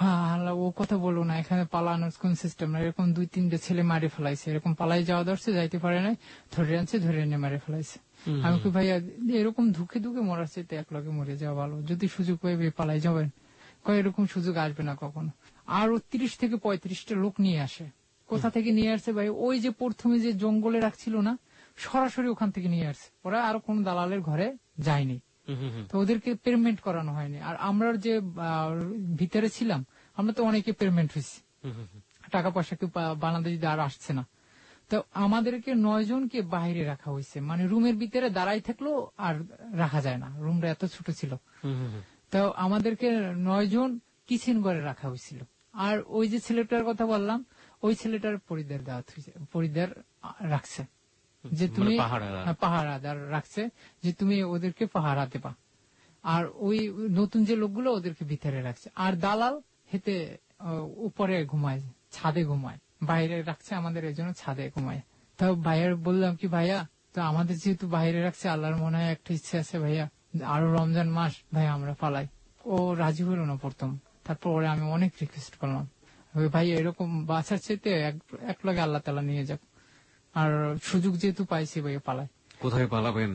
ও কথা বলবো না, এখানে পালানোর কোন সিস্টেম নাই, এরকম 2-3টে ছেলে মারে ফেলাইছে, এরকম পালাই যাওয়া দরছে, যাইতে পারে নাই, ধরে আনছে, ধরে এনে মারে ফেলাইছে। আমি কি ভাইয়া এরকম ধুকে ধুকে মরার চাইতে একলগে মরে যাওয়া ভালো, যদি সুযোগ পাইবে পালাই যাবেন। এরকম সুযোগ আসবে না কখনো। আর 30 থেকে 35টা লোক নিয়ে আসে। কোথা থেকে নিয়ে আসছে ভাই? ওই যে প্রথমে যে জঙ্গলে রাখছিল না, সরাসরি ওখান থেকে নিয়ে আসছে। ওরা আর কোন দালালের ঘরে যায়নি, তো ওদেরকে পেমেন্ট করানো হয়নি। আর আমরা যে ভিতরে ছিলাম, আমরা তো অনেকে পেমেন্ট হয়েছি, টাকা পয়সা কেউ বাংলাদেশ আর আসছে না। তো আমাদেরকে 9 জনকে বাইরে রাখা হয়েছে, মানে রুমের ভিতরে দাঁড়াই থাকলো আর রাখা যায় না, রুমটা এত ছোট ছিল। তো আমাদেরকে 9 জন কিচেন ঘরে রাখা হয়েছিল। আর ওই যে ছেলেটার কথা বললাম, ওই ছেলেটার পরিদের দেওয়া হয়েছে, পরিদের রাখছে যে তুমি পাহারাদার রাখছে যে তুমি ওদেরকে পাহারা দেবা। আর ওই নতুন যে লোকগুলো ওদেরকে ভিতরে রাখছে। আর দালাল হেতে উপরে ঘুমায়, ছাদে ঘুমায়, বাইরে রাখছে আমাদের, এই জন্য ছাদে ঘুমায়। তো ভাইয়ার বললাম কি ভাইয়া, তো আমাদের যেহেতু বাইরে রাখছে, আল্লাহর মনে হয় একটা ইচ্ছে আছে ভাইয়া, আরো রমজান মাস ভাই আমরা পালাই। ও রাজি হলো না প্রথম, তারপর ওরে আমি অনেক রিকোয়েস্ট করলাম, ভাই এরকম বাঁচার চেয়ে এক লগে আল্লাহ তাআলা নিয়ে যাক, আর সুযোগ যেহেতু পাইছি ভাই পালাই। কোথায় পালাবেন?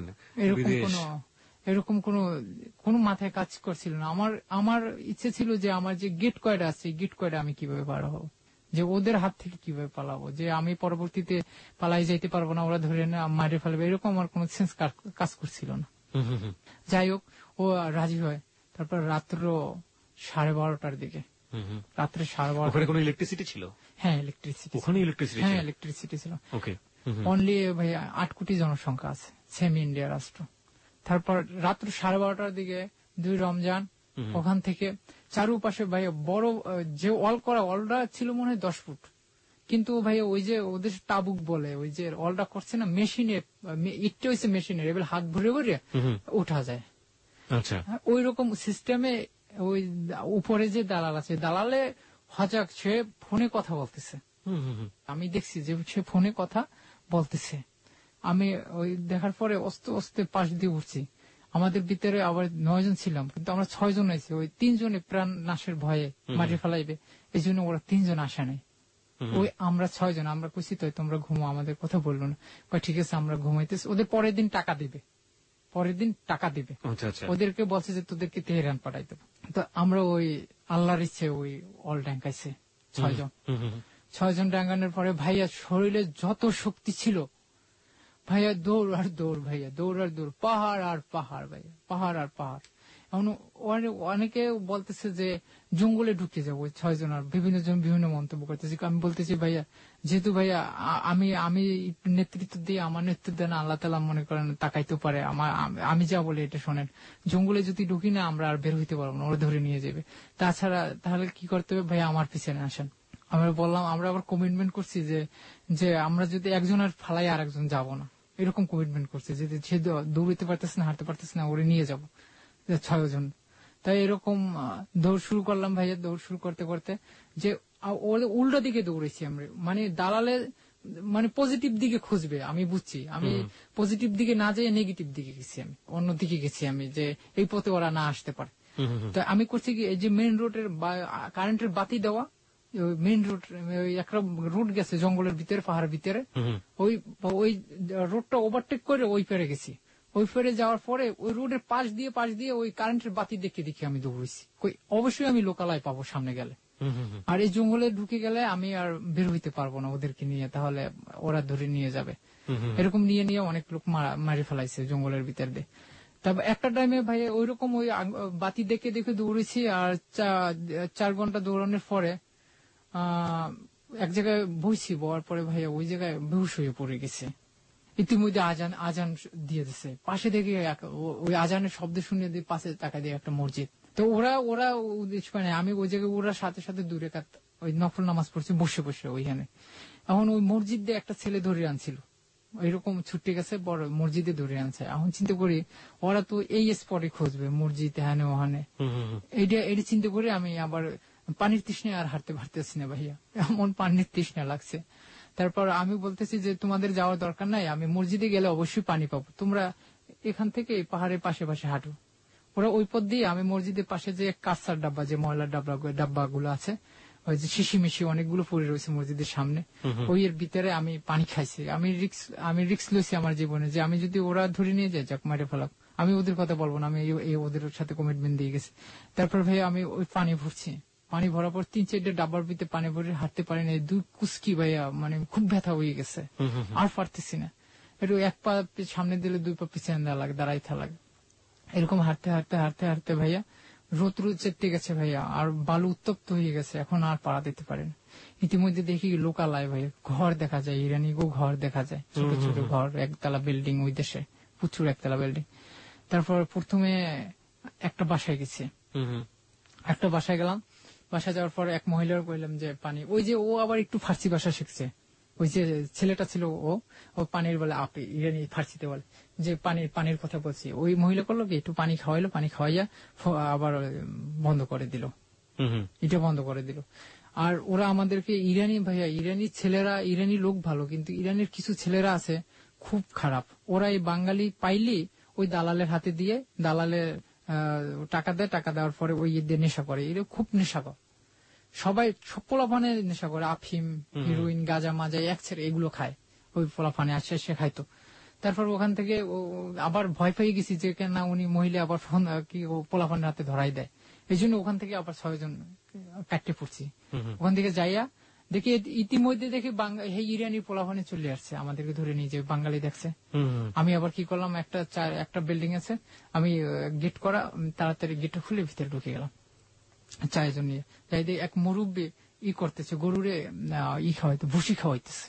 এরকম কোন মাথায় কাজ করছিল না। আমার ইচ্ছে ছিল যে আমার যে গেট কয়টা আছে, গেট কয়টা আমি কিভাবে পার হবো, যে ওদের হাত থেকে কিভাবে পালাবো, যে আমি পরবর্তীতে পালাই যাইতে পারবো না, ওরা ধরে না মারে ফেলবে, এরকম আমার কোন সেন্স কাজ করছিল না। যাই হোক, ও রাজি হয়। তারপর রাত্র 12:30টার দিকে, রাত্রে 12:30 কোনো ইলেকট্রিসিটি ছিল? হ্যাঁ, ইলেকট্রিসিটি, ওখানে ইলেকট্রিসিটি, হ্যাঁ ইলেকট্রিসিটি ছিল। অনলি ভাই 8 কোটি জনসংখ্যা আছে, সেমি ইন্ডিয়া রাষ্ট্র। তারপর রাত্র 12:30টার দিকে 2 রমজান, ওখান থেকে চারুপাশে ভাই বড় যে ওয়াল করা, ওয়ালটা ছিল মনে হয় 10 ফুট, কিন্তু ভাই ওই যে ওদের তাবুক বলে, ওই যে ওয়ালটা করছে না মেশিনে, ইটটা হয়েছে মেশিনের, এবার হাত ভরে ভরে উঠা যায়। আচ্ছা, ওই রকম সিস্টেমে ওই উপরে যে দালাল আছে, দালালে হজাক, সে ফোনে কথা বলতেছে। আমি দেখছি যে সে ফোনে কথা বলতেছে। আমি ওই দেখার পরে অস্তে অস্তে পাশ দিয়ে উঠছি। আমাদের ভিতরে আবার 9 জন ছিলাম, কিন্তু আমরা 6 জন আছি। ওই 3 জনে প্রাণ নাশের ভয়ে মারি ফেলাইবে, এই জন্য ওরা 3 জন আসে নাই। ওই আমরা 6 জন, আমরা কইছি তো তোমরা ঘুমো, আমাদের কথা বললো না। ঠিক আছে আমরা ঘুমাইতেছি। ওদের পরের দিন টাকা দিবে, ওদেরকে বলছে যে তোদেরকে তেহরান পাঠাই দেবো। তো আমরা ওই আল্লাহর ইচ্ছে ওই অল ড্যাঙ্কাইছে 6 জন ডাঙ্গানোর পরে ভাইয়া শরীরে যত শক্তি ছিল, ভাইয়া দৌড় আর দৌড়, ভাইয়া দৌড় আর দৌড়, পাহাড় আর পাহাড়, ভাইয়া পাহাড় আর পাহাড়। এখন অনেকে বলতেছে যে জঙ্গলে ঢুকে যাবো 6 জন, আর বিভিন্ন জন বিভিন্ন মন্তব্য করতেছে। আমি বলতেছি ভাইয়া, যেহেতু ভাইয়া আমি নেতৃত্ব দিই, আমার নেতৃত্ব দেন আল্লাহ তাআলা মনে করেন তাকাইতে পারে, আমি যা বলি এটা শোনেন, জঙ্গলে যদি ঢুকি না আমরা আর বের হইতে পারবো না, ওরা ধরে নিয়ে যাবে। তাছাড়া তাহলে কি করতে হবে ভাইয়া, আমার পিছনে আসেন। আমরা বললাম, আমরা আবার কমিটমেন্ট করছি যে আমরা যদি একজনের ফালাই আর একজন যাবো না, এরকম কমিটমেন্ট করছি। যদি সে দৌড়িতে পারতেছে না, হাঁটতে পারতেছে না, ওরে নিয়ে যাবো 6 জন। তাই এরকম দৌড় শুরু করলাম ভাইয়া। দৌড় শুরু করতে করতে যে উল্টো দিকে দৌড়েছি আমরা, মানে দালালে মানে পজিটিভ দিকে খুঁজবে, আমি বুঝছি। আমি পজিটিভ দিকে না যেয়ে নেগেটিভ দিকে গেছি, আমি অন্য দিকে গেছি, আমি যে এই পথে ওরা না আসতে পারে। তো আমি করছি কি, এই যে মেইন রোডের কারেন্টের বাতি দেওয়া, মেইন রোড, একটা রোড গেছে জঙ্গলের ভিতরে, পাহাড়ের ভিতরে, ওই রোডটা ওভারটেক করে ওই পেরে গেছি। ওই ফেরে যাওয়ার পরে ওই রোডের পাশ দিয়ে ওই কারেন্টের বাতি দেখে আমি দৌড়েছি। অবশ্যই আমি লোকালয় পাবো সামনে গেলে, আর এই জঙ্গলে ঢুকে গেলে আমি আর বের হইতে পারবো না ওদেরকে নিয়ে, তাহলে ওরা ধরে নিয়ে যাবে। এরকম নিয়ে অনেক লোক মারি ফেলাইছে জঙ্গলের ভিতর দিয়ে। তারপর একটা টাইমে ভাই ওইরকম ওই বাতি দেখে দৌড়েছি। আর 4 ঘন্টা দৌড়ানোর পরে এক জায়গায় বইছি, বওয়ার পরে ভাইয়া ওই জায়গায় বেহুশ হয়ে পড়ে গেছে। ইতিমধ্যে আজান দিয়ে দিচ্ছে, পাশে থেকে ওই আজানের শব্দ শুনে পাশে টাকা দিয়ে একটা মসজিদ। তো ওরা মানে আমি ওই জায়গায় ওরা সাথে সাথে দূরে ওই নফল নামাজ পড়ছে বসে বসে ওইখানে। এখন ওই মসজিদ দিয়ে একটা ছেলে ধরে আনছিল, এরকম ছুটে গেছে বড় মসজিদে ধরে আনছে। এখন চিন্তা করি ওরা তো এই স্পটে খুঁজবে মসজিদ হ্যানে ওখানে, এটা চিন্তা করে আমি আবার পানির তৃষ্ণায় আর হাঁটতে পারতেছি না ভাইয়া, এমন পানির তৃষ্ণা লাগছে। তারপর আমি বলতেছি যে তোমাদের যাওয়ার দরকার নাই, আমি মসজিদে গেলে অবশ্যই পানি পাবো, তোমরা এখান থেকে পাহাড়ের পাশে পাশে হাঁটো। ওরা ওই পথ দিয়ে আমি মসজিদের পাশে যে কাঁচার ডাব্বা, যে ময়লার ডাব্বাগুলো আছে, ওই যে শিশিমিশি অনেকগুলো পড়ে রয়েছে মসজিদের সামনে, ওই এর ভিতরে আমি পানি খাইছি। আমি রিক্স লইছি আমার জীবনে যে আমি যদি ওরা ধরে নিয়ে যাই যাক মারে ফেলাক, আমি ওদের কথা বলবো না, আমি ওদের সাথে কমিটমেন্ট দিয়ে গেছি। তারপর ভাই আমি ওই পানি ভরছি, পানি ভরার পর 3-4 ডাব্বার ভিতরে পানি ভরে হাঁটতে পারি না, 2 কুস্কি ভাইয়া, মানে খুব ব্যথা হয়ে গেছে, আর পারতেছি না। একটু 1 পা সামনে দিলে 2 পা পিছনে দেওয়া লাগে, দাঁড়াইতে লাগে। এরকম হাঁটতে হাঁটতে হাঁটতে হাঁটতে ভাইয়া রোদ চেটে গেছে ভাইয়া, আর বালু উত্তপ্ত হয়ে গেছে, এখন আর পাড়া দিতে পারে না। ইতিমধ্যে দেখি লোকালয় ভাইয়া ঘর দেখা যায়, ইরানি ঘর দেখা যায়, ছোট ছোট ঘর, 1তলা বিল্ডিং, ওই দেশে প্রচুর 1তলা বিল্ডিং। তারপর প্রথমে একটা বাসায় গেছি, একটা বাসায় গেলাম। বাসায় যাওয়ার পর এক মহিলার কইলাম যে পানি, ওই যে ও আবার একটু ফার্সি ভাষা শিখছে, ওই যে ছেলেটা ছিল ও পানির বলে আপি, ইরানি ফার্সিতে বলে যে পানির কথা বলছি। ওই মহিলা করলো কি একটু পানি খাওয়াইলো, পানি খাওয়াইয়া আবার বন্ধ করে দিল, এটা বন্ধ করে দিল। আর ওরা আমাদেরকে ইরানি ভাইয়া, ইরানি ছেলেরা, ইরানি লোক ভালো, কিন্তু ইরানের কিছু ছেলেরা আছে খুব খারাপ। ওরা এই বাঙালি পাইলি ওই দালালের হাতে দিয়ে, দালালের টাকা দেয়, টাকা দেওয়ার পরে ওই দিয়ে নেশা করে, এরা খুব নেশা করে, সবাই সব পোলাপানে নেশা করে, আফিম, হিরোইন, গাঁজা মাজা এক ছেড়ে এগুলো খায়, ওই পোলাপানে আসে সে খাইতো। তারপর ওখান থেকে আবার ভয় পেয়ে গেছি যে না উনি মহিলা আবার ফোন কি পোলাপানের হাতে ধরাই দেয়, এই জন্য ওখান থেকে আবার 6 জন কাটতে পড়ছি। ওখান থেকে যাইয়া দেখি ইতিমধ্যে দেখি ইরানি পোলাপানে চলে আসছে, আমাদেরকে ধরে নিয়ে যে বাঙালি দেখছে। আমি আবার কি করলাম, একটা বিল্ডিং আছে, আমি গেট করা, তাড়াতাড়ি গেট খুলে ভিতরে ঢুকে গেলাম 4 জন নিয়ে। যাই দেখি এক মুরব্বী করতেছে, গরুরে খাওয়াইতে, ভুসি খাওয়াইতেছে।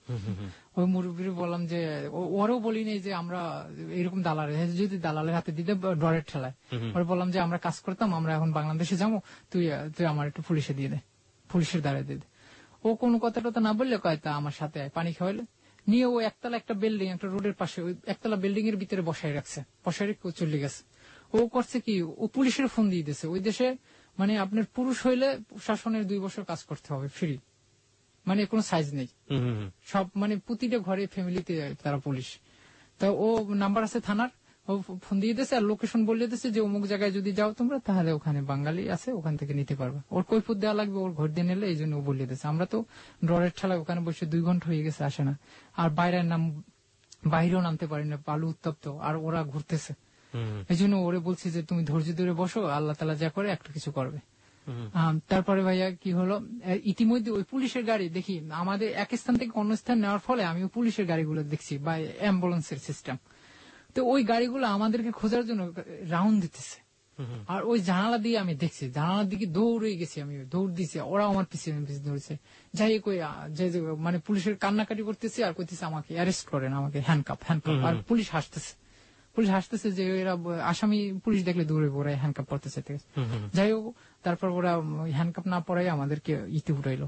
ওই মুরব্বীর বললাম যে ওরাও বলি নেই যে আমরা এরকম যদি দালালের হাতে দিতে ডরের ঠেলায়, ওরা বললাম যে আমরা কাজ করতাম, আমরা এখন বাংলাদেশে যাবো, তুই আমার একটু পুলিশে দিয়ে দে, পুলিশের দ্বারা দিয়ে দে। ও কোনো কথা টথা না বললে কয় তা আমার সাথে পানি খাওয়াইলে নিয়ে ও 1তলা একটা বিল্ডিং, একটা রোডের পাশে, ওই 1তলা বিল্ডিং এর ভিতরে বসাই রাখছে, বসাই রেখে ও চলে গেছে। ও করছে কি, ও পুলিশের ফোন দিয়ে দিয়েছে। ওই দেশে মানে আপনার পুরুষ হইলে শাসনের 2 বছর কাজ করতে হবে ফ্রি, মানে কোনো সাইজ নেই, সব মানে প্রতিটা ঘরে ফ্যামিলিতে তারা পুলিশ। তো ও নাম্বার আছে থানার, ও ফোন দিয়ে দিয়েছে আর লোকেশন বলে দিয়েছে যে অমুক জায়গায় যদি যাও তোমরা, তাহলে ওখানে বাঙালি আছে, ওখান থেকে নিতে পারবে। ওর কৈফিয়ত দেওয়া লাগবে, ওর ঘর দিয়ে নিলে, এই জন্য ও বলে দিয়েছে। আমরা তো ডরের ঠেলায় ওখানে বসে 2 ঘন্টা হয়ে গেছে, আসে না। আর বাইরেও নামতে পারি না, বালু উত্তপ্ত, আর ওরা ঘুরতেছে। এই জন্য ওরে বলছি যে তুমি ধৈর্য ধরে বসো, আল্লাহ তাআলা যা করে একটা কিছু করবে। তারপরে ভাইয়া কি হলো, ইতিমধ্যে ওই পুলিশের গাড়ি দেখি আমাদের এক স্থান থেকে অন্য স্থান নেওয়ার ফলে আমি ওই পুলিশের গাড়িগুলো দেখছি বা অ্যাম্বুলেন্সের সিস্টেম। তো ওই গাড়িগুলো আমাদেরকে খোঁজার জন্য রাউন্ড দিতেছে, আর ওই জানালা দিয়ে আমি দেখছি, জানালার দিকে দৌড়ে গেছি, আমি দৌড় দিছি, ওরা আমার পিছিয়ে ধরেছে। যাই কই মানে পুলিশের কান্নাকাটি করতেছে আর কইতেছে আমাকে অ্যারেস্ট করেন, আমাকে হ্যান্ডকাপ। আর পুলিশ হাসতেছে যে এরা আসামি, পুলিশ দেখলে দৌড়ে ওরা হ্যান্ডকাপ করতেছে। যাই হোক, তারপর ওরা হ্যান্ডকাপ না পড়াই আমাদেরকে উঠাইলো,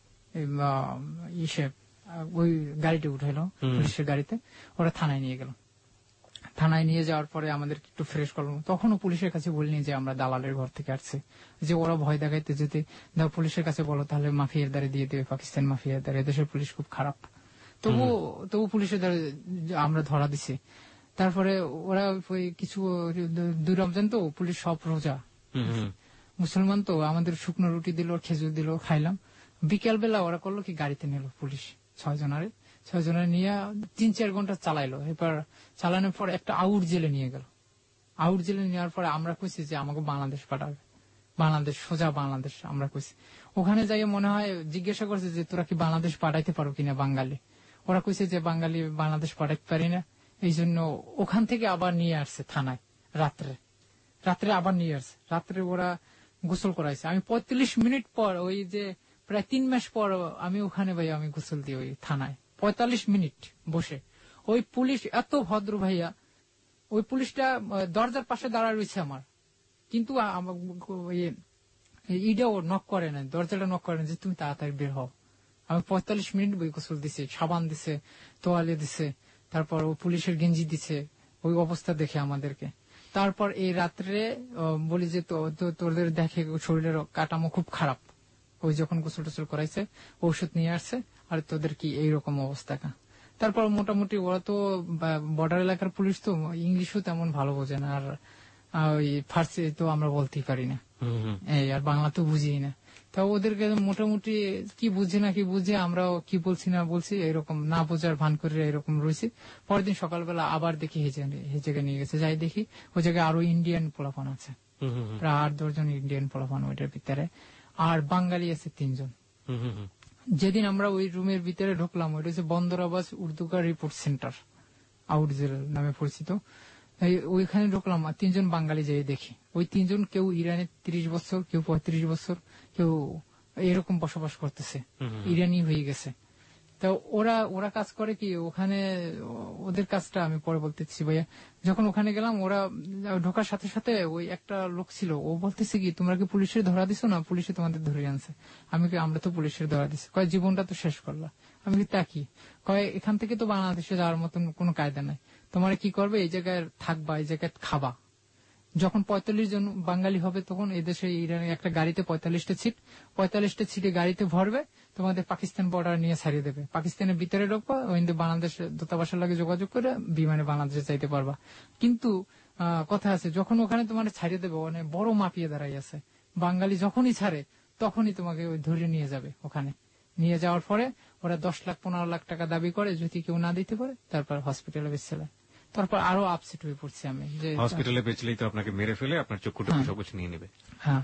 ওই গাড়িতে উঠাইলো, পুলিশের গাড়িতে। ওরা থানায় নিয়ে গেল, থানায় নিয়ে যাওয়ার পরে আমাদেরকে একটু ফ্রেশ করলো। তখনও পুলিশের কাছে বলিনি যে আমরা দালালের ঘর থেকে আসছি, যে ওরা ভয় দেখাইতে যদি পুলিশের কাছে বলো তাহলে মাফিয়ার দ্বারা দিয়ে দেবে, পাকিস্তান মাফিয়ার দ্বারা, এদেশের পুলিশ খুব খারাপ। তবু পুলিশের দ্বারা আমরা ধরা দিছি। তারপরে ওরা কিছু 2 রমজান তো পুলিশ সব রোজা, মুসলমান তো, আমাদের শুকনো রুটি দিল, খেজুর দিল, খাইলাম। বিকেল বেলা ওরা করলো কি, গাড়িতে নিল পুলিশ 6 জনের নিয়ে 3-4 ঘন্টা চালাইলো। এবার চালানোর পর একটা আউট জেলে নিয়ে গেল। আউট জেলে নেওয়ার পরে আমরা কইছি যে আমাকে বাংলাদেশ পাঠাবে, বাংলাদেশ, সোজা বাংলাদেশ। আমরা কইছি ওখানে যাই মনে হয় জিজ্ঞাসা করছে যে তোরা কি বাংলাদেশ পাঠাইতে পারো কিনা বাঙালি। ওরা কইছে যে বাংলাদেশ পাঠাইতে পারি না। এই জন্য ওখান থেকে আবার নিয়ে আসছে থানায়, রাত্রে আবার নিয়ে আসছে। রাত্রে ওরা গোসল করাইছে। আমি 45 মিনিট পর, ওই যে প্রায় 3 মাস পর আমি ওখানে ভাই আমি গোসল দিই ওই থানায়, 45 মিনিট বসে। ওই পুলিশ এত ভদ্র ভাইয়া, ওই পুলিশটা দরজার পাশে দাঁড়ায় রয়েছে আমার, কিন্তু ইডা ও নক করে না, দরজাটা নক করে না যে তুমি তাড়াতাড়ি বের হও। আমি 45 মিনিট বই গোসল দিছে, সাবান দিছে, তোয়ালে দিছে, তারপর ও পুলিশের গেঞ্জি দিছে, ওই অবস্থা দেখে আমাদেরকে। তারপর এই রাত্রে বলি যে তোদের দেখে শরীরের কাঠামো খুব খারাপ, ওই যখন গোসল টোসল করাইছে ঔষধ নিয়ে আসছে, আর তোদের কি এইরকম অবস্থা। তারপর মোটামুটি ওরা তো বর্ডার এলাকার পুলিশ তো ইংলিশও তেমন ভালো বোঝে না, আর ওই ফার্সি তো আমরা বলতেই পারি না, এই আর বাংলা তো বুঝি না। তা ওদেরকে মোটামুটি কি বুঝে না কি বুঝে, আমরাও কি বলছি না বলছি এরকম না বোঝার ভান করে এরকম রয়েছি। পরের দিন সকালবেলা আবার দেখি হেজেকে নিয়ে গেছে, যাই দেখি ওই জায়গায় আরো ইন্ডিয়ান পোলাপান আছে, প্রায় 8-10 জন ইন্ডিয়ান পোলাপান ওইটার ভিতরে, আর বাঙালি আছে 3 জন। যেদিন আমরা ওই রুমের ভিতরে ঢুকলাম, ওইটা হচ্ছে বন্দরাবাস উর্দুকা রিপোর্ট সেন্টার, আউট জেল নামে পরিচিত। ওইখানে ঢুকলাম, 3 জন বাঙালি যেয়ে দেখি ওই 3 জন কেউ ইরানে 30 বছর, কেউ 35 বছর, কেউ এরকম বসবাস করতেছে, ইরানি হয়ে গেছে। তো ওরা কাজ করে কি ওখানে, ওদের কাজটা আমি পরে বলতেছি ভাইয়া। যখন ওখানে গেলাম, ওরা ঢোকার সাথে সাথে ওই একটা লোক ছিল, ও বলতেছে কি তোমরা কি পুলিশের ধরা দিছো না, পুলিশে তোমাদের ধরে আনছে। আমি কি আমরা তো পুলিশের ধরা দিচ্ছি। কয় জীবনটা তো শেষ করলা। আমি কি তা কি? কয় এখান থেকে তো বাংলাদেশে যাওয়ার মতন কোনো কায়দা নাই, তোমার কি করবে এই জায়গায় থাকবা, এই জায়গায় খাবা। যখন 45 জন বাঙালি হবে তখন এদেশে ইরানের একটা গাড়িতে 45টা সিট, 45টা সিটে গাড়িতে ভরবে, তোমাদের পাকিস্তান বর্ডার নিয়ে ছাড়িয়ে দেবে, পাকিস্তানের ভিতরে ঢুকবা, ওইদিকে বাংলাদেশ দূতাবাসের লাগে যোগাযোগ করে বিমানে বাংলাদেশে যাইতে পারবা। কিন্তু কথা আছে, যখন ওখানে তোমার ছাড়িয়ে দেবে, মানে বড় মাপিয়ে দাঁড়াই আছে, বাঙালি যখনই ছাড়ে তখনই তোমাকে ওই ধরে নিয়ে যাবে। ওখানে নিয়ে যাওয়ার পরে ওরা 10 লাখ 15 লাখ টাকা দাবি করে, যদি কেউ না দিতে পারে তারপর হসপিটালে বেচলে। তারপর আরো আপসেট হয়ে পড়ছি আমি, যে হসপিটালে বেচলেই তো আপনাকে মেরে ফেলে আপনার চক্ষুটা সবকিছু নিয়ে নেবে। হ্যাঁ,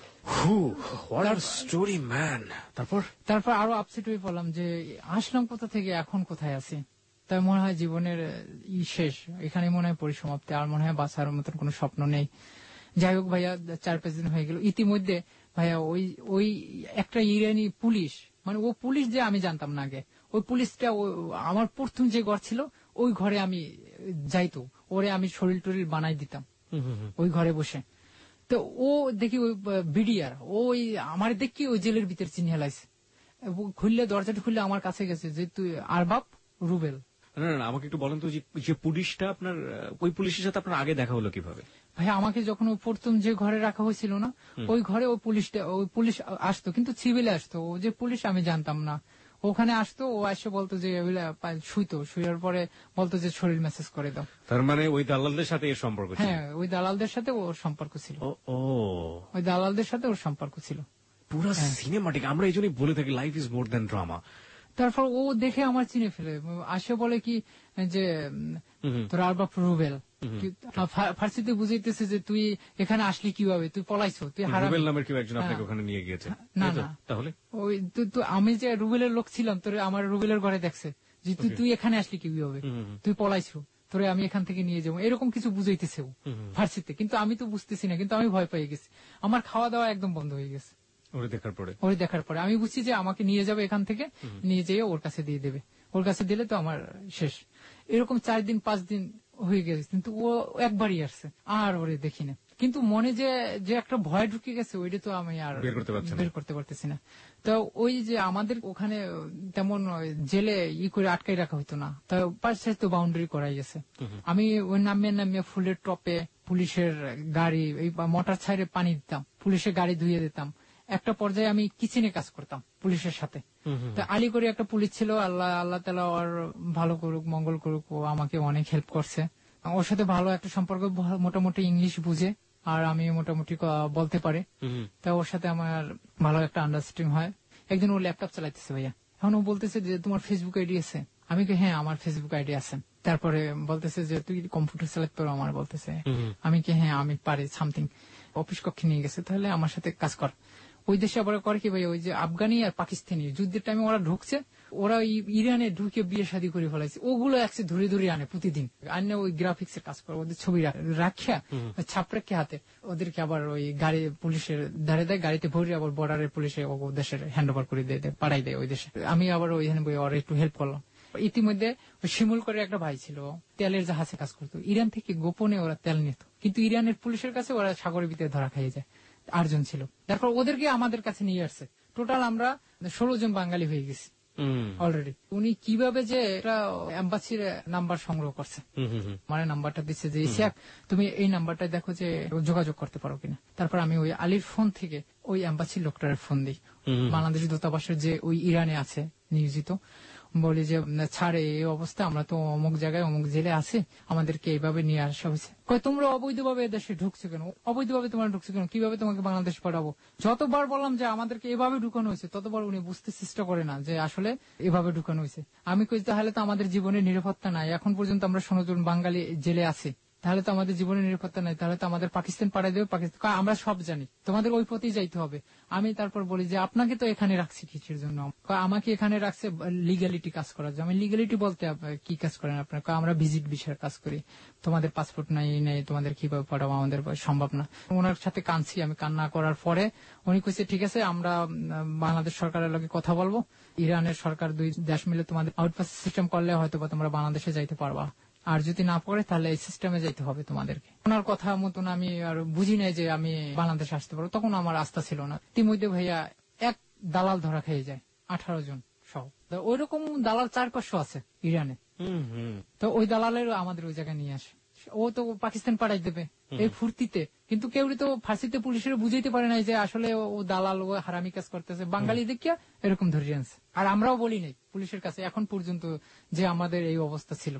স্টোরি ম্যান। তারপর আরো আপসেট হয়ে পড়লাম যে আসলাম কোথা থেকে, এখন কোথায় আছি। তাই মনে হয় জীবনের শেষ, এখানে মনে হয় পরিসমাপ্তি, আর মনে হয় বাঁচার মতন কোনো স্বপ্ন নেই। যাই হোক ভাইয়া, 4-5 দিন হয়ে গেল। ইতিমধ্যে ভাইয়া ওই একটা ইরানি পুলিশ, মানে ও পুলিশ যে আমি জানতাম না আগে, ওই পুলিশটা আমার প্রথম যে ঘর ছিল ওই ঘরে আমি যাইতো, ওরে আমি শরীর টরিল বানাই দিতাম ওই ঘরে বসে। তো ও দেখি ওই বিডিআর, ওই আমার দেখি ওই জেলের ভিতর চিনে হেলাইছে, খুললে দরজাটা খুললে আমার কাছে গেছে যে তুই আরবাব রুবেল। না না, আমাকে একটু বলেন তো, যে পুলিশটা আপনার, ওই পুলিশের সাথে আপনার আগে দেখা হলো কিভাবে? ভাই আমাকে যখন প্রথম যে ঘরে রাখা হয়েছিল না, ওই ঘরে ওই পুলিশ আসতো, কিন্তু সিভিলে আসতো। ও যে পুলিশ আমি জানতাম না। ওখানে আসতো, ও এসে বলতো যে শুইতো, শুয়ার পরে বলতো যে শরীর মেসেজ করে দাও। তার মানে ওই দালালদের সাথে এর সম্পর্ক ছিল? হ্যাঁ, ওই দালালদের সাথে ওর সম্পর্ক ছিল। ওই দালালদের সাথে ওর সম্পর্ক ছিল। পুরো সিনেমাটিক। আমরা এই জন্যই বলে থাকি life is more than drama. তারপর ও দেখে আমার চিনে ফেলে, আসে বলে কি যে তোর আরবাব রুবেল, ফার্সিতে বুঝাইতেছে যে তুই এখানে আসলি কিভাবে, তুই পলাইছো, তুই রুবেল নামের কেউ একজন আপনাকে ওখানে নিয়ে গিয়েছে? না না, তাহলে ওই আমি যে রুবেলের লোক ছিলাম, তোর আমার রুবেলের ঘরে দেখছে যে তুই এখানে আসলি কিভাবে, তুই পলাইছো, তোরে আমি এখান থেকে নিয়ে যাবো, এরকম কিছু বুঝাইতেছে ও ফার্সিতে। কিন্তু আমি তো বুঝতেছি না, কিন্তু আমি ভয় পেয়ে গেছি। আমার খাওয়া দাওয়া একদম বন্ধ হয়ে গেছে ওরে দেখার পরে। আমি বুঝছি যে আমাকে নিয়ে যাবে এখান থেকে, নিয়ে যেয়ে ওর কাছে দিয়ে দেবে, ওর কাছে দিলে তো আমার শেষ। এরকম 4 দিন 5 দিন হয়ে গেছে, কিন্তু ও একবারই আসছে, আর ওরে দেখি না। কিন্তু মনে যে একটা ভয় ঢুকে গেছে, ওইটা তো আমি আর বের করতে পারতেছি না। তো ওই যে আমাদের ওখানে তেমন জেলে করে আটকাই রাখা হইতো না, তো পাশে তো বাউন্ডারি করাই গেছে। আমি ওই নামিয়ে ফুলের টপে পুলিশের গাড়ি, এই মোটর ছাইরে পানি দিতাম, পুলিশের গাড়ি ধুয়ে দিতাম। একটা পর্যায়ে আমি কিচেনে কাজ করতাম পুলিশের সাথে। তো আলিগড়ে একটা পুলিশ ছিল, আল্লাহ তাআলা ওর ভালো করুক, মঙ্গল করুক, ও আমাকে অনেক হেল্প করছে। ওর সাথে ভালো একটা সম্পর্ক, মোটামুটি ইংলিশ বুঝে আর আমি মোটামুটি বলতে পারি। তা ওর সাথে আমার ভালো একটা আন্ডারস্ট্যান্ডিং হয়। একদিন ও ল্যাপটপ চালাইতেছে ভাইয়া, এখন ও বলতেছে যে তোমার ফেসবুক আইডি আছে? আমি কি হ্যাঁ আমার ফেসবুক আইডি আছে। তারপরে বলতেছে যে তুই কম্পিউটার চালাতে পারো? আমার বলতেছে আমি কি হ্যাঁ আমি পারি সামথিং। অফিস কক্ষে নিয়ে গেছে, তাহলে আমার সাথে কাজ কর। ওই দেশে আবার করে কি ভাই, ওই যে আফগানি আর পাকিস্তানি যুদ্ধের টাইমে ওরা ঢুকছে, ওরা ইরানে ঢুকে বিয়ে শাদী করে ফেলাইছে, ওগুলো একসে ধরে ধরে আনে প্রতিদিন, আনে ওই গ্রাফিক্স এর কাজ করে, ওদের ছবি রাখিয়া ছাপ রেখে হাতে ওদেরকে আবার ওই গাড়ি পুলিশের ধারে দেয়, গাড়িতে ভরে আবার বর্ডারের পুলিশে দেশের হ্যান্ড ওভার করে দেয়, পাঠাই দেয় ওই দেশে। আমি আবার ওইখানে ওর একটু হেল্প করলাম। ইতিমধ্যে শিমুল করে একটা ভাই ছিল, তেলের জাহাজে কাজ করতো, ইরান থেকে গোপনে ওরা তেল নিত, কিন্তু ইরানের পুলিশের কাছে ওরা সাগরের ভিতরে ধরা খাইয়ে যায়। 8 জন ছিল, তারপর ওদেরকে আমাদের কাছে নিয়ে আসছে। টোটাল আমরা 16 জন বাঙালি হয়ে গেছি অলরেডি। উনি কিভাবে যে এটা এম্বাসির নাম্বার সংগ্রহ করছে, মানে নাম্বারটা দিচ্ছে যে ইসিয়াক তুমি এই নাম্বারটা দেখো যে যোগাযোগ করতে পারো কিনা। তারপর আমি ওই আলীর ফোন থেকে ওই এম্বাসির লোকটার ফোন দিই, বাংলাদেশ দূতাবাসের যে ওই ইরানে আছে নিয়োজিত, বলি যে ছাড়ে এই অবস্থা, আমরা তো অমুক জায়গায় অমুক জেলে আছে, আমাদেরকে এইভাবে নিয়ে আসা হয়েছে। তোমরা অবৈধভাবে দেশে ঢুকছো কেন, অবৈধভাবে তোমরা ঢুকছো কেন, কিভাবে তোমাকে বাংলাদেশ পাঠাবো। যতবার বললাম যে আমাদেরকে এভাবে ঢুকানো হয়েছে, ততবার উনি বুঝতে চেষ্টা করে না যে আসলে এভাবে ঢুকানো হয়েছে। আমি কই তাহলে তো আমাদের জীবনের নিরাপত্তা নাই, এখন পর্যন্ত আমরা 16 জন বাঙালি জেলে আছি, তাহলে তো আমাদের জীবনের নিরাপত্তা নাই, তাহলে তো আমাদের পাকিস্তান পাঠাই দেবে। পাকিস্তান আমরা সব জানি, তোমাদের ওই পথেই যাইতে হবে। আমি তারপর বলি যে আপনাকে তো এখানে রাখছি কিছুর জন্য, আমাকে এখানে রাখছে লিগ্যালিটি কাজ করার জন্য। আমি লিগ্যালিটি বলতে কি কাজ করেন আপনার, আমরা ভিজিট বিষয়ের কাজ করি, তোমাদের পাসপোর্ট নাই, তোমাদের কিভাবে পাঠাবো, আমাদের সম্ভব না। ওনার সাথে কাঁদছি, আমি কান্না করার পরে উনি কইছে ঠিক আছে আমরা বাংলাদেশ সরকারের লগে কথা বলবো, ইরানের সরকার 2 দেশ মিলে তোমাদের আউটপাস সিস্টেম করলে হয়তো তোমরা বাংলাদেশে যাইতে পারবা, আর যদি না পড়ে তাহলে এই সিস্টেমে যাইতে হবে তোমাদেরকে। ওনার কথা মতন আমি আর বুঝি নাই যে আমি বাংলাদেশে আসতে পারবো, তখন আমার আস্থা ছিল না। ইতিমধ্যে ভাইয়া এক দালাল ধরা খেয়ে যায় 18 জন সহ। ওই রকম দালাল 4-500 আছে ইরানে। তো ওই দালালের আমাদের ওই জায়গায় নিয়ে আসে, ও তো পাকিস্তান পাঠাই দেবে এই ফুর্তিতে, কিন্তু কেউ তো ফাঁসিতে পুলিশের বুঝাইতে পারে নাই যে আসলে ও দালাল, ও হারামি কাজ করতেছে, বাঙালি দেখিয়া এরকম ধরিয়ে আনছে। আর আমরাও বলি নাই পুলিশের কাছে এখন পর্যন্ত যে আমাদের এই অবস্থা ছিল।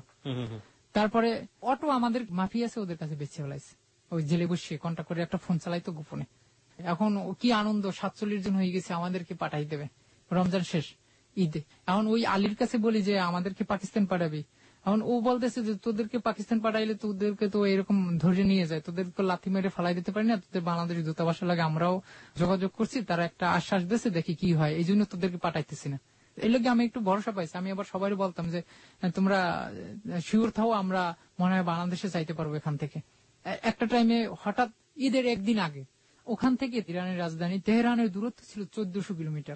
তারপরে অটো আমাদের মাফিয়া আছে, ওদের কাছে বেঁচে ফেলাইছে, ওই জেলে বসে কন্ট্যাক্ট করে একটা ফোন চালাইতো গোপনে। এখন কি আনন্দ, 47 জন হয়ে গেছে, আমাদেরকে পাঠাই দেবে রমজান শেষ ঈদে। এখন ওই আলীর কাছে বলি যে আমাদেরকে পাকিস্তান পাঠাবি, এখন ও বলতেছে যে তোদেরকে পাকিস্তান পাঠাইলে তোদেরকে তো এরকম ধরে নিয়ে যায়, তোদের তো লাথি মেরে ফেলাই দিতে পারি না, তোদের বাংলাদেশ দূতাবাসের লাগে আমরাও যোগাযোগ করছি, তারা একটা আশ্বাস দিয়েছে, দেখি কি হয়, এই জন্য তোদেরকে পাঠাইতেছি না। এই লোকে আমি একটু ভরসা পাইছি। আমি আবার সবাই বলতাম যে তোমরা শিওর থাও, আমরা মনে হয় বাংলাদেশে যাইতে পারবো এখান থেকে। একটা টাইমে হঠাৎ ঈদের একদিন আগে ওখান থেকে ইরানের রাজধানী তেহরানের দূরত্ব ছিল 1400 কিলোমিটার।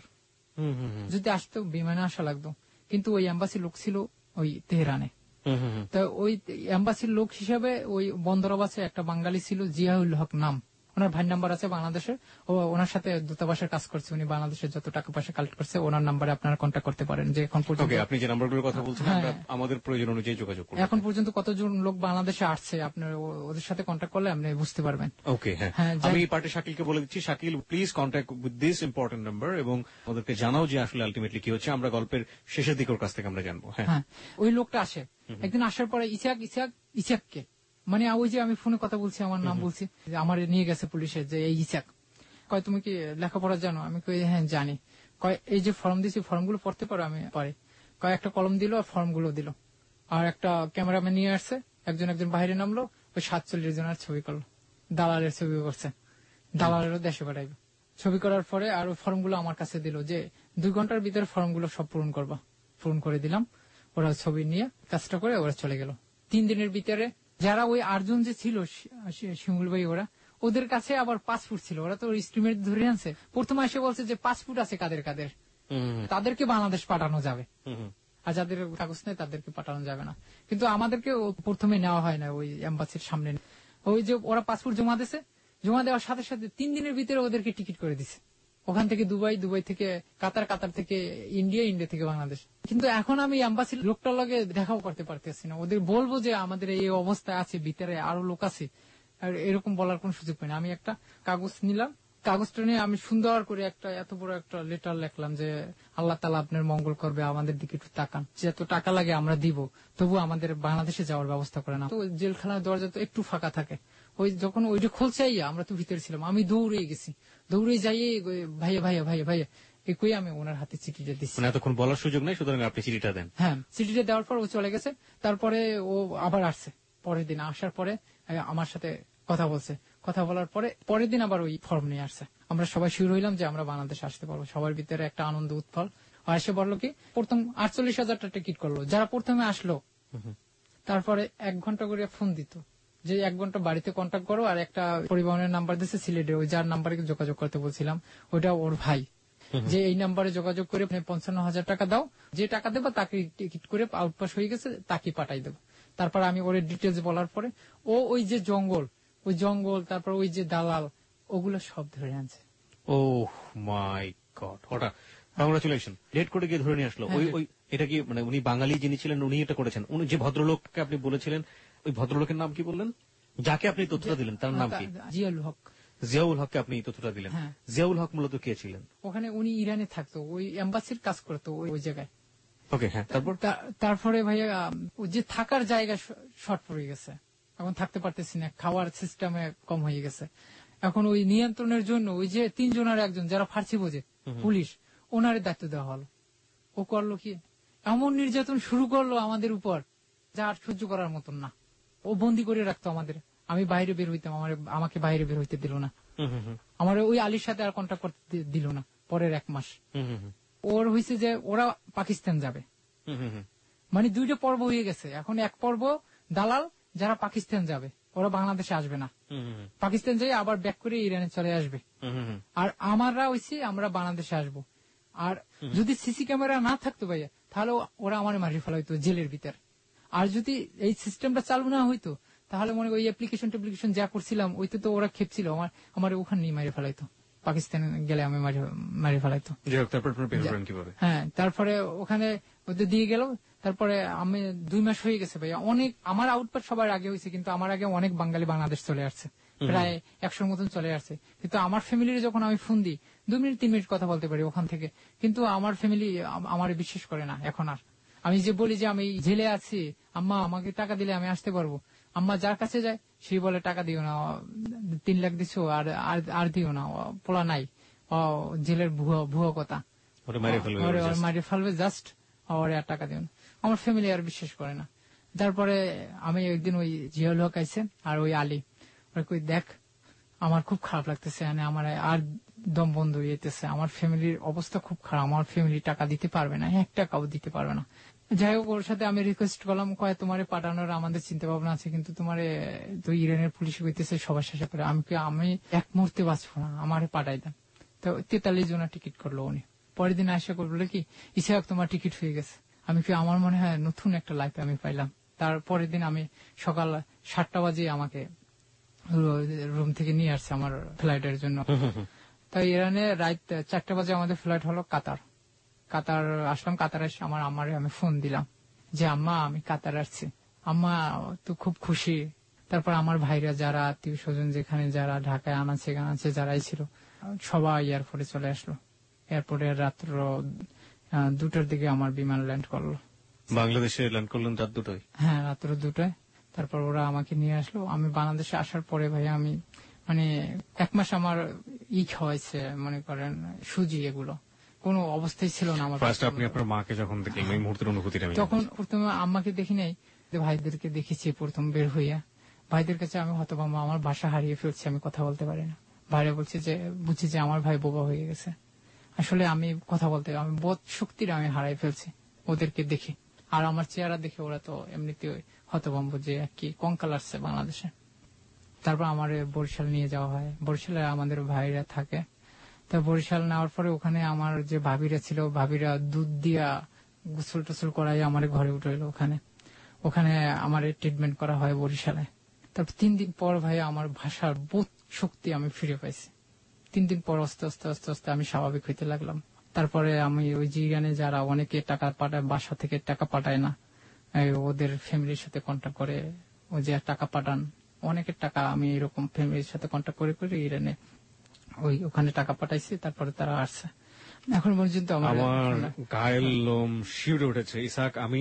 যদি আসতো বিমানে আসা লাগতো, কিন্তু ওই এম্বাসি লোক ছিল ওই তেহরানে। তো ওই এম্বাসির লোক হিসাবে ওই বন্দরবাসে একটা বাঙালি ছিল, জিয়াউল হক নাম, ওনার ভাই নাম্বার আছে বাংলাদেশের, ও ওনার সাথে দূতাবাসের কাজ করছে, উনি বাংলাদেশের যত টাকা পয়সা কালেক্ট করছে ওনার নাম্বারে আপনারা কন্ট্যাক্ট করতে পারেন। যে এখন পর্যন্ত আপনি যে নাম্বারগুলোর কথা বলছেন আমরা আমাদের প্রয়োজন অনুযায়ী যোগাযোগ করব। এখন পর্যন্ত কতজন লোক বাংলাদেশে আসছে আপনার ওদের সাথে কন্ট্যাক্ট করলে আপনি বুঝতে পারবেন। ওকে, হ্যাঁ, আমি পার্টি শাকিলকে বলে দিচ্ছি, Shakil please contact with this important number, এবং ওদেরকে জানাও যে আসলে আলটিমেটলি কি হচ্ছে। আমরা গল্পের শেষের দিকের কাছ থেকে আমরা জানবো। হ্যাঁ, ওই লোকটা আসে একদিন, আসার পরে ইসাককে মানে ওই যে আমি ফোনে কথা বলছি, আমার নাম বলছি, আমার নিয়ে গেছে পুলিশে যে এই ইসাক, কয় তুমি কি লেখাপড়া জানো? আমি কই হ্যাঁ জানি। কয় এই যে ফর্ম দিয়েছি ফর্মগুলো পড়তে পারো? আমি পারি। কয় একটা কলম দিল আর ফর্মগুলো দিল, আর একটা ক্যামেরাম্যান নিয়ে আসছে, একজন বাইরে নামলো, ওই 47 জনের ছবি করলো, দালালের ছবি করছে, দালালেরও দেশে পাঠাইবে। ছবি করার পরে আর ওই ফর্মগুলো আমার কাছে দিল যে 2 ঘন্টার ভিতরে ফর্মগুলো সব পূরণ করবা। পূরণ করে দিলাম, ওরা ছবি নিয়ে কাজটা করে ওরা চলে গেল। 3 দিনের ভিতরে যারা ওই 8 জন যে ছিল শিমুল ভাই, ওদের কাছে আবার পাসপোর্ট ছিল, ওরা তো স্টিমেট ধরে আনছে। প্রথমে এসে বলছে যে পাসপোর্ট আছে কাদের কাদের, তাদেরকে বাংলাদেশ পাঠানো যাবে, আর যাদের কাগজ নেই তাদেরকে পাঠানো যাবে না। কিন্তু আমাদেরকে প্রথমে নেওয়া হয় না ওই এম্বাসির সামনে। ওই যে ওরা পাসপোর্ট জমা দিয়েছে, জমা দেওয়ার সাথে সাথে 3 দিনের ভিতরে ওদেরকে টিকিট করে দিছে। ওখান থেকে দুবাই থেকে কাতার, কাতার থেকে ইন্ডিয়া থেকে বাংলাদেশ। কিন্তু এখন আমি এম্বাসির লোকটার লগে দেখাও করতে পারতেছি না। ওদের বলবো যে আমাদের এই অবস্থায় আছে, ভিতরে আরো লোক আছে, আর এরকম বলার কোন সুযোগ পাই না। আমি একটা কাগজ নিলাম, কাগজটা নিয়ে আমি সুন্দর করে একটা এত বড় একটা লেটার লিখলাম যে আল্লাহ তাআলা আপনার মঙ্গল করবে, আমাদের দিকে একটু তাকান, যত টাকা লাগে আমরা দিব, তবু আমাদের বাংলাদেশে যাওয়ার ব্যবস্থা করে না। তো জেলখানার দরজা তো একটু ফাঁকা থাকে, ওই যখন ওইটা খুলছে আমরা তো ভিতরে ছিলাম, আমি দৌড়ে গেছি, দৌড়ে যাই ভাইয়া ভাইয়া ভাইয়া ভাইয়া একই আমি ওনার হাতে চিঠিটা দিচ্ছি। এতক্ষণ বলার সুযোগ নেই, সুতরাং আপনি চিঠিটা দেন। হ্যাঁ, চিঠিটা দেওয়ার পর ও চলে গেছে। তারপরে ও আবার আসছে, পরের দিন আসার পরে আমার সাথে কথা বলছে। কথা বলার পরে পরের দিন আবার ওই ফর্ম নিয়ে আসছে। আমরা সবাই শুরু হইলাম যে আমরা বাংলাদেশে আসতে পারবো, সবার ভিতরে একটা আনন্দ উৎফল। আর এসে বললো কি প্রথম 48,000টা টিকিট করলো যারা প্রথমে আসলো। তারপরে 1 ঘন্টা করে ফোন দিত যে 1 ঘন্টা বাড়িতে কন্ট্যাক্ট করো, আর একটা পরিবহনের নাম্বার দিচ্ছে সিলেটে, ওই যার নাম্বারে যোগাযোগ করতে বলছিলাম ওইটা ওর ভাই। যে এই নাম্বারে যোগাযোগ করে 55,000 টাকা দাও, যে টাকা দেবো তাকে টিকিট করে আউটপাস হয়ে গেছে তাকে পাঠাই দেবো। তারপর আমি ওর ডিটেলস বলার পরে ওই যে জঙ্গল তারপর ওই যে দালাল ওগুলো সব ধরে আনছে। ও মাই গড, ওটা কংগ্রাচুলেশন। ডেট করে গিয়ে ধরে নিয়ে আসলো। ওই এটা কি মানে উনি বাঙালি যিনি ছিলেন উনি এটা করেছেন? উনি যে ভদ্রলোককে আপনি বলেছিলেন ওই ভদ্রলোকের নাম কি বললেন, যাকে আপনি তথ্যটা দিলেন তার নাম কি? জিয়াউল হক। জিয়াউল হককে আপনি তথ্যটা দিলেন। জিয়াউল হক মূলত কে ছিলেন? ওখানে উনি ইরানে থাকতো, ওই এম্বাসির কাজ করতো ওই জায়গায়। ওকে, হ্যাঁ। তারপরে ভাইয়া যে থাকার জায়গা শর্ট পড়ে গেছে, এখন থাকতে পারতেছি না, খাওয়ার সিস্টেমে কম হয়ে গেছে। এখন ওই নিয়ন্ত্রণের জন্য ওই যে 3 জনের একজন যারা ফার্সি বোঝে পুলিশ, ওনার দায়িত্ব দেওয়া হলো। ও করলো কি এমন নির্যাতন শুরু করলো আমাদের উপর যা আর সহ্য করার মতন না। ও বন্দি করে রাখতো আমাদের, আমি বাইরে বের হইতাম, আমাকে বাইরে বের হইতে দিল না, আমার ওই আলীর সাথে আর কন্ট্যাক্ট করতে দিল না। পরের 1 মাস ওর হয়েছে যে ওরা পাকিস্তান যাবে, মানে 2টা পর্ব হয়ে গেছে। এখন এক পর্ব দালাল যারা পাকিস্তান যাবে, ওরা বাংলাদেশে আসবে না, পাকিস্তান যাই আবার ব্যাক করে ইরানে চলে আসবে। আর আমরা হইছি আমরা বাংলাদেশে আসবো। আর যদি সিসি ক্যামেরা না থাকতো ভাইয়া তাহলে ওরা আমার মারি ফেলা হইতো জেলের ভিতর। আর যদি এই সিস্টেমটা চালু না হইতো তাহলে মনে করি অ্যাপ্লিকেশন যা করছিলাম ওইতে তো ওরা খেপছিল, আমার ওখানে নিয়ে মারি ফেলাইতো, পাকিস্তান গেলে আমি মারি ফেলাইতো। হ্যাঁ, তারপরে ওখানে ওদের দিয়ে গেল। তারপরে আমি 2 মাস হয়ে গেছে ভাইয়া, অনেক আমার আউটপাট সবার আগে হয়েছে, কিন্তু আমার আগে অনেক বাঙালি বাংলাদেশ চলে আসছে, প্রায় 100 মতন চলে আসছে। কিন্তু আমার ফ্যামিলির যখন আমি ফোন দিই 2 মিনিট 3 মিনিট কথা বলতে পারি ওখান থেকে, কিন্তু আমার ফ্যামিলি আমার বিশ্বাস করে না এখন আর। আমি যে বলি যে আমি জেলে আছি, আম্মা আমাকে টাকা দিলে আমি আসতে পারবো, আম্মা যার কাছে যায় সেই বলে টাকা দিও না, 3 লাখ দিছো আর দিও না, পোলা নাই, জেলের ভুয়ো কথা, মারি ফেলবে জাস্ট, আর টাকা দিও না। আমার ফ্যামিলি আর বিশ্বাস করে না। তারপরে আমি একদিন ওই জিয়াউল হক আইছে আর ওই আলী, কই দেখ আমার খুব খারাপ লাগতেছে, আমার আর দম বন্ধ হয়ে যেতেছে, আমার ফ্যামিলির অবস্থা খুব খারাপ, আমার ফ্যামিলি টাকা দিতে পারবে না, 1 টাকাও দিতে পারবে না। যাই হোক ওর সাথে আমি রিকোয়েস্ট করলাম, কয় তোমারে পাঠানোর আমাদের চিন্তা ভাবনা আছে, কিন্তু তোমারে তো ইরানের পুলিশ হইতেছে সবার শেষে করে, আমি 1 মুহূর্তে বাঁচবো না, আমারে পাঠাই দেন। তো 43 জনের টিকিট করলো উনি। পরের দিন আশা করবো কি ইসাক তোমার টিকিট হয়ে গেছে। আমি কি আমার মনে হয় নতুন একটা লাইফ আমি পাইলাম। তারপরের দিন আমি সকাল 7টা বাজে আমাকে রুম থেকে নিয়ে আসছে আমার ফ্লাইটের জন্য। তো ইরানে রাত 4টা বাজে আমাদের ফ্লাইট হলো কাতার আসলাম। কাতার এসে আমার আম্মারে আমি ফোন দিলাম যে আম্মা আমি কাতার আসছি। আম্মা তো খুব খুশি। তারপর আমার ভাইরা যারা আত্মীয় স্বজন যেখানে যারা ঢাকায় আনাচ্ছে যারাই ছিল সবাই এয়ারপোর্টে চলে আসলো। এয়ারপোর্টে রাত্র 2টার দিকে আমার বিমান ল্যান্ড করলো। বাংলাদেশে ল্যান্ড করলেন রাত 2টায়? হ্যাঁ, রাত্র 2টায়। তারপর ওরা আমাকে নিয়ে আসলো। আমি বাংলাদেশে আসার পরে ভাই আমি মানে 1 মাস আমার খাওয়াইছে, মনে করেন সুজি, এগুলো কোনো অবস্থায় ছিল না আমার। আপনি আপনার মাকে যখন দেখলেন ওই মুহূর্তের অনুভূতিটা? তখন প্রথমে আম্মাকে দেখি নাই, ভাইদেরকে দেখেছি প্রথম বের হইয়া। ভাইদের কাছে আমি হতভম্ব, আমার ভাষা হারিয়ে ফেলছি, আমি কথা বলতে পারি না। ভাইরা বলছে যে বুঝছি যে আমার ভাই বোবা হয়ে গেছে। আসলে আমি কথা বলতে আমি বোধ শক্তিটা আমি হারাই ফেলছি ওদেরকে দেখে। আর আমার চেহারা দেখে ওরা তো এমনিতে হতভম্ব যে কি কঙ্কাল আসছে বাংলাদেশে। তারপর আমার বরিশাল নিয়ে যাওয়া হয়। বরিশালে আমাদের ভাইরা থাকে। তা বরিশাল নেওয়ার পরে ওখানে আমার যে ভাবিরা ছিল, ভাবিরা দুধ দিয়া গোসল টোসল করাই আমার ঘরে উঠে এলো। ওখানে আমার ট্রিটমেন্ট করা হয় বরিশালে। তারপর 3 দিন পর ভাই আমার ভাষার বোধ শক্তি আমি ফিরে পাইছি। 3 দিন পর আস্তে আস্তে আমি স্বাভাবিক হইতে লাগলাম। তারপরে আমি ওই যে ইরানে যারা অনেকে টাকা পাঠায়, বাসা থেকে টাকা পাঠায় না, ওদের ফ্যামিলির সাথে কন্ট্যাক্ট করে ও যে টাকা পাঠান, অনেকের টাকা আমি এরকম ফ্যামিলির সাথে কন্ট্যাক্ট করে ইরানে ওখানে টাকা পাঠাইছি। তারপরে তারা আসছে। এখন পর্যন্ত আমার গায়ের লোম শিউরে উঠেছে। ইসাক, আমি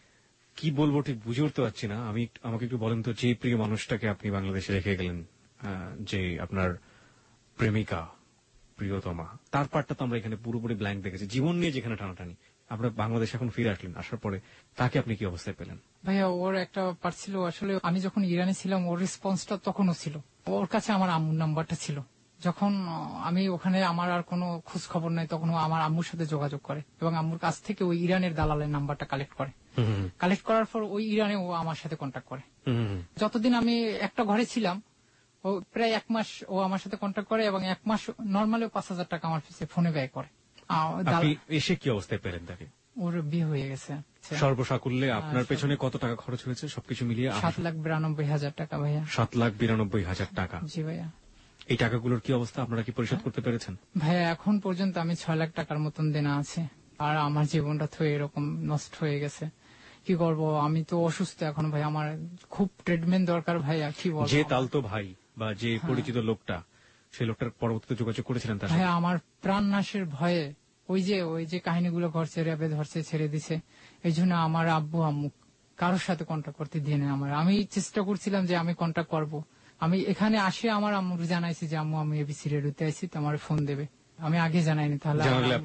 কি বলবো ঠিক বুঝে উঠতে পারছি না। আমাকে একটু বলেন তো, যে প্রিয় মানুষটাকে আপনি বাংলাদেশে রেখে গেলেন, যে আপনার প্রেমিকা প্রিয়তমা, তার পার্টটা তো আমরা এখানে পুরোপুরি ব্ল্যাঙ্ক দেখেছি, জীবন নিয়ে যেখানে টানাটানি। আপনার বাংলাদেশ এখন ফিরে আসলেন, আসার পরে তাকে আপনি কি অবস্থায় পেলেন? ভাইয়া ওর একটা পার্ট ছিল, আসলে আমি যখন ইরানে ছিলাম ওর রেসপন্সটা তখনও ছিল। ওর কাছে আমার আম্মুর নাম্বারটা ছিল। যখন আমি ওখানে আমার আর কোনো খোঁজ খবর নাই, তখন ও আমার আম্মুর সাথে যোগাযোগ করে এবং আম্মুর কাছ থেকে ওই ইরানের দালালের নাম্বারটা কালেক্ট করে। কালেক্ট করার পর ওই ইরানে ও আমার সাথে কন্ট্যাক্ট করে। যতদিন আমি একটা ঘরে ছিলাম, ও প্রায় 1 মাস ও আমার সাথে কন্ট্যাক্ট করে এবং 1 মাস নর্মালি 5,000 টাকা আমার ফোনে ব্যয় করে। আপনি এসে কি অবস্থায় পেলেন তাকে? ওর বিয়ে হয়ে গেছে। সর্বসাকুল্যে আপনার পেছনে কত টাকা খরচ হয়েছে সবকিছু মিলিয়ে? 7,92,000 টাকা ভাইয়া। 7,92,000 টাকা। জি ভাইয়া। এই টাকাগুলোর কি অবস্থা, আপনারা কি পরিশোধ করতে পেরেছেন? ভাইয়া এখন পর্যন্ত আমি 6 লাখ টাকার মতন দেনা আছে। আর আমার জীবনটা তো এরকম নষ্ট হয়ে গেছে, কি করব? আমি তো অসুস্থ এখন ভাই, আমার খুব ট্রিটমেন্ট দরকার ভাইয়া। কি বলবো? যে তালতো ভাই বা যে পরিচিত লোকটা, সেই লোকটার পরবর্তীতে যোগাযোগ করেছিলেন তার সাথে? ভাইয়া আমার প্রাণ নাশের ভয়ে ওই যে কাহিনীগুলো ঘটছে, র্যাবে ধরছে, ছেড়ে দিছে, এই জন্য আমার আব্বু আম্মু কারোর সাথে কন্ট্যাক্ট করতে দিয়ে নেই আমার। আমি চেষ্টা করছিলাম যে আমি কন্ট্যাক্ট করব, আমি এখানে আসে আমার আম্মুর জানাইছি যে আম্মু আমি এবিসি রেডিওতে আইছি, তো আমার ফোন দেবে। আমি আগে জানাইনি, তাহলে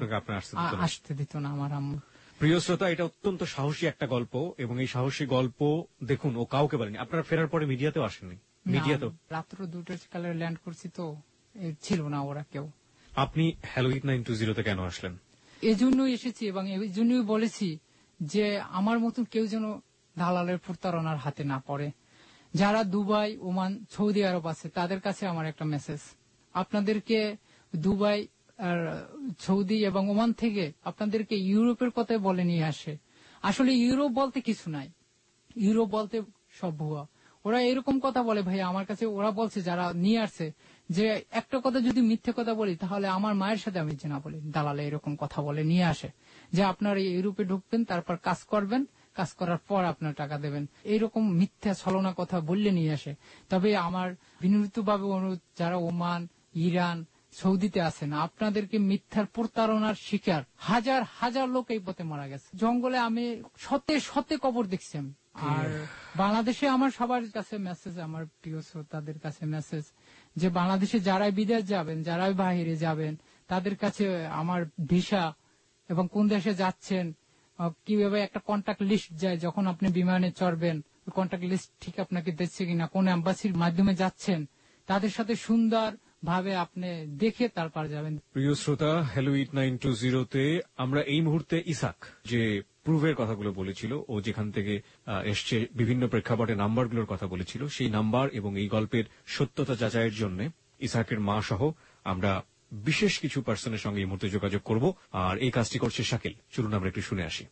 আসতে দিত না আমার আম্মু। প্রিয় শ্রোতা, এটা অত্যন্ত সাহসী একটা গল্প, এবং এই সাহসী গল্প দেখুন ও কাউকে বলেনি। আপনারা ফেরার পরে মিডিয়াতেও আসেননি? মিডিয়া তো রাত্র 2টা কালে ল্যান্ড করছি, তো ছিল না ওরা কেউ। আপনি হ্যালো 8920 তে কেন আসলেন? এই জন্যই এসেছি, এবং এই জন্যই বলেছি যে আমার মতন কেউ যেন দালালের প্রতারণার হাতে না পড়ে। যারা দুবাই, ওমান, সৌদি আরব আছে, তাদের কাছে আমার একটা মেসেজ, আপনাদেরকে দুবাই আর সৌদি এবং ওমান থেকে আপনাদেরকে ইউরোপের কথাই বলে নিয়ে আসে। আসলে ইউরোপ বলতে কিছু নাই, ইউরোপ বলতে সব ভুয়া। ওরা এরকম কথা বলে ভাই আমার কাছে, ওরা বলছে যারা নিয়ে আসছে যে একটা কথা যদি মিথ্যে কথা বলি তাহলে আমার মায়ের সাথে আমি যে না বলি। দালালে এরকম কথা বলে নিয়ে আসে যে আপনারা ইউরোপে ঢুকবেন, তারপর কাজ করবেন, কাজ করার পর আপনার টাকা দেবেন, এইরকম মিথ্যা ছলনা কথা বললে নিয়ে আসে। তবে আমার বিনীতভাবে অনুরোধ, যারা ওমান, ইরান, সৌদিতে আছেন, আপনাদেরকে মিথ্যার প্রতারণার শিকার হাজার হাজার লোক এই পথে মারা গেছে। জঙ্গলে আমি শতে শতে কবর দেখছি আমি। আর বাংলাদেশে আমার সবার কাছে মেসেজ, আমার প্রিয় শ্রোতাদের কাছে মেসেজ, যে বাংলাদেশে যারাই বিদেশ যাবেন, যারাই বাহিরে যাবেন, তাদের কাছে আমার ভিসা এবং কোন দেশে যাচ্ছেন, কিভাবে একটা কন্ট্যাক্ট লিস্ট যায় যখন আপনি বিমানে চড়বেন, ওই কন্ট্যাক্ট লিস্ট ঠিক আপনাকে দিচ্ছে কিনা, কোন এম্বাসির মাধ্যমে যাচ্ছেন, তাদের সাথে সুন্দর ভাবে আপনি দেখে তারপর যাবেন। প্রিয় শ্রোতা, হ্যালো 8920 তে আমরা এই মুহূর্তে ইসাক, যে প্রুভের কথাগুলো বলেছিল, ও যেখান থেকে এসছে, বিভিন্ন প্রেক্ষাপটে নাম্বারগুলোর কথা বলেছিল, সেই নাম্বার এবং এই গল্পের সত্যতা যাচাইয়ের জন্য ইসাকের মা সহ আমরা বিশেষ কিছু পার্সনের সঙ্গে এই মুহূর্তে যোগাযোগ করব। আর এই কাজটি করছে শাকিল। চলুন আমরা একটু শুনে আসি।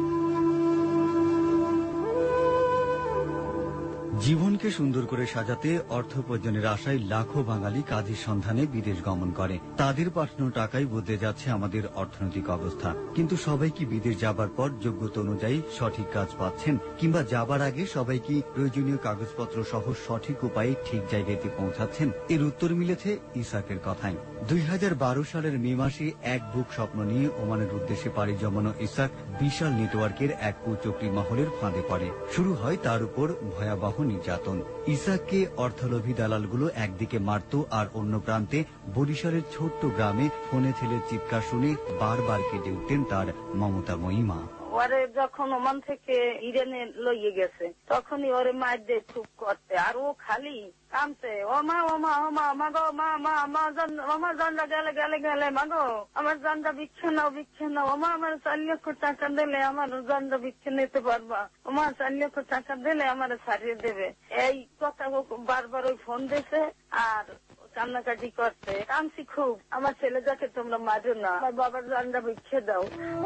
জীবনকে সুন্দর করে সাজাতে অর্থ উপার্জনের আশায় লাখো বাঙালি কাজের সন্ধানে বিদেশ গমন করে। তাদের পাঠানো টাকাই বদলে যাচ্ছে আমাদের অর্থনৈতিক অবস্থা। কিন্তু সবাই কি বিদেশ যাবার পর যোগ্যতা অনুযায়ী সঠিক কাজ পাচ্ছেন, কিংবা যাবার আগে সবাই কি প্রয়োজনীয় কাগজপত্র সহ সঠিক উপায়ে ঠিক জায়গাতে পৌঁছাচ্ছেন? এর উত্তর মিলেছে ইসাকের কথায়। 2012 সালের মে মাসে এক বুক স্বপ্ন নিয়ে ওমানের উদ্দেশ্যে পাড়ি জমানো ইসাক বিশাল নেটওয়ার্কের এক কুচক্রী মহলের ফাঁদে পড়ে। শুরু হয় তার উপর ভয়াবহ নির্যাতন। ইসাককে অর্থলোভী দালালগুলো একদিকে মারত, আর অন্য প্রান্তে বরিশালের ছোট্ট গ্রামে ফোনে ছেলের চিৎকার শুনে বারবার কেঁদে উঠতেন তার মমতাময়ী মা। ওরে যখন ওমান থেকে ইরানে লইয়ে গেছে তখনই ওরে মার দিয়ে খুব করতে, আর ও খালি কামতে, ও মা ও মা ও মা মা গো মা মা আমার জানটা গেলে গেলে গেলে মা গো আমার জানটা বিচ্ছে নাও ও মা আমার 4 লক্ষ টাকা দিলে আমার জানটা বিচ্ছে নিতে পারবা, ও মা 4 লক্ষ টাকা দিলে আমার ছাড়িয়ে দেবে। এই কথা বারবার ওই ফোন দিছে আর কান্নাকাটি করতে। কামছি খুব, আমার ছেলে যাকে তোমরা মারো না, আমার বাবার জানটা বিচ্ছে দাও।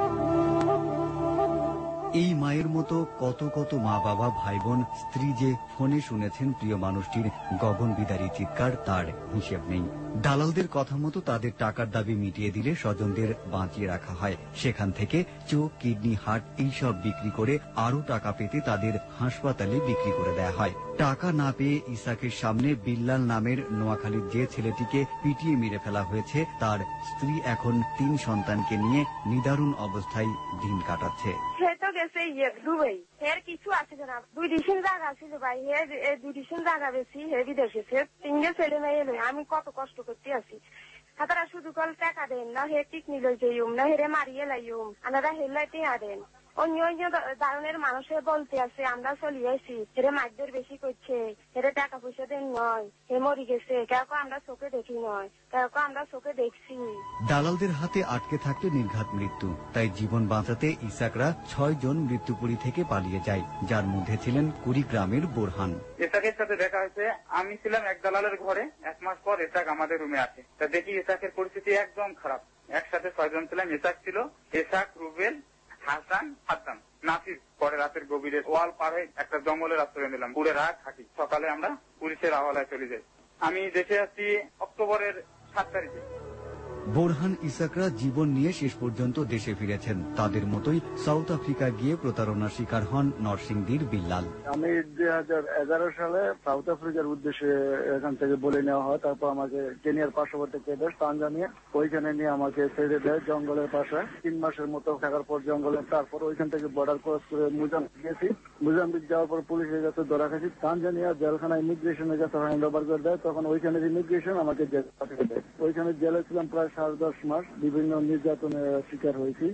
এই মায়ের মতো কত কত মা বাবা, ভাই বোন, স্ত্রী যে ফোনে শুনেছেন প্রিয় মানুষটির গগন বিদারী চিৎকার, তার হিসেব নেই। দালালদের কথা মতো তাদের টাকার দাবি মিটিয়ে দিলে স্বজনদের বাঁচিয়ে রাখা হয়। সেখান থেকে চোখ, কিডনি, হার্ট এইসব বিক্রি করে আরো টাকা পেতে তাদের হাসপাতালে বিক্রি করে দেয়া হয়। টাকা না পেয়ে ইসাকের সামনে বিল্লাল নামের নোয়াখালীর যে ছেলেটিকে পিটিয়ে মেরে ফেলা হয়েছে, তার স্ত্রী এখন 3 সন্তানকে নিয়ে নিদারুণ অবস্থায় দিন কাটাচ্ছে। দুবাই এর কিছু আছে না, 2 ডিসেন জায়গা ছিল ভাই, 2 ডিসেন জায়গা বেশি হেভি দেশেছে, 3 ছেলে মেয়ে এলো। আমি কত কষ্ট করতে আছি, তারা শুধু কল টাকা দেন না, হে টিকনি লই যাইম না, হেরে মারিয়ে লাইম, আনারা হেলাইতে আদেন। অন্য অন্য ধরনের মানুষের বলতে আছে আমরা চলিয়েছি, হেরে মারধর বেশি করছে, হেরে টাকা পয়সা দেন নয়, হে মরি গেছে, কেউ আমরা চোখে দেখি নয়, কেউ আমরা চোখে দেখছি। দালালদের হাতে আটকে থাকলে নির্ঘাত মৃত্যু। তাই জীবন বাঁচাতে ইসাকরা 6 জন মৃত্যুপুরী থেকে পালিয়ে যায়, যার মধ্যে ছিলেন কুড়িগ্রামের বোরহান। ইসাকের সাথে দেখা হয়েছে, আমি ছিলাম এক দালালের ঘরে, 1 মাস পর ইসাক আমাদের রুমে আসে। তা দেখি ইসাকের পরিস্থিতি একদম খারাপ, একসাথে 6 জন ছিলাম। ইসাক ছিল, ইসাক, রুবেল, হাসান, হাসান, নাসির। পরে রাতের গভীরে ওয়াল পার হয়ে একটা জঙ্গলের আশ্রয় নিলাম। পুরে রাত থাকি, সকালে আমরা পুলিশের হাওলায় চলে যাই। আমি দেশে আসছি অক্টোবরের 7 তারিখে। বোরহান ইসাকরা জীবন নিয়ে শেষ পর্যন্ত দেশে ফিরেছেন। তাদের মতোই সাউথ আফ্রিকা গিয়ে প্রতারণার শিকার হন নরসিংদীর বিল্লাল। আমি 2011 সালে সাউথ আফ্রিকার উদ্দেশ্যে এখান থেকে বলে নেওয়া হয়। তারপর আমাকে কেনিয়ার পার্শ্ববর্তী দেশ তানজানিয়া, ওইখানে নিয়ে আমাকে ছেড়ে দেয় জঙ্গলের পাশে। 3 মাসের মতো থাকার পর জঙ্গলে, তারপর ওইখান থেকে বর্ডার ক্রস করে মোজাম্বিক গেছি। মোজাম্বিক যাওয়ার পর পুলিশের কাছে ধরা খাইছি। তানজানিয়া জেলখানা ইমিগ্রেশনের কাছে হ্যান্ড ওভার করে দেয়। তখন ওইখানের ইমিগ্রেশন আমাকে জেল পাঠিয়ে দেয়। ওইখানে জেলে ছিলাম প্রায় 10.5 মাস। বিভিন্ন নির্যাতনের শিকার হয়েছি।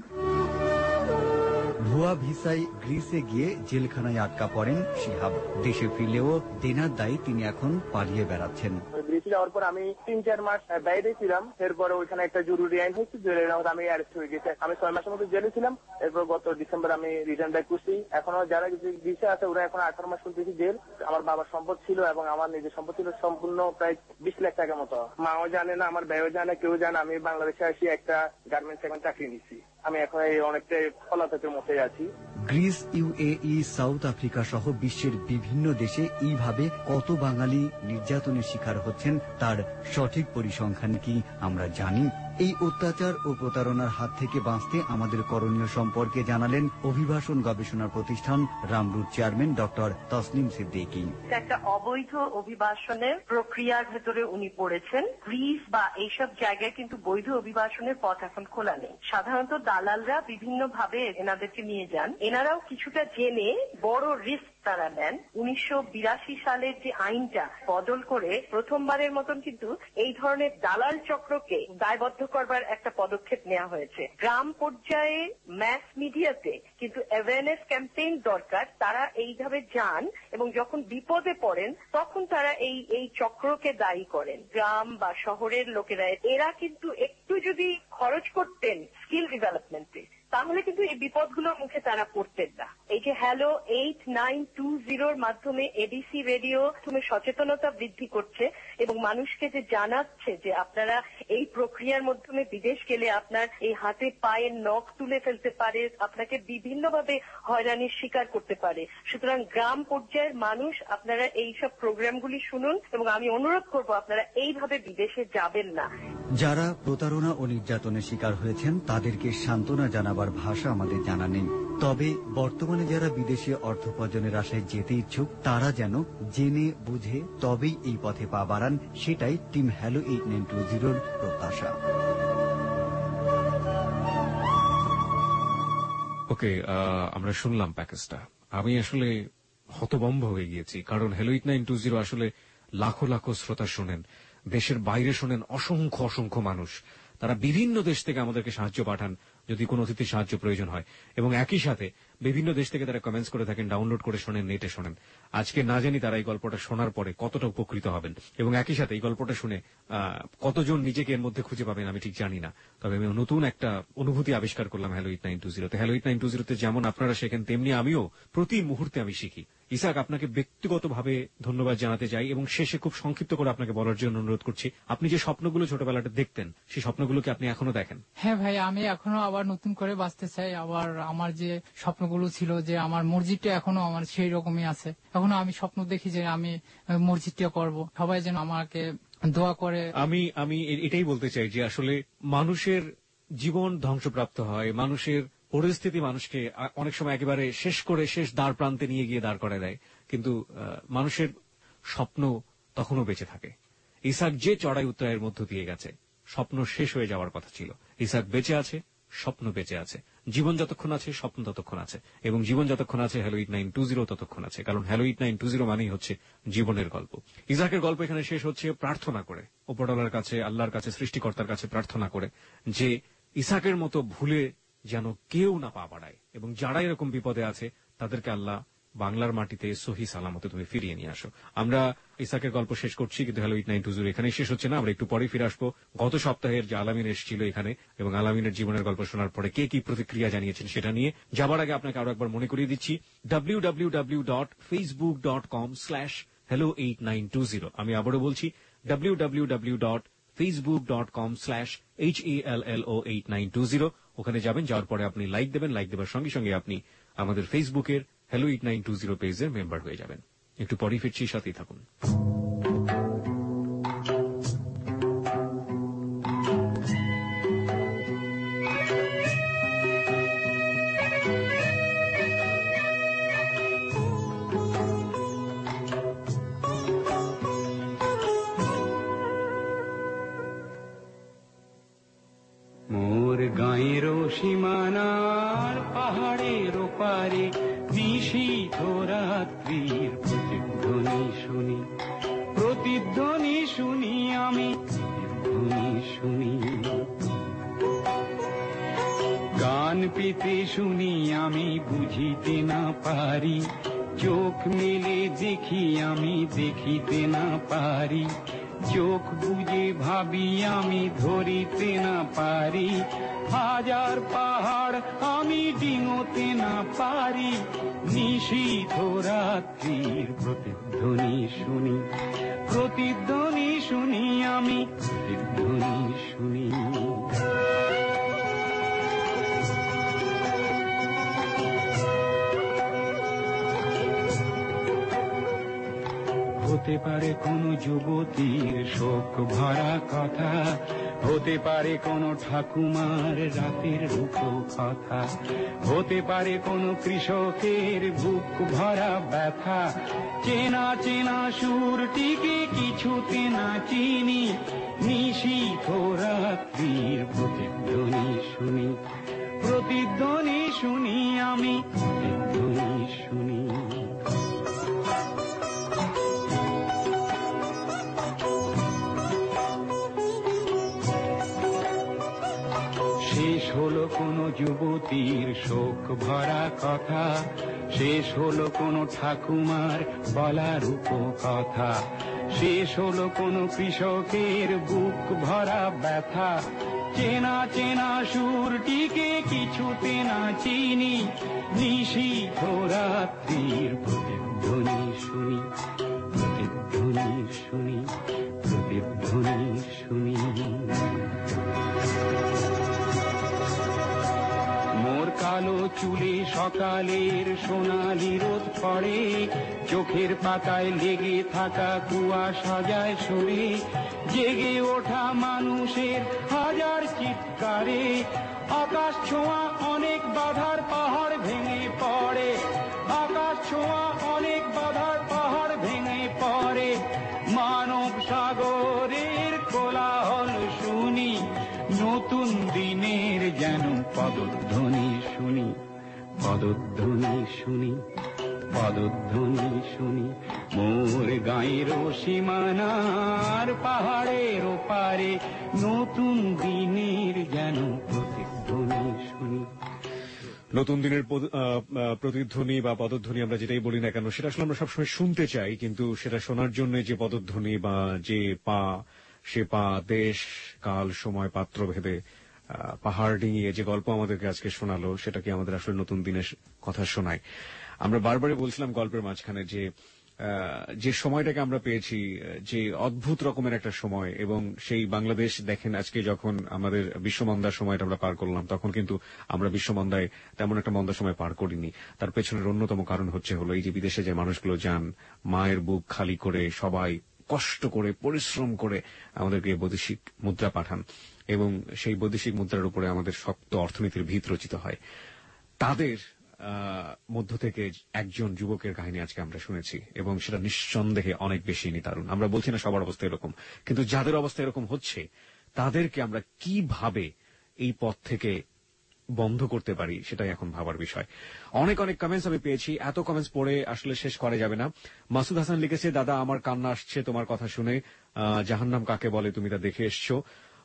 ভুয়া ভিসায় গ্রিসে গিয়ে জেলখানায় আটকা পড়েন শিহাব। দেশে ফিরলেও দেনার দায়ে তিনি এখন পালিয়ে বেড়াচ্ছেন। গ্রিসে যাওয়ার পর আমি 3-4 মাস বাইরে ছিলাম। এরপরে ওইখানে একটা জরুরি আইন হয়েছে, জেলের আমি অ্যারেস্ট হয়ে গেছি। আমি 6 মাসের মতো জেলে ছিলাম। এরপর গত ডিসেম্বর আমি রিটার্ন ব্যাক করছি। এখনো যারা গ্রিসে আছে ওরা এখন 18 মাস করতেছি জেল। আমার বাবার সম্পদ ছিল এবং আমার নিজের সম্পদ ছিল সম্পূর্ণ প্রায় 20 লাখ টাকার মতো। মাও জানে না, আমার ভাইও জানে, কেউ জানে আমি বাংলাদেশে আসি একটা গার্মেন্টস এখন চাকরি নিচ্ছি। আমি এখন অনেকটাই পলাতকের মধ্যে আছি। গ্রিস, ইউএই, সাউথ আফ্রিকা সহ বিশ্বের বিভিন্ন দেশে এইভাবে কত বাঙালি নির্যাতনের শিকার হচ্ছেন তার সঠিক পরিসংখ্যান কি আমরা জানি? এই অত্যাচার ও প্রতারণার হাত থেকে বাঁচতে আমাদের করণীয় সম্পর্কে জানালেন অভিবাসন গবেষণা প্রতিষ্ঠান রামরুট চেয়ারম্যান ডক্টর তসলিম সিদ্দিকী। একটা অবৈধ অভিবাসনের প্রক্রিয়ার ভেতরে উনি পড়েছেন। গ্রিস বা এইসব জায়গায় কিন্তু বৈধ অভিবাসনের পথ এখন খোলা নেই। সাধারণত দালালরা বিভিন্ন ভাবে এনাদেরকে নিয়ে যান। এনারাও কিছুটা জেনে বড় রিস্ক তারা নেন। 1982 সালের যে আইনটা বদল করে প্রথমবারের মতন কিন্তু এই ধরনের দালাল চক্রকে দায়বদ্ধ করবার একটা পদক্ষেপ নেওয়া হয়েছে। গ্রাম পর্যায়ে ম্যাস মিডিয়াতে কিন্তু অ্যাওয়ারনেস ক্যাম্পেইন দরকার। তারা এইভাবে যান এবং যখন বিপদে পড়েন তখন তারা এই চক্রকে দায়ী করেন। গ্রাম বা শহরের লোকেরা এরা কিন্তু একটু যদি খরচ করতেন স্কিল ডেভেলপমেন্টে তাহলে কিন্তু এই বিপদগুলোর মুখে তারা পড়তেন না। এই যে হ্যালো 8920 মাধ্যমে এডিসি রেডিও তুমি সচেতনতা বৃদ্ধি করছে এবং মানুষকে যে জানাচ্ছে যে আপনারা এই প্রক্রিয়ার মাধ্যমে বিদেশ গেলে আপনার এই হাতে পায়ের নখ তুলে ফেলতে পারে, আপনাকে বিভিন্নভাবে হয়রানির শিকার করতে পারে। সুতরাং গ্রাম পর্যায়ের মানুষ আপনারা এই সব প্রোগ্রামগুলি শুনুন এবং আমি অনুরোধ করব আপনারা এইভাবে বিদেশে যাবেন না। যারা প্রতারণা ও নির্যাতনের শিকার হয়েছেন তাদেরকে সান্ত্বনা জানাবার ভাষা আমাদের জানা নেই। তবে বর্তমানে যারা বিদেশে অর্থোপার্জনের আশায় যেতে ইচ্ছুক তারা যেন জেনে বুঝে তবেই এই পথে পা বাড়ান, সেটাই টিম হ্যালো 8920 প্রত্যাশা। ওকে, আমরা শুনলাম প্যাকেজটা। আমি আসলে হতভম্ব হয়ে গিয়েছি, কারণ হ্যালো 8920 আসলে লাখো লাখো শ্রোতা শোনেন, দেশের বাইরে শোনেন অসংখ্য অসংখ্য মানুষ। তারা বিভিন্ন দেশ থেকে আমাদেরকে সাহায্য পাঠান যদি কোনো অতিথির সাহায্য প্রয়োজন হয়, এবং একই সাথে বিভিন্ন দেশ থেকে তারা কমেন্টস করে থাকেন, ডাউনলোড করে শোনেন, নেটে শোনেন। আজকে না জানি তারা এই গল্পটা শোনার পরে কতটা উপকৃত হবেন, এবং একই সাথে এই গল্পটা শুনে কতজন নিজেকে এর মধ্যে খুঁজে পাবেন আমি ঠিক জানি না। তবে আমি নতুন একটা অনুভূতি আবিষ্কার করলাম হ্যালো 8920 হ্যালো 8920 যেমন আপনারা শেখেন তেমনি আমিও প্রতি মুহূর্তে আমি শিখি। ইসাক, আপনাকে ব্যক্তিগতভাবে ধন্যবাদ জানাতে চাই এবং শেষে খুব সংক্ষিপ্ত করে আপনাকে বলার জন্য অনুরোধ করছি, আপনি যে স্বপ্নগুলো ছোটবেলাটা দেখতেন সেই স্বপ্নগুলোকে আপনি এখনো দেখেন? হ্যাঁ ভাই, আমি এখনো আবার নতুন করে বাঁচতে চাই। আবার আমার যে স্বপ্নগুলো ছিল যে আমার মসজিদটা এখনো আমার সেই রকমই আছে। এখনো আমি স্বপ্ন দেখি যে আমি মসজিদটা করব, সবাই যেন আমাকে দোয়া করে। আমি এটাই বলতে চাই যে আসলে মানুষের জীবন ধ্বংসপ্রাপ্ত হয়, মানুষের পরিস্থিতি মানুষকে অনেক সময় একেবারে শেষ করে শেষ দ্বার প্রান্তে নিয়ে গিয়ে দাঁড় করায় দেয়, কিন্তু মানুষের স্বপ্ন তখনও বেঁচে থাকে। ইসাক যে চড়াই উত্তরায়ের মধ্য দিয়ে গেছে, স্বপ্ন শেষ হয়ে যাওয়ার কথা ছিল, ইসাক বেঁচে আছে, স্বপ্ন বেঁচে আছে। জীবন যতক্ষণ আছে স্বপ্ন ততক্ষণ আছে, এবং জীবন যতক্ষণ আছে হ্যালো 8920 ততক্ষণ আছে, কারণ হ্যালো 8920 মানেই হচ্ছে জীবনের গল্প। ইসাকের গল্প এখানে শেষ হচ্ছে প্রার্থনা করে, উপরওয়ালার কাছে, আল্লাহর কাছে, সৃষ্টিকর্তার কাছে প্রার্থনা করে যে ইসাকের মতো ভুলে যেন কেউ না পা বাড়ায়, এবং যারা এরকম বিপদে আছে তাদেরকে আল্লাহ বাংলার মাটিতে সহি সালামতে তুমি ফিরিয়ে নিয়ে আসো। আমরা ইসাকের গল্প শেষ করছি, কিন্তু হ্যালো 8920 এখানেই শেষ হচ্ছে না। আমরা একটু পরে ফিরে আসবো গত সপ্তাহের যে আলামিন এসেছিল এখানে, এবং আলামিনের জীবনের গল্প শোনার পরে কে কি প্রতিক্রিয়া জানিয়েছেন সেটা নিয়ে। যাবার আগে আপনাকে আরো একবার মনে করিয়ে দিচ্ছি www.facebook.com/hello8920। আমি আবারও বলছি www facebook.com/HALLO8920। ওখানে যাবেন, যাওয়ার পরে আপনি লাইক দেবেন, লাইক দেওয়ার সঙ্গে সঙ্গে আপনি আমাদের ফেসবুকের হ্যালো 8920 পেজের মেম্বার হয়ে যাবেন। একটু পরেই ফিরছি, সাথেই থাকুন। সীমানার পাহাড়ের ওপারে নিশীথ রাত্রির প্রতিধ্বনি শুনি, প্রতিধ্বনি শুনি আমি, প্রতিধ্বনি শুনি। গান পেতে শুনি আমি, বুঝিতে না পারি, চোখ মেলে দেখি আমি, দেখিতে না পারি, চোখ বুঝে ভাবি আমি, ধরিতে না পারি, হাজার পাহাড় আমি ডিঙোতে না পারি, নিশীথ রাত্রির প্রতিধ্বনি শুনি, প্রতিধ্বনি শুনি আমি, প্রতিধ্বনি শুনি। হতে পারে কোন যুবতীর শোক ভরা কথা, হতে পারে কোন ঠাকুমার রাতের রূপ কথা, হতে পারে কোন কৃষকের বুক ভরা ব্যথা, চেনা চেনা সুরটিকে কিছুতে না চিনি, নিশীথ রাত্রির প্রতিধ্বনি শুনি, প্রতিধ্বনি শুনি আমি, প্রতিধ্বনি শুনি। শেষ হলো কোন যুবতীর শোক ভরা কথা, শেষ হলো কোন ঠাকুমার বলা রূপ কথা, শেষ হলো কোন কৃষকের বুক ভরা ব্যথা, চেনা চেনা সুরটিকে কিছুতে না চিনি, নিশীথ রাত্রির প্রতিধ্বনি শুনি, প্রতিধ্বনি শুনি, প্রতিধ্বনি শুনি। মোর কালো চুলে সকালের সোনালি রোদ পড়ে, চোখের পাতায় লেগে থাকা কুয়াশা যায় সরে, জেগে ওঠা মানুষের হাজার চিৎকারে, আকাশ ছোঁয়া অনেক বাধার পাহাড় ভেঙে পড়ে, আকাশ ছোঁয়া অনেক বাধার পাহাড় ভেঙে পড়ে, মানব সাগরের কোলাহল শুনি, নতুন দিনের যেন পদধ্বনি শুনি, পদধ্বনি শুনি, পদধ্বনি শুনি। মোর গাঁয়ের সীমানার পাহাড়ের ওপারে নতুন দিনের যেন প্রতিধ্বনি শুনি। নতুন দিনের প্রতিধ্বনি বা পদধ্বনি আমরা যেটাই বলি না কেন, সেটা আসলে আমরা সবসময় শুনতে চাই, কিন্তু সেটা শোনার জন্য যে পদধ্বনি বা যে পা, সে পা দেশ কাল সময় পাত্র ভেদে পাহাড় ডিঙিয়ে যে গল্প আমাদেরকে আজকে শোনালো, সেটা কি আমাদের আসলে নতুন দিনের কথা শোনায়। আমরা বারবারই বলছিলাম গল্পের মাঝখানে যে সময়টাকে আমরা পেয়েছি, যে অদ্ভুত রকমের একটা সময়, এবং সেই বাংলাদেশ দেখেন আজকে যখন আমাদের বিশ্বমন্দার সময়টা আমরা পার করলাম, তখন কিন্তু আমরা বিশ্বমন্দায় তেমন একটা মন্দার সময় পার করিনি। তার পেছনের অন্যতম কারণ হলো এই যে বিদেশে যে মানুষগুলো যান, মায়ের বুক খালি করে সবাই কষ্ট করে পরিশ্রম করে আমাদেরকে বৈদেশিক মুদ্রা পাঠান, এবং সেই বৈদেশিক মুদ্রার উপরে আমাদের শক্ত অর্থনীতির ভিত রচিত হয়। তাদের মধ্য থেকে একজন যুবকের কাহিনী আজকে আমরা শুনেছি, এবং সেটা নিঃসন্দেহে অনেক বেশি নিদারুণ। আমরা বলছি না সবার অবস্থা এরকম, কিন্তু যাদের অবস্থা এরকম হচ্ছে তাদেরকে আমরা কিভাবে এই পথ থেকে বন্ধ করতে পারি, সেটাই এখন ভাবার বিষয়। অনেক অনেক কমেন্টস আমি পেয়েছি, এত কমেন্টস পড়ে আসলে শেষ করা যাবে না। মাসুদ হাসান লিখেছে, দাদা আমার কান্না আসছে তোমার কথা শুনে, জাহান্নাম কাকে বলে তুমি তা দেখে এসছো।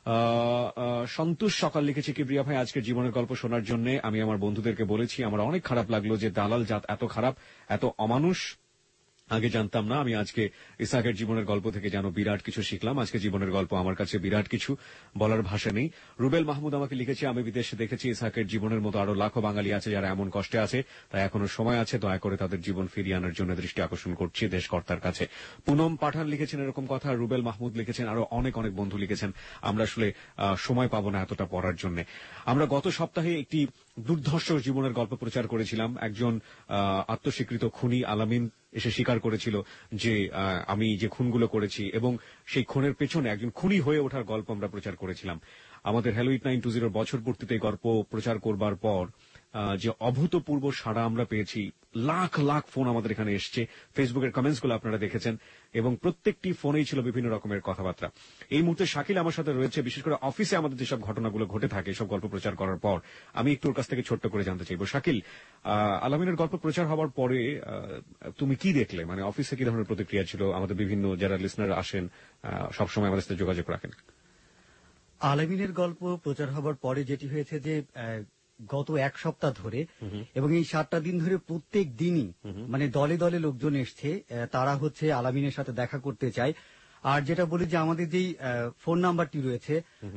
সন্তোষ সকাল লিখেছে, কিবরিয়া ভাই আজকের জীবনের গল্প শোনার জন্য আমি আমার বন্ধুদেরকে বলেছি, আমার অনেক খারাপ লাগলো যে দালাল জাত এত খারাপ, এত অমানুষ, আগে জানতাম না। আমি আজকে ইসহাকের জীবনের গল্প থেকে যেন বিরাট কিছু শিখলাম। আজকে জীবনের গল্প আমার কাছে বিরাট কিছু, বলার ভাষা নেই। রুবেল মাহমুদ আমাকে লিখেছে, আমি বিদেশে দেখেছি ইসহাকের জীবনের মতো আরো লাখো বাঙালি আছে যারা এমন কষ্টে আছে, তাই এখনো সময় আছে, দয়া করে তাদের জীবন ফিরিয়ে আনার জন্য দৃষ্টি আকর্ষণ করছি দেশকর্তার কাছে। পুনম পাঠান লিখেছেন এরকম কথা, রুবেল মাহমুদ লিখেছেন, আরো অনেক অনেক বন্ধু লিখেছেন। আমরা আসলে সময় পাবো না এতটা পড়ার জন্য। আমরা গত সপ্তাহে একটি দুর্ধর্ষ জীবনের গল্প প্রচার করেছিলাম। একজন আত্মস্বীকৃত খুনি আলামিন এসে স্বীকার করেছিল যে আমি যে খুনগুলো করেছি, এবং সেই খুনের পেছনে একজন খুনি হয়ে ওঠার গল্প আমরা প্রচার করেছিলাম। আমাদের হ্যালো 8920 বছর পূর্তিতে গল্প প্রচার করবার পর যে অভূতপূর্ব সাড়া আমরা পেয়েছি, লাখ লাখ ফোন আমাদের এখানে এসছে। ফেসবুকের কমেন্টস গুলো আপনারা দেখেছেন, এবং প্রত্যেকটি ফোনেই ছিল বিভিন্ন রকমের কথাবার্তা। এই মুহূর্তে শাকিল আমার সাথে রয়েছে। বিশেষ করে অফিসে আমাদের যেসব ঘটনাগুলো ঘটে থাকে সব গল্প প্রচার করার পর, আমি একটু ওর কাছ থেকে ছোট্ট করে জানতে চাইবো। শাকিল, আলামিনের গল্প প্রচার হওয়ার পরে তুমি কি দেখলে? মানে অফিসে কি ধরনের প্রতিক্রিয়া ছিল? আমাদের বিভিন্ন যারা লিসনার আসেন সবসময় আমাদের সাথে যোগাযোগ রাখেন। আলামিনের গল্প প্রচার হবার পরে যেটি হয়েছে যে গত এক সপ্তাহ ধরে এবং এই 7টা দিন ধরে প্রত্যেক দিনই মানে দলে দলে লোকজন এসছে, তারা হচ্ছে আলামিনের সাথে দেখা করতে চায়। আর যেটা বলি যে আমাদের যেই ফোন নাম্বারটি রয়েছে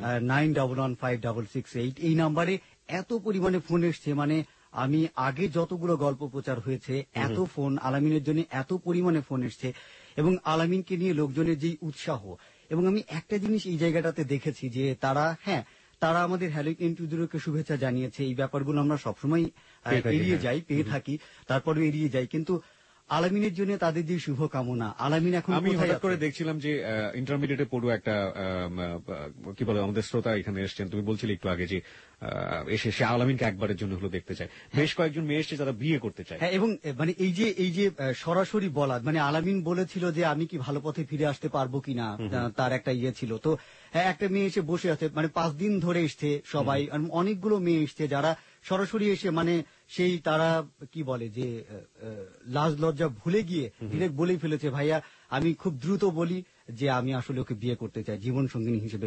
91156668, এই নাম্বারে এত পরিমাণে ফোন এসছে, মানে আমি আগে যতগুলো গল্প প্রচার হয়েছে এত ফোন আলামিনের জন্য এত পরিমাণে ফোন এসছে, এবং আলামিনকে নিয়ে লোকজনের যেই উৎসাহ। এবং আমি একটা জিনিস এই জায়গাটাতে দেখেছি যে তারা আমাদের হ্যালো 8920কে শুভেচ্ছা জানিয়েছে। এই ব্যাপারগুলো আমরা সবসময় এড়িয়ে যাই, পেয়ে থাকি, তারপরে এড়িয়ে যাই, কিন্তু আলামিনের জন্য তাদের যে শুভকামনা, আলামিন এখন আমি হঠাৎ করে দেখছিলাম যে ইন্টারমিডিয়েটে পড়ুয়া একটা কি বলে আমাদের শ্রোতা এখানে এসছেন, তুমি বলছিলে একটু আগে যে এসে সে আলামিনকে একবারের জন্য হলো দেখতে চায়। বেশ কয়েকজন মেয়ে এসছে যারা বিয়ে করতে চায়। এবং মানে এই যে সরাসরি বলা, মানে আলামিন বলেছিল যে আমি কি ভালো পথে ফিরে আসতে পারবো কিনা, তার একটা ইয়ে ছিল। তো একটা মেয়ে এসে বসে আছে, মানে 5 দিন ধরে এসছে সবাই, অনেকগুলো মেয়ে এসছে যারা সরাসরি এসে মানে সেই তারা কি বলে যে লাজ লজ্জা ভুলে গিয়ে ডিরেক্ট বলেই ফেলেছে, ভাইয়া আমি খুব দ্রুত বলি যে আমি আসলে ওকে বিয়ে করতে চাই, জীবন সঙ্গিনী হিসেবে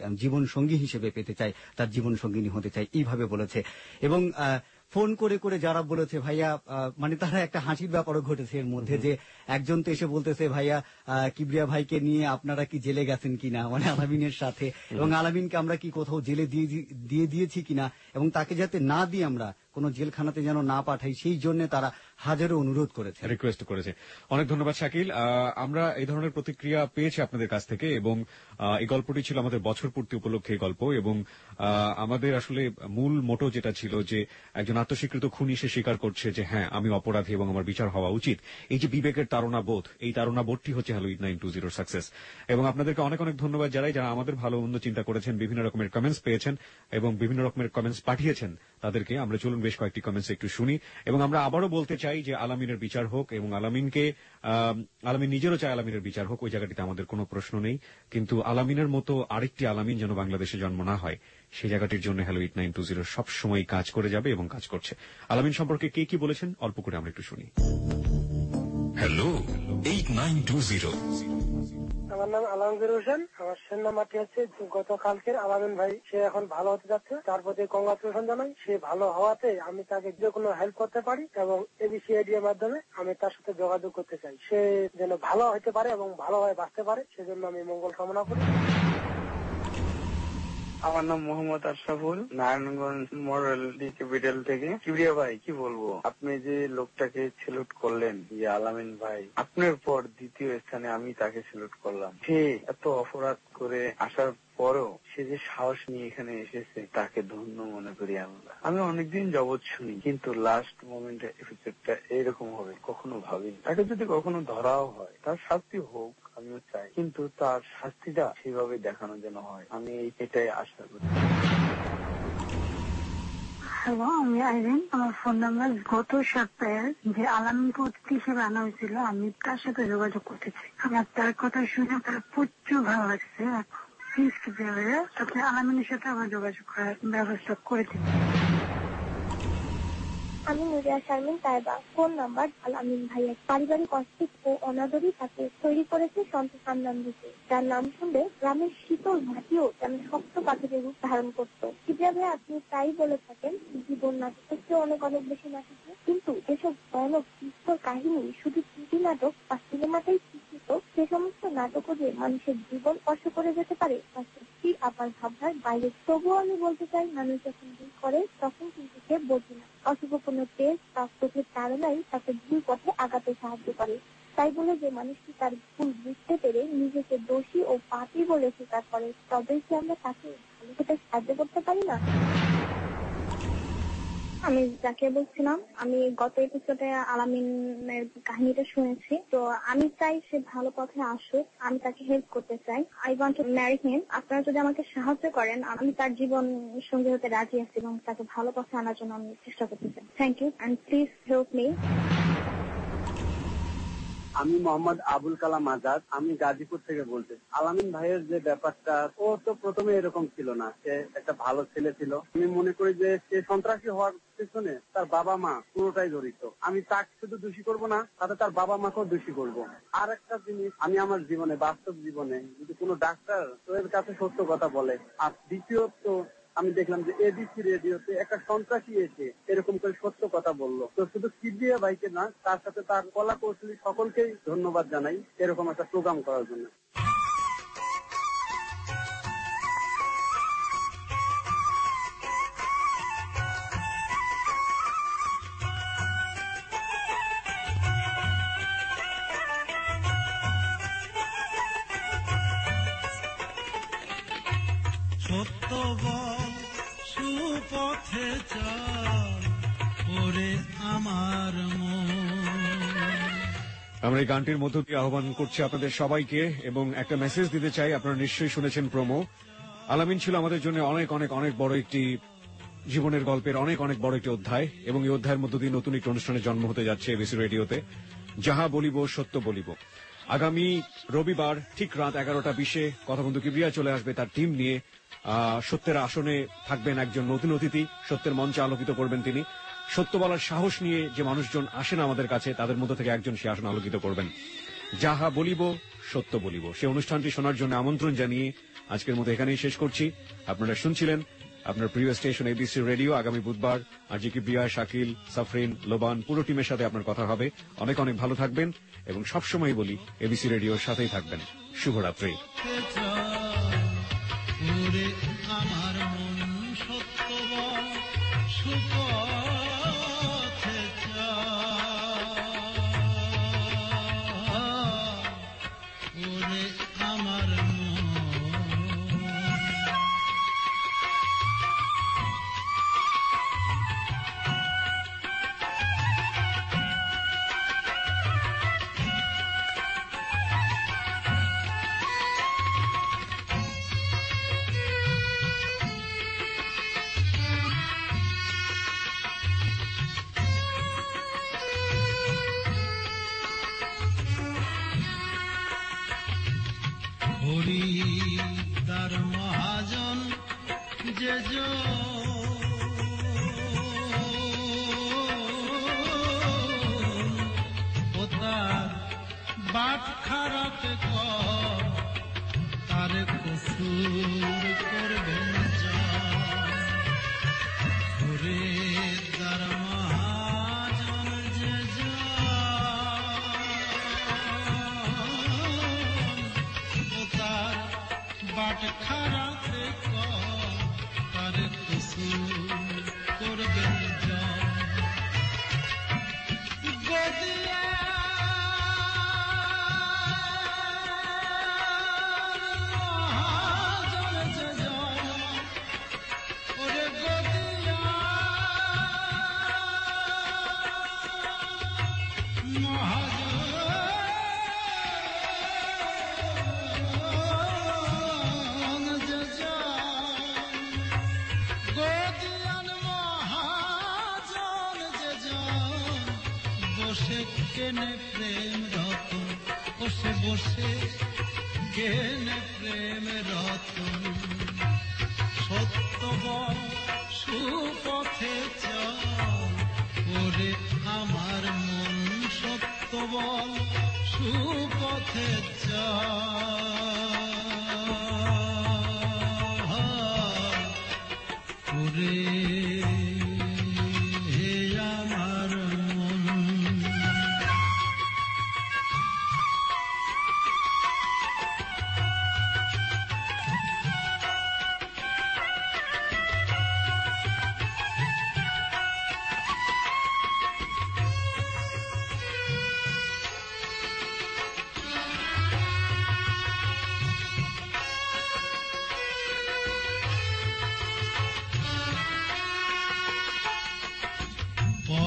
পেতে চাই, তার জীবন সঙ্গিনী হতে চাই, এইভাবে বলেছে। এবং ফোন করে করে যারা বলেছে ভাইয়া, মানে তারা একটা হাসির ব্যাপারও ঘটেছে এর মধ্যে, যে একজন তো এসে বলতেছে ভাইয়া কিবরিয়া ভাইকে নিয়ে আপনারা কি জেলে গেছেন কিনা, মানে আলামিনের সাথে, এবং আলামিনকে আমরা কি কোথাও জেলে দিয়ে দিয়েছি কিনা, এবং তাকে যাতে না দিয়ে আমরা কোন জেলখানাতে যেন না পাঠাই, সেই জন্য তারা হাজারো অনুরোধ করেছে, রিকোয়েস্ট করেছে। অনেক ধন্যবাদ শাকিল। আমরা এই ধরনের প্রতিক্রিয়া পেয়েছি আপনাদের কাছ থেকে, এবং এই গল্পটি ছিল আমাদের বছর পূর্তি উপলক্ষে গল্প, এবং আমাদের আসলে মূল মোটো যেটা ছিল যে একজন আত্মস্বীকৃত খুনি সে স্বীকার করছে যে হ্যাঁ আমি অপরাধী এবং আমার বিচার হওয়া উচিত। এই যে বিবেকের তাড়না বোধ, এই তাড়না বোধটি হচ্ছে হ্যালো 8920 সাকসেস। এবং আপনাদেরকে অনেক অনেক ধন্যবাদ যারা আমাদের ভালো মন্দ চিন্তা করেছেন, বিভিন্ন রকমের কমেন্টস পেয়েছেন এবং বিভিন্ন রকমের কমেন্টস পাঠিয়েছেন তাদেরকে। আমরা চলুন বেশ কয়েকটি কমেন্টস একটু শুনি, এবং আমরা আবারও বলতে চাই যে আলামিনের বিচার হোক, এবং আলামিন নিজেরও চায় আলামিনের বিচার হোক, ওই জায়গাটিতে আমাদের কোনো প্রশ্ন নেই। কিন্তু আলামিনের মতো আরেকটি আলামিন যেন বাংলাদেশে জন্ম না হয়, সেই জায়গাটির জন্য হ্যালো 8920 সবসময় কাজ করে যাবে এবং কাজ করছে। আলামিন সম্পর্কে কে কি বলেছেন অল্প করে আমরা একটু শুনি। হ্যালো 8920। আমার নাম আলমগীর হোসেন। আমার সেন নাম্বারটি হচ্ছে গতকালকের আলামিন ভাই, সে এখন ভালো হতে যাচ্ছে, তার প্রতি কংগ্রাচুলেশন জানাই। সে ভালো হওয়াতে আমি তাকে যে কোনো হেল্প করতে পারি, এবং এবিসিআইডি এর মাধ্যমে আমি তার সাথে যোগাযোগ করতে চাই। সে যেন ভালো হতে পারে এবং ভালোভাবে বাঁচতে পারে, সেজন্য আমি মঙ্গল কামনা করি। আমার নাম মোহাম্মদ আশরাফুল, নারায়ণগঞ্জ মডেল ক্যাপিটাল থেকে। কিবরিয়া ভাই কি বলবো, আপনি যে লোকটাকে সেলুট করলেন, যে আলামিন ভাই, আপনার পর দ্বিতীয় স্থানে আমি তাকে সেলুট করলাম। সে এত অপরাধ করে আসার পরও সে যে সাহস নিয়ে এখানে এসেছে, তাকে ধন্য মনে করি আমরা। আমি অনেকদিন যাবৎ শুনি, কিন্তু লাস্ট মোমেন্টে এপিসোডটা এরকম হবে কখনো ভাবিনি। তাকে যদি কখনো ধরাও হয়, তার শাস্তি হোক আমিও চাই, কিন্তু তার শাস্তিটা সেভাবে দেখানো যেন হয়, আমি এটাই আশা করি। হ্যালো, আমি আইরিন। আমার ফোন নাম্বার গত সপ্তাহে যে আলামিনকে অতিথি হিসেবে আনা হয়েছিল, আমি তার সাথে যোগাযোগ করতেছি। আমার তার কথা শুনে তার প্রচুর ভালো লাগছে। আপনি আলামিনের সাথে আমার যোগাযোগ করার ব্যবস্থা করে দিন। আমি নুরিয়া শারমিন তাইবা। ফোন নাম্বার আলামিন ভাইয়ের পারিবারিক অস্তিত্ব ও অনাদরই তাকে তৈরি করেছে সন্তোষ আন্নান দিতে, যার নাম শুনলে গ্রামের শীতল মাটিও যেন শক্ত পাথরের রূপ ধারণ করত। কিবরিয়া ভাই, আপনি তাই বলে থাকেন জীবন নাটকের চেয়ে অনেক অনেক বেশি নাটক, কিন্তু এসব ভয়ানক বিস্তর কাহিনী শুধু একটি নাটক বা সিনেমাতেই সৃষ্টিত সে সমস্ত নাটকও যে মানুষের জীবন স্পর্শ করে যেতে পারে তা সত্যি আবার ভাবনার বাইরে। তবুও আমি বলতে চাই, মানুষ যখন ভুল করে তখন কিন্তু সে বোঝে না। অশুভপূর্ণ তেজ বা চোখের তাড়নাই তাকে ভুল পথে আগাতে সাহায্য করে। তাই বলে যে মানুষটি তার ভুল বুঝতে পেরে নিজেকে দোষী ও পাপী বলে স্বীকার করে, তবেই কি আমরা তাকে ভালো হতে সাহায্য করতে পারি না? আমি যাকে বলছিলাম, আমি গত এপিসোডে আলামিনের কাহিনীটা শুনেছি, তো আমি চাই সে ভালো পথে আসুক, আমি তাকে হেল্প করতে চাই। I want to marry him. আপনারা যদি আমাকে সাহায্য করেন, আমি তার জীবন সঙ্গী হতে রাজি আছি এবং তাকে ভালো পথে আনার জন্য আমি চেষ্টা করতে চাই। Thank you and please help me. আমি মোহাম্মদ আবুল কালাম আজাদ, আমি গাজীপুর থেকে বলছি। আলামিন ভাইয়ের যে ব্যাপারটা, ও তো প্রথমে এরকম ছিল না, সে একটা ভালো ছেলে ছিল। আমি মনে করি যে সে সন্ত্রাসী হওয়ার পেছনে তার বাবা মা পুরোটাই জড়িত। আমি তাকে শুধু দোষী করব না, তাতে তার বাবা মাকেও দোষী করব। আর একটা জিনিস, আমি আমার জীবনে, বাস্তব জীবনে যদি কোনো ডাক্তার তো এর কাছে সত্য কথা বলে, আর দ্বিতীয়ত আমি দেখলাম যে এবিসি রেডিওতে একটা সন্ত্রাসী এসে এরকম করে সত্য কথা বললো। তো শুধু কিবরিয়া ভাইকে না, তার সাথে তার কলা কৌশলী সকলকেই ধন্যবাদ জানাই এরকম একটা প্রোগ্রাম করার জন্য। সত্য বল, সুপথে চল, ওরে আমার মন। আমরা এই গানটির মধ্য দিয়ে আহ্বান করছি আপনাদের সবাইকে এবং একটা মেসেজ দিতে চাই। আপনারা নিশ্চয়ই শুনেছেন প্রোমো। আলামিন ছিল আমাদের জন্য অনেক অনেক অনেক বড় একটি জীবনের গল্পের অনেক অনেক বড় একটি অধ্যায়, এবং এই অধ্যায়ের মধ্য দিয়ে নতুন একটি অনুষ্ঠানের জন্ম হতে যাচ্ছে এবিসি রেডিওতে, যাহা বলিব সত্য বলিব। আগামী রবিবার ঠিক রাত 11:20 কথাবন্ধু কিবরিয়া চলে আসবে তার টিম নিয়ে। সত্যের আসনে থাকবেন একজন নতুন অতিথি, সত্যের মঞ্চে আলোকিত করবেন তিনি। সত্য বলার সাহস নিয়ে যে মানুষজন আসেন আমাদের কাছে, তাদের মধ্য থেকে একজন সে আসন আলোকিত করবেন। যাহা বলিব সত্য বলিব, সে অনুষ্ঠানটি শোনার জন্য আমন্ত্রণ জানিয়ে আজকের মতো এখানেই শেষ করছি। আপনারা শুনছিলেন আপনার প্রিয় স্টেশন এবিসি রেডিও। আগামী বুধবার আরজে কিবরিয়া, শাকিল, সাফরিন, লোবান পুরো টিমের সাথে আপনার কথা হবে। অনেক অনেক ভালো থাকবেন এবং সবসময় বলি এবিসি রেডিওর সাথেই থাকবেন। শুভরাত্রি। আমার মন সত্য বল, সুপথে চল, ওরে আমার হরিদার মহাজন যে ও তার বাট খারাপ কর, তার কসুর করবেন হরিদার মহাজন যে বাট খারাপে তার কসুর করবেন গদিয়া ওরে গদিয়া কেনে প্রেম রতন, বসে বসে কেনে প্রেম রতন। সত্য বল, সুপথে চল, ওরে আমার মন সত্য বল, সুপথে চল, ওরে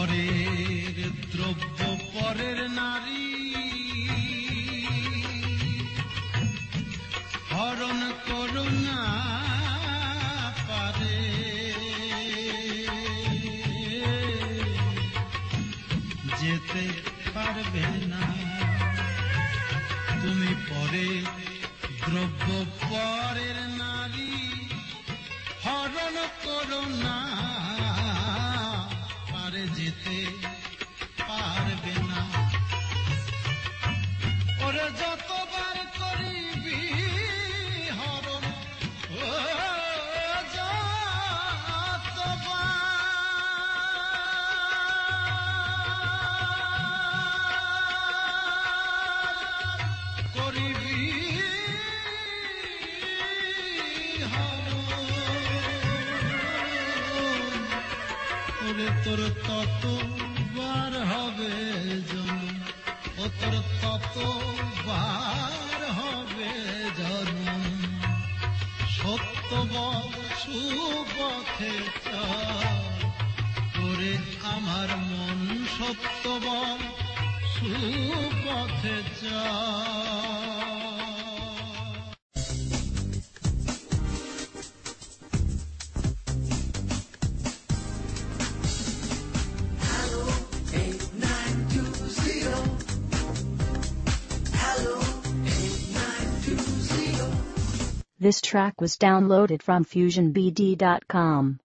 পরের দ্রব্য পরের নারী হরণ করুণা পারে যেতে পারবে না তুমি পরে দ্রব্য পরের নারী হরণ করুণা পারে যেতে পারবে না ওরে যতবার করিবি হরণ তোর ততবার হবে জন্ম ও তোর ততবার হবে জন্ম সত্য বল সুপথে করে আমার মন সত্য বল সুপথে This track was downloaded from FusionBD.com.